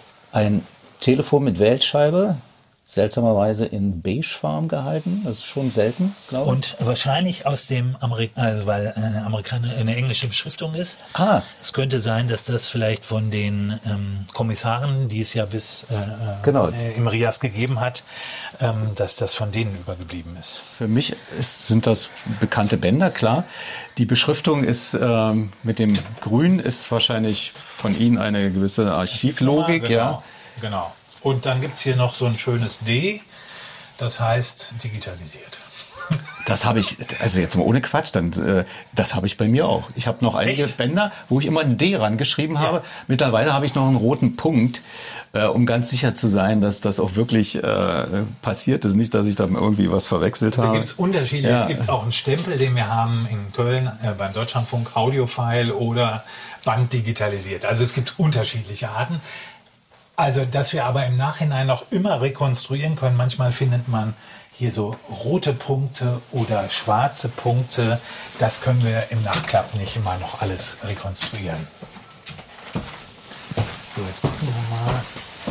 Ein Telefon mit Wählscheibe, seltsamerweise in Beigefarben gehalten. Das ist schon selten, glaube ich. Und wahrscheinlich aus dem Amerika, also weil eine Amerikaner eine englische Beschriftung ist. Ah. Es könnte sein, dass das vielleicht von den ähm, Kommissaren, die es ja bis äh, genau. äh, im RIAS gegeben hat, ähm, dass das von denen übergeblieben ist. Für mich ist, sind das bekannte Bänder, klar. Die Beschriftung ist ähm, mit dem Grün ist wahrscheinlich von Ihnen eine gewisse Archivlogik, genau, ja. Genau. Und dann gibt es hier noch so ein schönes D, das heißt digitalisiert. Das habe ich, also jetzt mal ohne Quatsch, dann, äh, das habe ich bei mir auch. Ich habe noch einige Echt? Bänder, wo ich immer ein D rangeschrieben ja. habe. Mittlerweile habe ich noch einen roten Punkt, äh, um ganz sicher zu sein, dass das auch wirklich äh, passiert ist. Nicht, dass ich da irgendwie was verwechselt habe. Da gibt es Unterschiede. Ja. Es gibt auch einen Stempel, den wir haben in Köln äh, beim Deutschlandfunk, Audiofile oder Band digitalisiert. Also es gibt unterschiedliche Arten. Also, dass wir aber im Nachhinein noch immer rekonstruieren können. Manchmal findet man hier so rote Punkte oder schwarze Punkte. Das können wir im Nachklapp nicht immer noch alles rekonstruieren. So, jetzt gucken wir mal.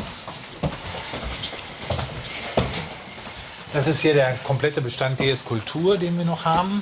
Das ist hier der komplette Bestand D S Kultur, den wir noch haben.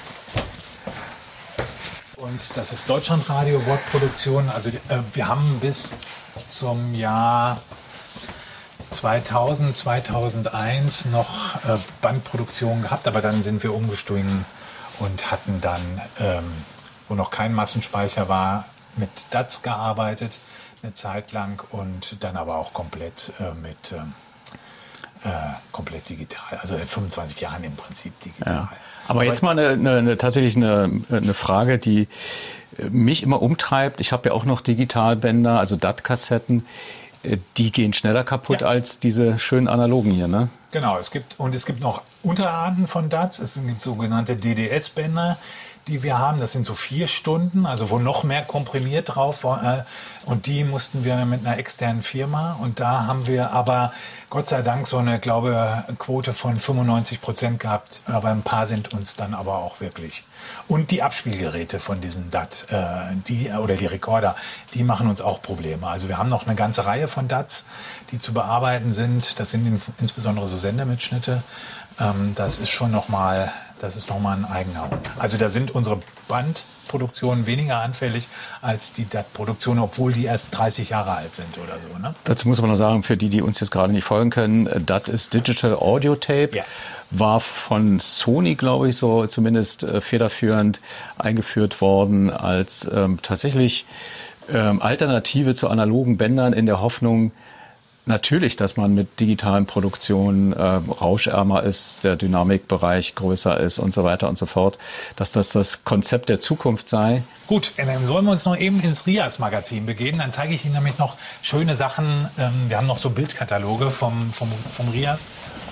Und das ist Deutschlandradio, Wortproduktion. Also äh, wir haben bis zum Jahr zweitausend, zweitausendeins noch äh, Bandproduktion gehabt, aber dann sind wir umgestiegen und hatten dann, ähm, wo noch kein Massenspeicher war, mit D A Z gearbeitet, eine Zeit lang und dann aber auch komplett äh, mit äh, äh, komplett digital, also seit fünfundzwanzig Jahren im Prinzip digital. Ja. Aber, aber jetzt mal eine, eine, eine tatsächlich eine, eine Frage, die mich immer umtreibt. Ich habe ja auch noch Digitalbänder, also D A T-Kassetten. Die gehen schneller kaputt ja. als diese schönen analogen hier, ne? Genau, es gibt und es gibt noch Unterarten von D A Ts. Es gibt sogenannte D D S-Bänder, die wir haben. Das sind so vier Stunden, also wo noch mehr komprimiert drauf war. Und die mussten wir mit einer externen Firma. Und da haben wir aber Gott sei Dank so eine, glaube Quote von fünfundneunzig Prozent gehabt. Aber ein paar sind uns dann aber auch wirklich. Und die Abspielgeräte von diesen D A T, äh, die, oder die Rekorder, die machen uns auch Probleme. Also wir haben noch eine ganze Reihe von D A Ts, die zu bearbeiten sind. Das sind in, insbesondere so Sendermitschnitte. Ähm, das ist schon nochmal, das ist nochmal ein eigener. Also da sind unsere Bandproduktionen weniger anfällig als die D A T-Produktionen, obwohl die erst dreißig Jahre alt sind oder so. Ne? Dazu muss man noch sagen, für die, die uns jetzt gerade nicht folgen können, D A T ist Digital Audio Tape. Ja. War von Sony, glaube ich, so zumindest äh, federführend eingeführt worden als ähm, tatsächlich ähm, Alternative zu analogen Bändern in der Hoffnung, natürlich, dass man mit digitalen Produktionen äh, rauschärmer ist, der Dynamikbereich größer ist und so weiter und so fort, dass das das Konzept der Zukunft sei. Gut, dann sollen wir uns noch eben ins RIAS-Magazin begeben. Dann zeige ich Ihnen nämlich noch schöne Sachen. Ähm, wir haben noch so Bildkataloge vom, vom, vom RIAS.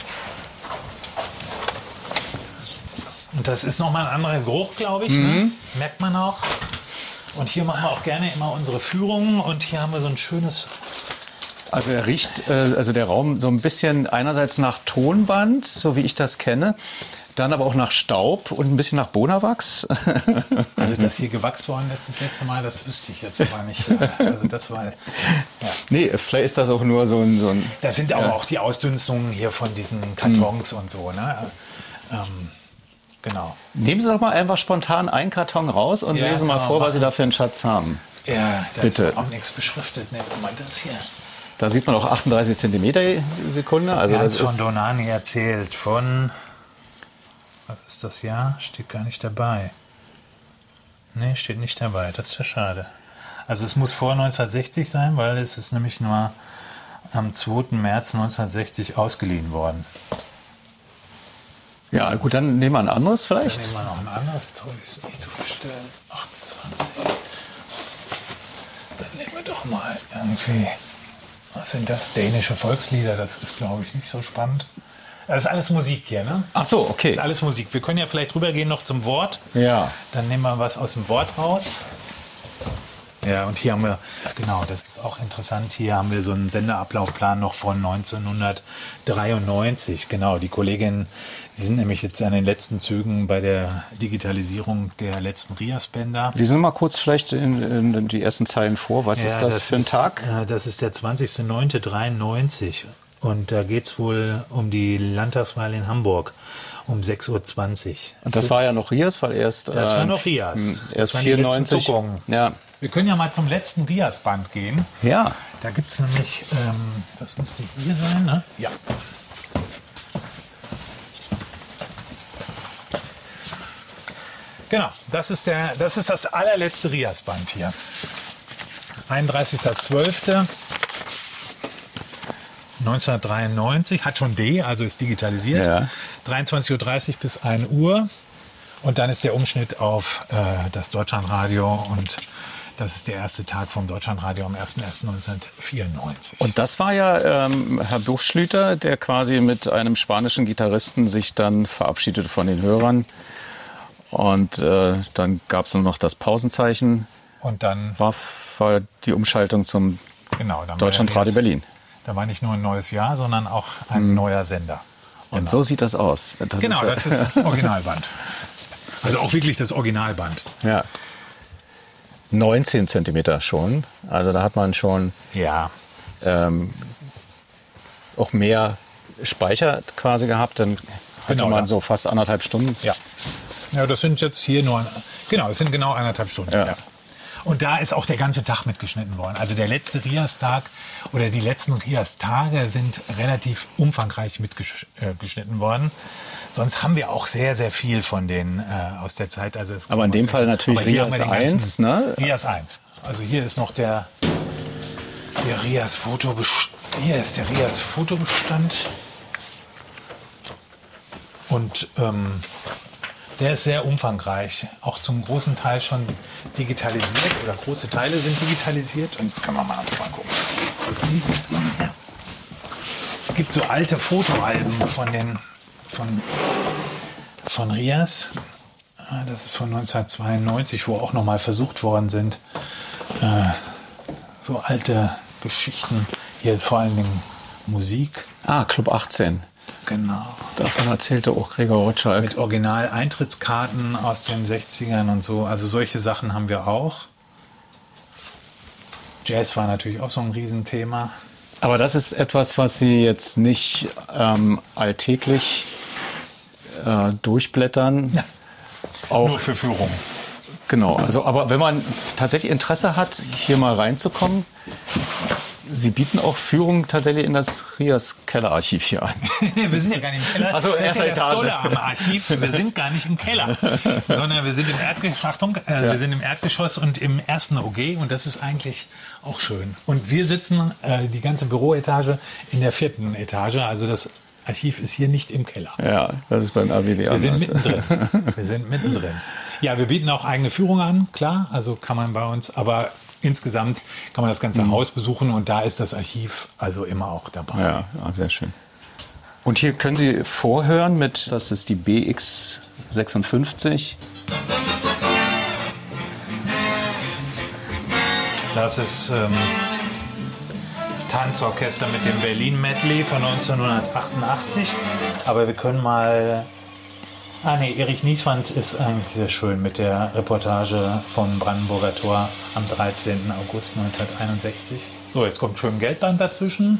Und das ist nochmal ein anderer Geruch, glaube ich. Mhm. Ne? Merkt man auch. Und hier machen wir auch gerne immer unsere Führungen. Und hier haben wir so ein schönes... Also er riecht, äh, also der Raum so ein bisschen einerseits nach Tonband, so wie ich das kenne, dann aber auch nach Staub und ein bisschen nach Bonawachs. Also dass hier gewachst worden ist das letzte Mal, das wüsste ich jetzt aber nicht. Also das war... Ja. Nee, vielleicht ist das auch nur so ein... So ein das sind aber ja. auch die Ausdünstungen hier von diesen Kartons mhm. und so, ne? Ähm, genau. Nehmen Sie doch mal einfach spontan einen Karton raus und ja, lesen mal genau, vor, machen. was Sie da für einen Schatz haben. Ja, da Bitte. ist auch nichts beschriftet. Nehmen wir mal das hier. Da sieht man auch achtunddreißig Zentimeter Sekunde. Also Ernst das von ist Donani erzählt von, was ist das Jahr? Steht gar nicht dabei. Nee, steht nicht dabei. Das ist ja schade. Also es muss vor neunzehnhundertsechzig sein, weil es ist nämlich nur am zweiten März neunzehnhundertsechzig ausgeliehen worden. Ja, gut, dann nehmen wir ein anderes vielleicht. Dann nehmen wir noch ein anderes. Jetzt habe ich es nicht zu verstellen. achtundzwanzig. Dann nehmen wir doch mal irgendwie, was sind das? Dänische Volkslieder. Das ist, glaube ich, nicht so spannend. Das ist alles Musik hier, ne? Ach so, okay. Das ist alles Musik. Wir können ja vielleicht rübergehen noch zum Wort. Ja. Dann nehmen wir was aus dem Wort raus. Ja, und hier haben wir, genau, das ist auch interessant, hier haben wir so einen Sendeablaufplan noch von neunzehnhundertdreiundneunzig. Genau, die Kolleginnen sind nämlich jetzt an den letzten Zügen bei der Digitalisierung der letzten RIAS-Bänder. Lesen wir mal kurz vielleicht in, in die ersten Zeilen vor. Was Ja, ist das, das für ein ist, Tag? äh, Das ist der zwanzigster neunter dreiundneunzig. Und da geht es wohl um die Landtagswahl in Hamburg um sechs Uhr zwanzig. Und das war ja noch RIAS, weil erst... Das äh, war noch RIAS. Erst Das waren die letzten vierundneunzig. Zuckungen. Ja. Wir können ja mal zum letzten RIAS-Band gehen. Ja. Da gibt es nämlich, ähm, das müsste hier sein, ne? Ja. Genau, das ist, der, das ist das allerletzte RIAS-Band hier. einunddreißigster zwölfter neunzehnhundertdreiundneunzig, hat schon D, also ist digitalisiert. Ja. dreiundzwanzig Uhr dreißig bis ein Uhr. Und dann ist der Umschnitt auf äh, das Deutschlandradio und das ist der erste Tag vom Deutschlandradio am erster erster neunzehnhundertvierundneunzig. Und das war ja ähm, Herr Buchschlüter, der quasi mit einem spanischen Gitarristen sich dann verabschiedete von den Hörern. Und äh, dann gab es nur noch das Pausenzeichen. Und dann war, war die Umschaltung zum genau, dann Deutschlandradio Berlin. Da war nicht nur ein neues Jahr, sondern auch ein hm. neuer Sender. Und genau. so sieht das aus. Das genau, ist, das ist das Originalband. Also auch wirklich das Originalband. Ja. neunzehn Zentimeter schon. Also da hat man schon ja. ähm, auch mehr Speicher quasi gehabt. Dann hatte genau, man ja. so fast anderthalb Stunden. Ja. Ja, das sind jetzt hier nur, genau, es sind genau anderthalb Stunden. Ja. Ja. Und da ist auch der ganze Tag mitgeschnitten worden. Also der letzte RIAS-Tag oder die letzten RIAS-Tage sind relativ umfangreich mitgeschnitten worden. Sonst haben wir auch sehr, sehr viel von denen äh, aus der Zeit. Also es aber in dem Fall natürlich RIAS eins, ne? RIAS eins. Also hier ist noch der, der RIAS-Fotobestand. Hier ist der RIAS-Fotobestand. Und ähm, der ist sehr umfangreich, auch zum großen Teil schon digitalisiert oder große Teile sind digitalisiert. Und jetzt können wir mal, mal gucken. Dieses Ding hier. Es gibt so alte Fotoalben von den von, von RIAS. Das ist von neunzehnhundertzweiundneunzig, wo auch nochmal versucht worden sind, äh, so alte Geschichten. Hier ist vor allen Dingen Musik. Ah, Club achtzehn. Genau. Davon erzählte auch Gregor Rotschalk. Mit Original-Eintrittskarten aus den sechzigern und so. Also solche Sachen haben wir auch. Jazz war natürlich auch so ein Riesenthema. Aber das ist etwas, was Sie jetzt nicht ähm, alltäglich äh, durchblättern. Ja. Auch, nur für Führung. Genau. Also, aber wenn man tatsächlich Interesse hat, hier mal reinzukommen, Sie bieten auch Führung tatsächlich in das RIAS-Kellerarchiv hier an. Wir sind ja gar nicht im Keller. Also, das ist ja das Etage. Tolle am Archiv. Wir sind gar nicht im Keller, sondern wir sind im Erdgeschoss, Achtung, äh, Ja. wir sind im Erdgeschoss und im ersten O G und das ist eigentlich auch schön. Und wir sitzen, äh, die ganze Büroetage, in der vierten Etage. Also das Archiv ist hier nicht im Keller. Ja, das ist beim R B B Wir sind anders. mittendrin. Wir sind mittendrin. Ja, wir bieten auch eigene Führungen an, klar. Also kann man bei uns, aber insgesamt kann man das ganze Mhm. Haus besuchen und da ist das Archiv also immer auch dabei. Ja, ah, sehr schön. Und hier können Sie vorhören mit, das ist die B X sechsundfünfzig. Das ist ähm, Tanzorchester mit dem Berlin Medley von neunzehnhundertachtundachtzig. Aber wir können mal... Ah nee, Erich Nieswand ist eigentlich sehr schön mit der Reportage vom Brandenburger Tor am dreizehnten August neunzehnhunderteinundsechzig. So, jetzt kommt schön Geldband dazwischen.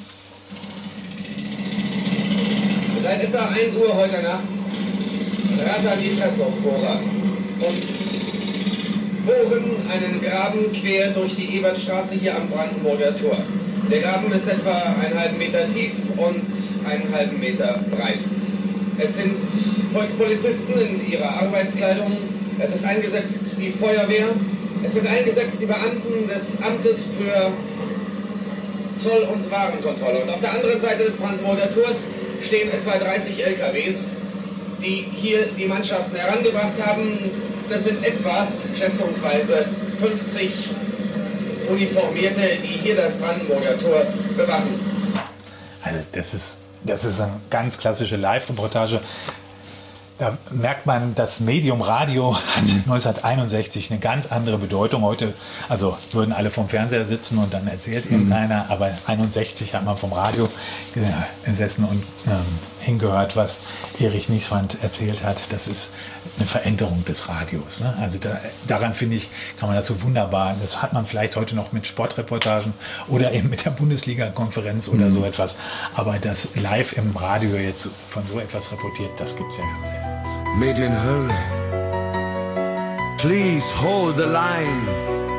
Seit etwa ein Uhr heute Nacht rattern die Pressluftbohrer und bohren einen Graben quer durch die Ebertstraße hier am Brandenburger Tor. Der Graben ist etwa einen halben Meter tief und einen halben Meter breit. Es sind Volkspolizisten in ihrer Arbeitskleidung. Es ist eingesetzt die Feuerwehr. Es sind eingesetzt die Beamten des Amtes für Zoll- und Warenkontrolle. Und auf der anderen Seite des Brandenburger Tors stehen etwa dreißig L K Ws, die hier die Mannschaften herangebracht haben. Das sind etwa schätzungsweise fünfzig Uniformierte, die hier das Brandenburger Tor bewachen. Also das ist, das ist eine ganz klassische Live-Reportage. Da merkt man, das Medium Radio hat neunzehnhunderteinundsechzig eine ganz andere Bedeutung. Heute, also würden alle vom Fernseher sitzen und dann erzählt irgendeiner, mhm. aber einundsechzig hat man vom Radio gesessen und ähm, hingehört, was Erich Nieswand erzählt hat. Das ist eine Veränderung des Radios. Ne? Also da, daran, finde ich, kann man das so wunderbar, das hat man vielleicht heute noch mit Sportreportagen oder eben mit der Bundesliga-Konferenz oder mhm. so etwas. Aber das live im Radio jetzt von so etwas reportiert, das gibt es ja ganz selten. Medienhölle. Please hold the line.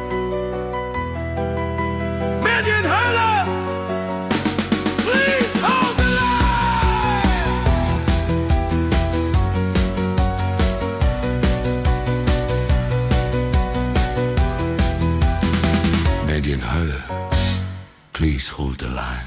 Medienhölle! Please hold the line. Medienhölle. Please hold the line.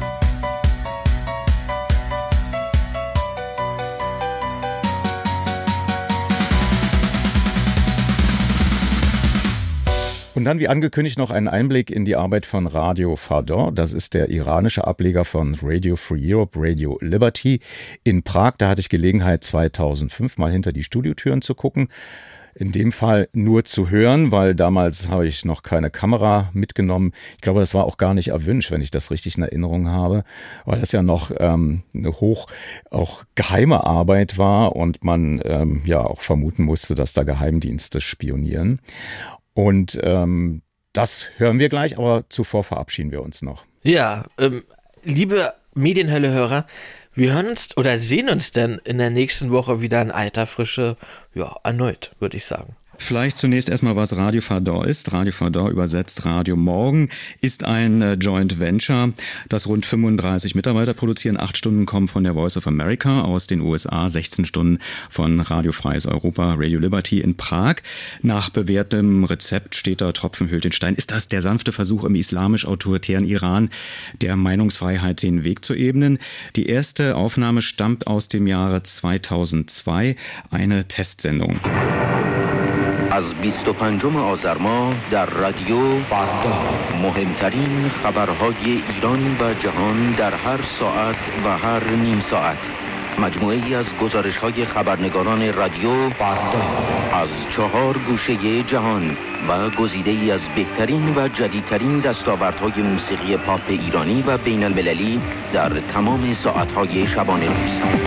Und dann, wie angekündigt, noch einen Einblick in die Arbeit von Radio Fardon. Das ist der iranische Ableger von Radio Free Europe, Radio Liberty in Prag. Da hatte ich Gelegenheit, zweitausendfünf mal hinter die Studiotüren zu gucken. In dem Fall nur zu hören, weil damals habe ich noch keine Kamera mitgenommen. Ich glaube, das war auch gar nicht erwünscht, wenn ich das richtig in Erinnerung habe, weil das ja noch ähm, eine hoch auch geheime Arbeit war und man ähm, ja auch vermuten musste, dass da Geheimdienste spionieren. Und ähm, das hören wir gleich, aber zuvor verabschieden wir uns noch. Ja, ähm, liebe Medienhölle-Hörer, wir hören uns oder sehen uns dann in der nächsten Woche wieder in alter Frische, ja, erneut, würde ich sagen. Vielleicht zunächst erstmal, was Radio Fardon ist. Radio Fardon, übersetzt Radio Morgen, ist ein äh, Joint Venture, das rund fünfunddreißig Mitarbeiter produzieren. Acht Stunden kommen von der Voice of America aus den U S A, sechzehn Stunden von Radio Freies Europa, Radio Liberty in Prag. Nach bewährtem Rezept steht da Tropfen höhlt den Stein. Ist das der sanfte Versuch im islamisch-autoritären Iran, der Meinungsfreiheit den Weg zu ebnen? Die erste Aufnahme stammt aus dem Jahre zweitausendzwei, eine Testsendung. از بیست و پنجم آذر ماه در رادیو فردا مهمترین خبرهای ایران و جهان در هر ساعت و هر نیم ساعت مجموعه ای از گزارش‌های خبرنگاران رادیو فردا از چهار گوشه جهان و گزیده ای از بهترین و جدیدترین دستاوردهای موسیقی پاپ ایرانی و بین المللی در تمام ساعت‌های شبانه روز.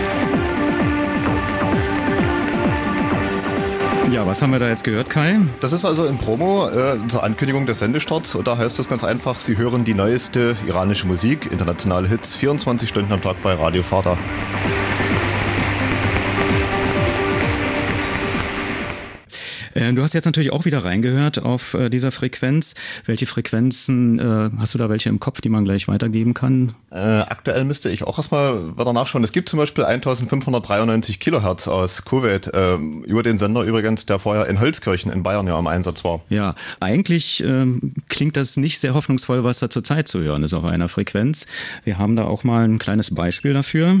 Ja, was haben wir da jetzt gehört, Kai? Das ist also ein Promo äh, zur Ankündigung des Sendestarts. Und da heißt es ganz einfach, Sie hören die neueste iranische Musik, internationale Hits, vierundzwanzig Stunden am Tag bei Radio Fardon. Du hast jetzt natürlich auch wieder reingehört auf äh, dieser Frequenz. Welche Frequenzen, äh, hast du da welche im Kopf, die man gleich weitergeben kann? Äh, aktuell müsste ich auch erstmal weiter nachschauen. Es gibt zum Beispiel eintausendfünfhundertdreiundneunzig Kilohertz aus Kuwait, äh, über den Sender übrigens, der vorher in Holzkirchen in Bayern ja im Einsatz war. Ja, eigentlich äh, klingt das nicht sehr hoffnungsvoll, was da zurzeit zu hören ist auf einer Frequenz. Wir haben da auch mal ein kleines Beispiel dafür.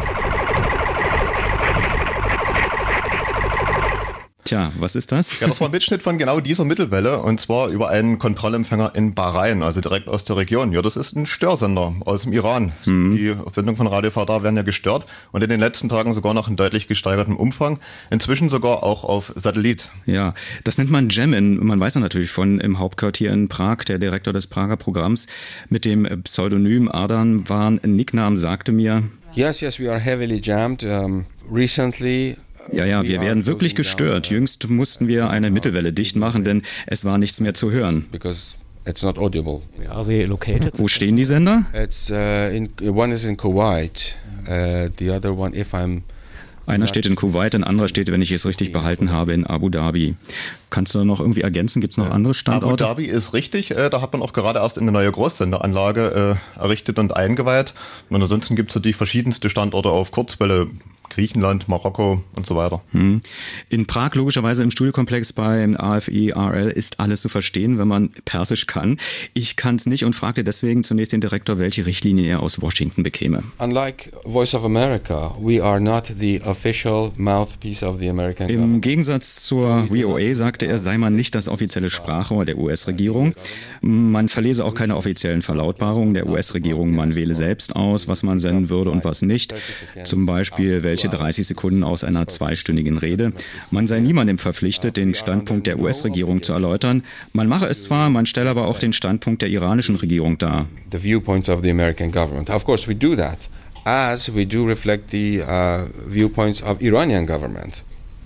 Tja, was ist das? Ja, das war ein Mitschnitt von genau dieser Mittelwelle und zwar über einen Kontrollempfänger in Bahrain, also direkt aus der Region. Ja, das ist ein Störsender aus dem Iran. Mhm. Die Sendungen von Radio Fardon werden ja gestört und in den letzten Tagen sogar noch in deutlich gesteigertem Umfang. Inzwischen sogar auch auf Satellit. Ja, das nennt man Jammin. Man weiß ja natürlich von im Hauptquartier in Prag, der Direktor des Prager Programms mit dem Pseudonym Ardan Van Nicknam sagte mir: Yes, yes, we are heavily jammed. Um, recently Ja, ja, wir werden wirklich gestört. Jüngst mussten wir eine Mittelwelle dicht machen, denn es war nichts mehr zu hören. It's not audible. Where are they located? Wo stehen die Sender? It's uh, in, one is in Kuwait. Uh, the other one, if I'm Einer steht in Kuwait, ein anderer steht, wenn ich es richtig behalten habe, in Abu Dhabi. Kannst du noch irgendwie ergänzen? Gibt es noch andere Standorte? Abu Dhabi ist richtig. Da hat man auch gerade erst eine neue Großsenderanlage errichtet und eingeweiht. Und ansonsten gibt es natürlich verschiedenste Standorte auf Kurzwelle. Griechenland, Marokko und so weiter. Hm. In Prag, logischerweise im Studiokomplex beim A F I R L, ist alles zu verstehen, wenn man Persisch kann. Ich kann es nicht und fragte deswegen zunächst den Direktor, welche Richtlinie er aus Washington bekäme. Unlike Voice of America, we are not the official mouthpiece of the American government. Im Gegensatz zur V O A sagte er, sei man nicht das offizielle Sprachrohr der U S-Regierung. Man verlese auch keine offiziellen Verlautbarungen der U S-Regierung. Man wähle selbst aus, was man senden würde und was nicht. Zum Beispiel, welche dreißig Sekunden aus einer zweistündigen Rede. Man sei niemandem verpflichtet, den Standpunkt der U S-Regierung zu erläutern. Man mache es zwar, man stelle aber auch den Standpunkt der iranischen Regierung dar. The viewpoints of the American government. Of course we do that, as we do reflect the uh, viewpoints of Iranian government.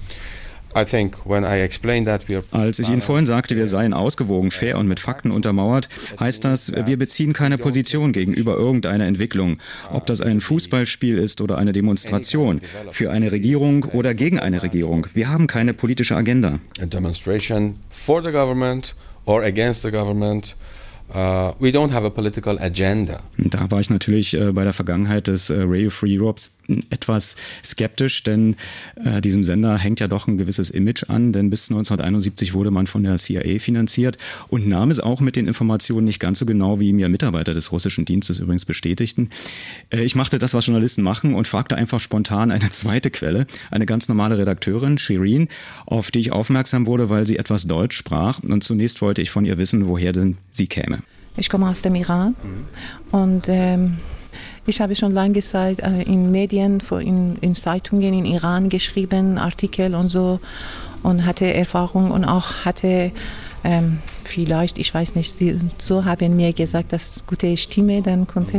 Als ich Ihnen vorhin sagte, wir seien ausgewogen, fair und mit Fakten untermauert, heißt das, wir beziehen keine Position gegenüber irgendeiner Entwicklung, ob das ein Fußballspiel ist oder eine Demonstration, für eine Regierung oder gegen eine Regierung. Wir haben keine politische Agenda. A demonstration for the government or against the government. Uh, we don't have a political agenda. Da war ich natürlich äh, bei der Vergangenheit des äh, Radio Free Europes etwas skeptisch, denn äh, diesem Sender hängt ja doch ein gewisses Image an, denn bis neunzehnhunderteinundsiebzig wurde man von der C I A finanziert und nahm es auch mit den Informationen nicht ganz so genau, wie mir Mitarbeiter des russischen Dienstes übrigens bestätigten. Äh, ich machte das, was Journalisten machen und fragte einfach spontan eine zweite Quelle, eine ganz normale Redakteurin, Shirin, auf die ich aufmerksam wurde, weil sie etwas Deutsch sprach und zunächst wollte ich von ihr wissen, woher denn sie käme. Ich komme aus dem Iran und ähm, ich habe schon lange Zeit äh, in Medien, in, in Zeitungen in Iran geschrieben, Artikel und so und hatte Erfahrung und auch hatte ähm, vielleicht, ich weiß nicht, sie, so haben mir gesagt, dass gute Stimme dann konnte.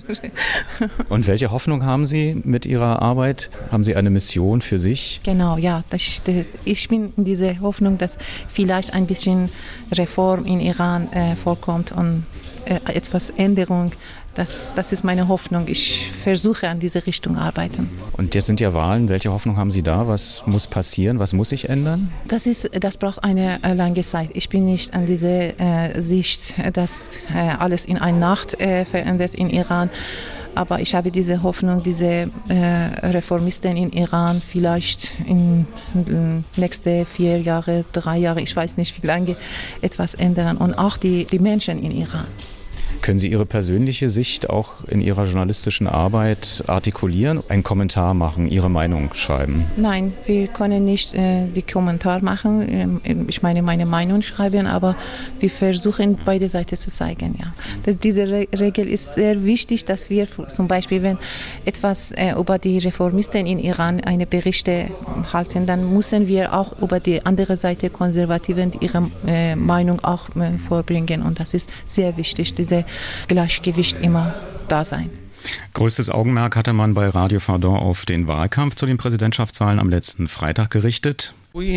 Und welche Hoffnung haben Sie mit Ihrer Arbeit? Haben Sie eine Mission für sich? Genau, ja. Das, ich bin in dieser Hoffnung, dass vielleicht ein bisschen Reform in Iran äh, vorkommt und äh, etwas Änderung. Das, das ist meine Hoffnung. Ich versuche an diese Richtung arbeiten. Und jetzt sind ja Wahlen. Welche Hoffnung haben Sie da? Was muss passieren? Was muss sich ändern? Das, ist, das braucht eine äh, lange Zeit. Ich bin nicht an dieser äh, Sicht, dass äh, alles in einer Nacht äh, verändert in Iran. Aber ich habe diese Hoffnung, diese äh, Reformisten in Iran vielleicht in den nächsten vier Jahre, drei Jahre, ich weiß nicht wie lange, etwas ändern. Und auch die, die Menschen in Iran. Können Sie Ihre persönliche Sicht auch in Ihrer journalistischen Arbeit artikulieren, einen Kommentar machen, Ihre Meinung schreiben? Nein, wir können nicht äh, die Kommentar machen, ich meine meine Meinung schreiben, aber wir versuchen beide Seiten zu zeigen. Ja. Das, diese Re- Regel ist sehr wichtig, dass wir zum Beispiel, wenn etwas äh, über die Reformisten in Iran eine Berichte halten, dann müssen wir auch über die andere Seite Konservativen ihre äh, Meinung auch äh, vorbringen und das ist sehr wichtig, diese Gleichgewicht immer da sein. Größtes Augenmerk hatte man bei Radio Verdun auf den Wahlkampf zu den Präsidentschaftswahlen am letzten Freitag gerichtet.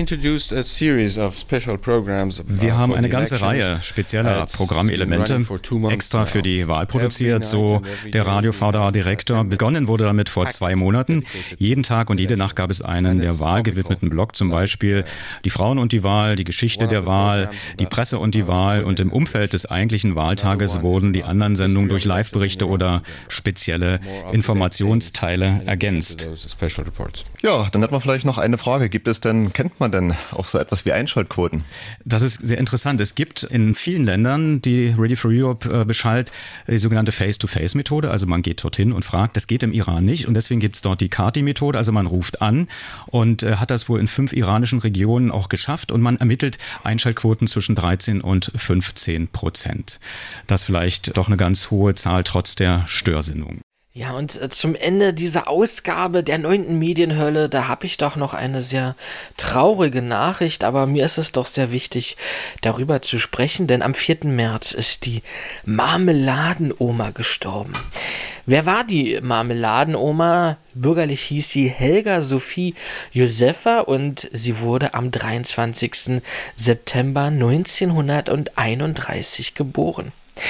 Wir haben eine ganze Reihe spezieller Programmelemente extra für die Wahl produziert, so der Radio V D A-Direktor. Begonnen wurde damit vor zwei Monaten. Jeden Tag und jede Nacht gab es einen der Wahl gewidmeten Blog, zum Beispiel die Frauen und die Wahl, die Geschichte der Wahl, die Presse und die Wahl. Und im Umfeld des eigentlichen Wahltages wurden die anderen Sendungen durch Live-Berichte oder spezielle Informationsteile ergänzt. Ja, dann hätten wir vielleicht noch eine Frage. Gibt es denn, kennt man denn auch so etwas wie Einschaltquoten? Das ist sehr interessant. Es gibt in vielen Ländern, die Radio Free Europe äh, beschallt, die sogenannte Face-to-Face-Methode. Also man geht dorthin und fragt. Das geht im Iran nicht und deswegen gibt es dort die Kati-Methode. Also man ruft an und äh, hat das wohl in fünf iranischen Regionen auch geschafft und man ermittelt Einschaltquoten zwischen dreizehn und fünfzehn Prozent. Das vielleicht doch eine ganz hohe Zahl trotz der Störsendung. Ja, und äh, zum Ende dieser Ausgabe der neunten Medienhölle, da habe ich doch noch eine sehr traurige Nachricht, aber mir ist es doch sehr wichtig, darüber zu sprechen, denn am vierten März ist die Marmeladenoma gestorben. Wer war die Marmeladenoma? Bürgerlich hieß sie Helga Sophie Josefa und sie wurde am dreiundzwanzigsten September neunzehnhunderteinunddreißig geboren.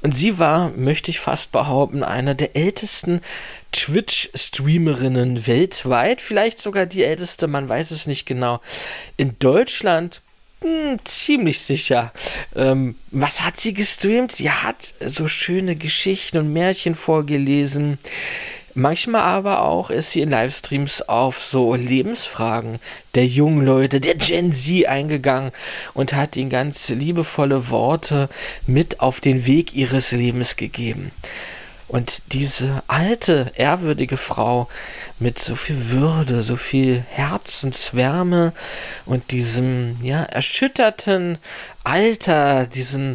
Und sie war, möchte ich fast behaupten, eine der ältesten Twitch-Streamerinnen weltweit, vielleicht sogar die älteste, man weiß es nicht genau. In Deutschland hm, ziemlich sicher. Ähm, was hat sie gestreamt? Sie hat so schöne Geschichten und Märchen vorgelesen. Manchmal aber auch ist sie in Livestreams auf so Lebensfragen der jungen Leute, der Gen Z eingegangen und hat ihnen ganz liebevolle Worte mit auf den Weg ihres Lebens gegeben. Und diese alte, ehrwürdige Frau mit so viel Würde, so viel Herzenswärme und diesem, ja, erschütterten Alter, diesen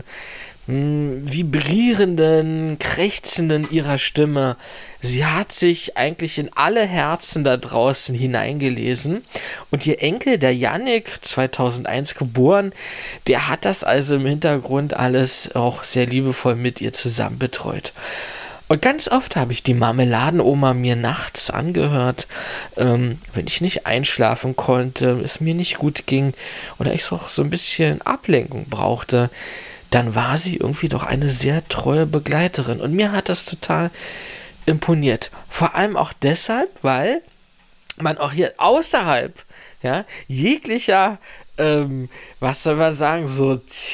vibrierenden, krächzenden ihrer Stimme. Sie hat sich eigentlich in alle Herzen da draußen hineingelesen und ihr Enkel, der Yannick, zweitausendeins geboren, der hat das also im Hintergrund alles auch sehr liebevoll mit ihr zusammen betreut. Und ganz oft habe ich die Marmeladenoma mir nachts angehört, ähm, wenn ich nicht einschlafen konnte, es mir nicht gut ging oder ich auch so ein bisschen Ablenkung brauchte. Dann war sie irgendwie doch eine sehr treue Begleiterin. Und mir hat das total imponiert. Vor allem auch deshalb, weil man auch hier außerhalb, ja, jeglicher, ähm, was soll man sagen, so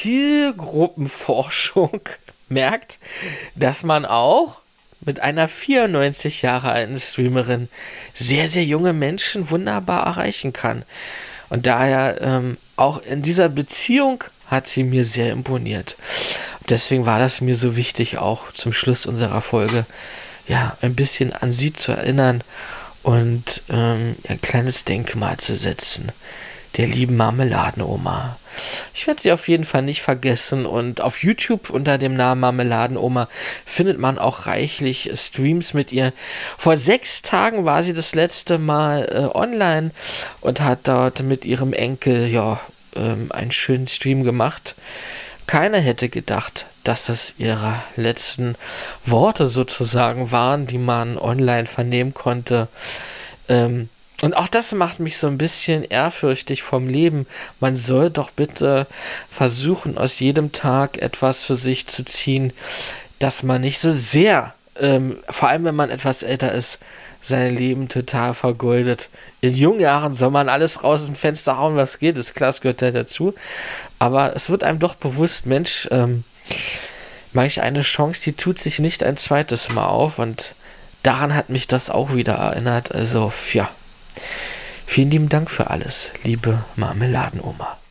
Zielgruppenforschung merkt, dass man auch mit einer vierundneunzig Jahre alten Streamerin sehr, sehr junge Menschen wunderbar erreichen kann. Und daher ähm, auch in dieser Beziehung hat sie mir sehr imponiert. Deswegen war das mir so wichtig, auch zum Schluss unserer Folge ja ein bisschen an sie zu erinnern und ähm, ein kleines Denkmal zu setzen. Der lieben Marmeladenoma. Ich werde sie auf jeden Fall nicht vergessen und auf YouTube unter dem Namen Marmeladenoma findet man auch reichlich Streams mit ihr. Vor sechs Tagen war sie das letzte Mal äh, online und hat dort mit ihrem Enkel, ja, ähm, einen schönen Stream gemacht. Keiner hätte gedacht, dass das ihre letzten Worte sozusagen waren, die man online vernehmen konnte. Ähm, Und auch das macht mich so ein bisschen ehrfürchtig vom Leben. Man soll doch bitte versuchen, aus jedem Tag etwas für sich zu ziehen, dass man nicht so sehr, ähm, vor allem wenn man etwas älter ist, sein Leben total vergeudet. In jungen Jahren soll man alles raus im Fenster hauen, was geht, ist klar, es gehört halt dazu. Aber es wird einem doch bewusst, Mensch, ähm, manch eine Chance, die tut sich nicht ein zweites Mal auf. Und daran hat mich das auch wieder erinnert. Also, ja. Vielen lieben Dank für alles, liebe Marmeladenoma.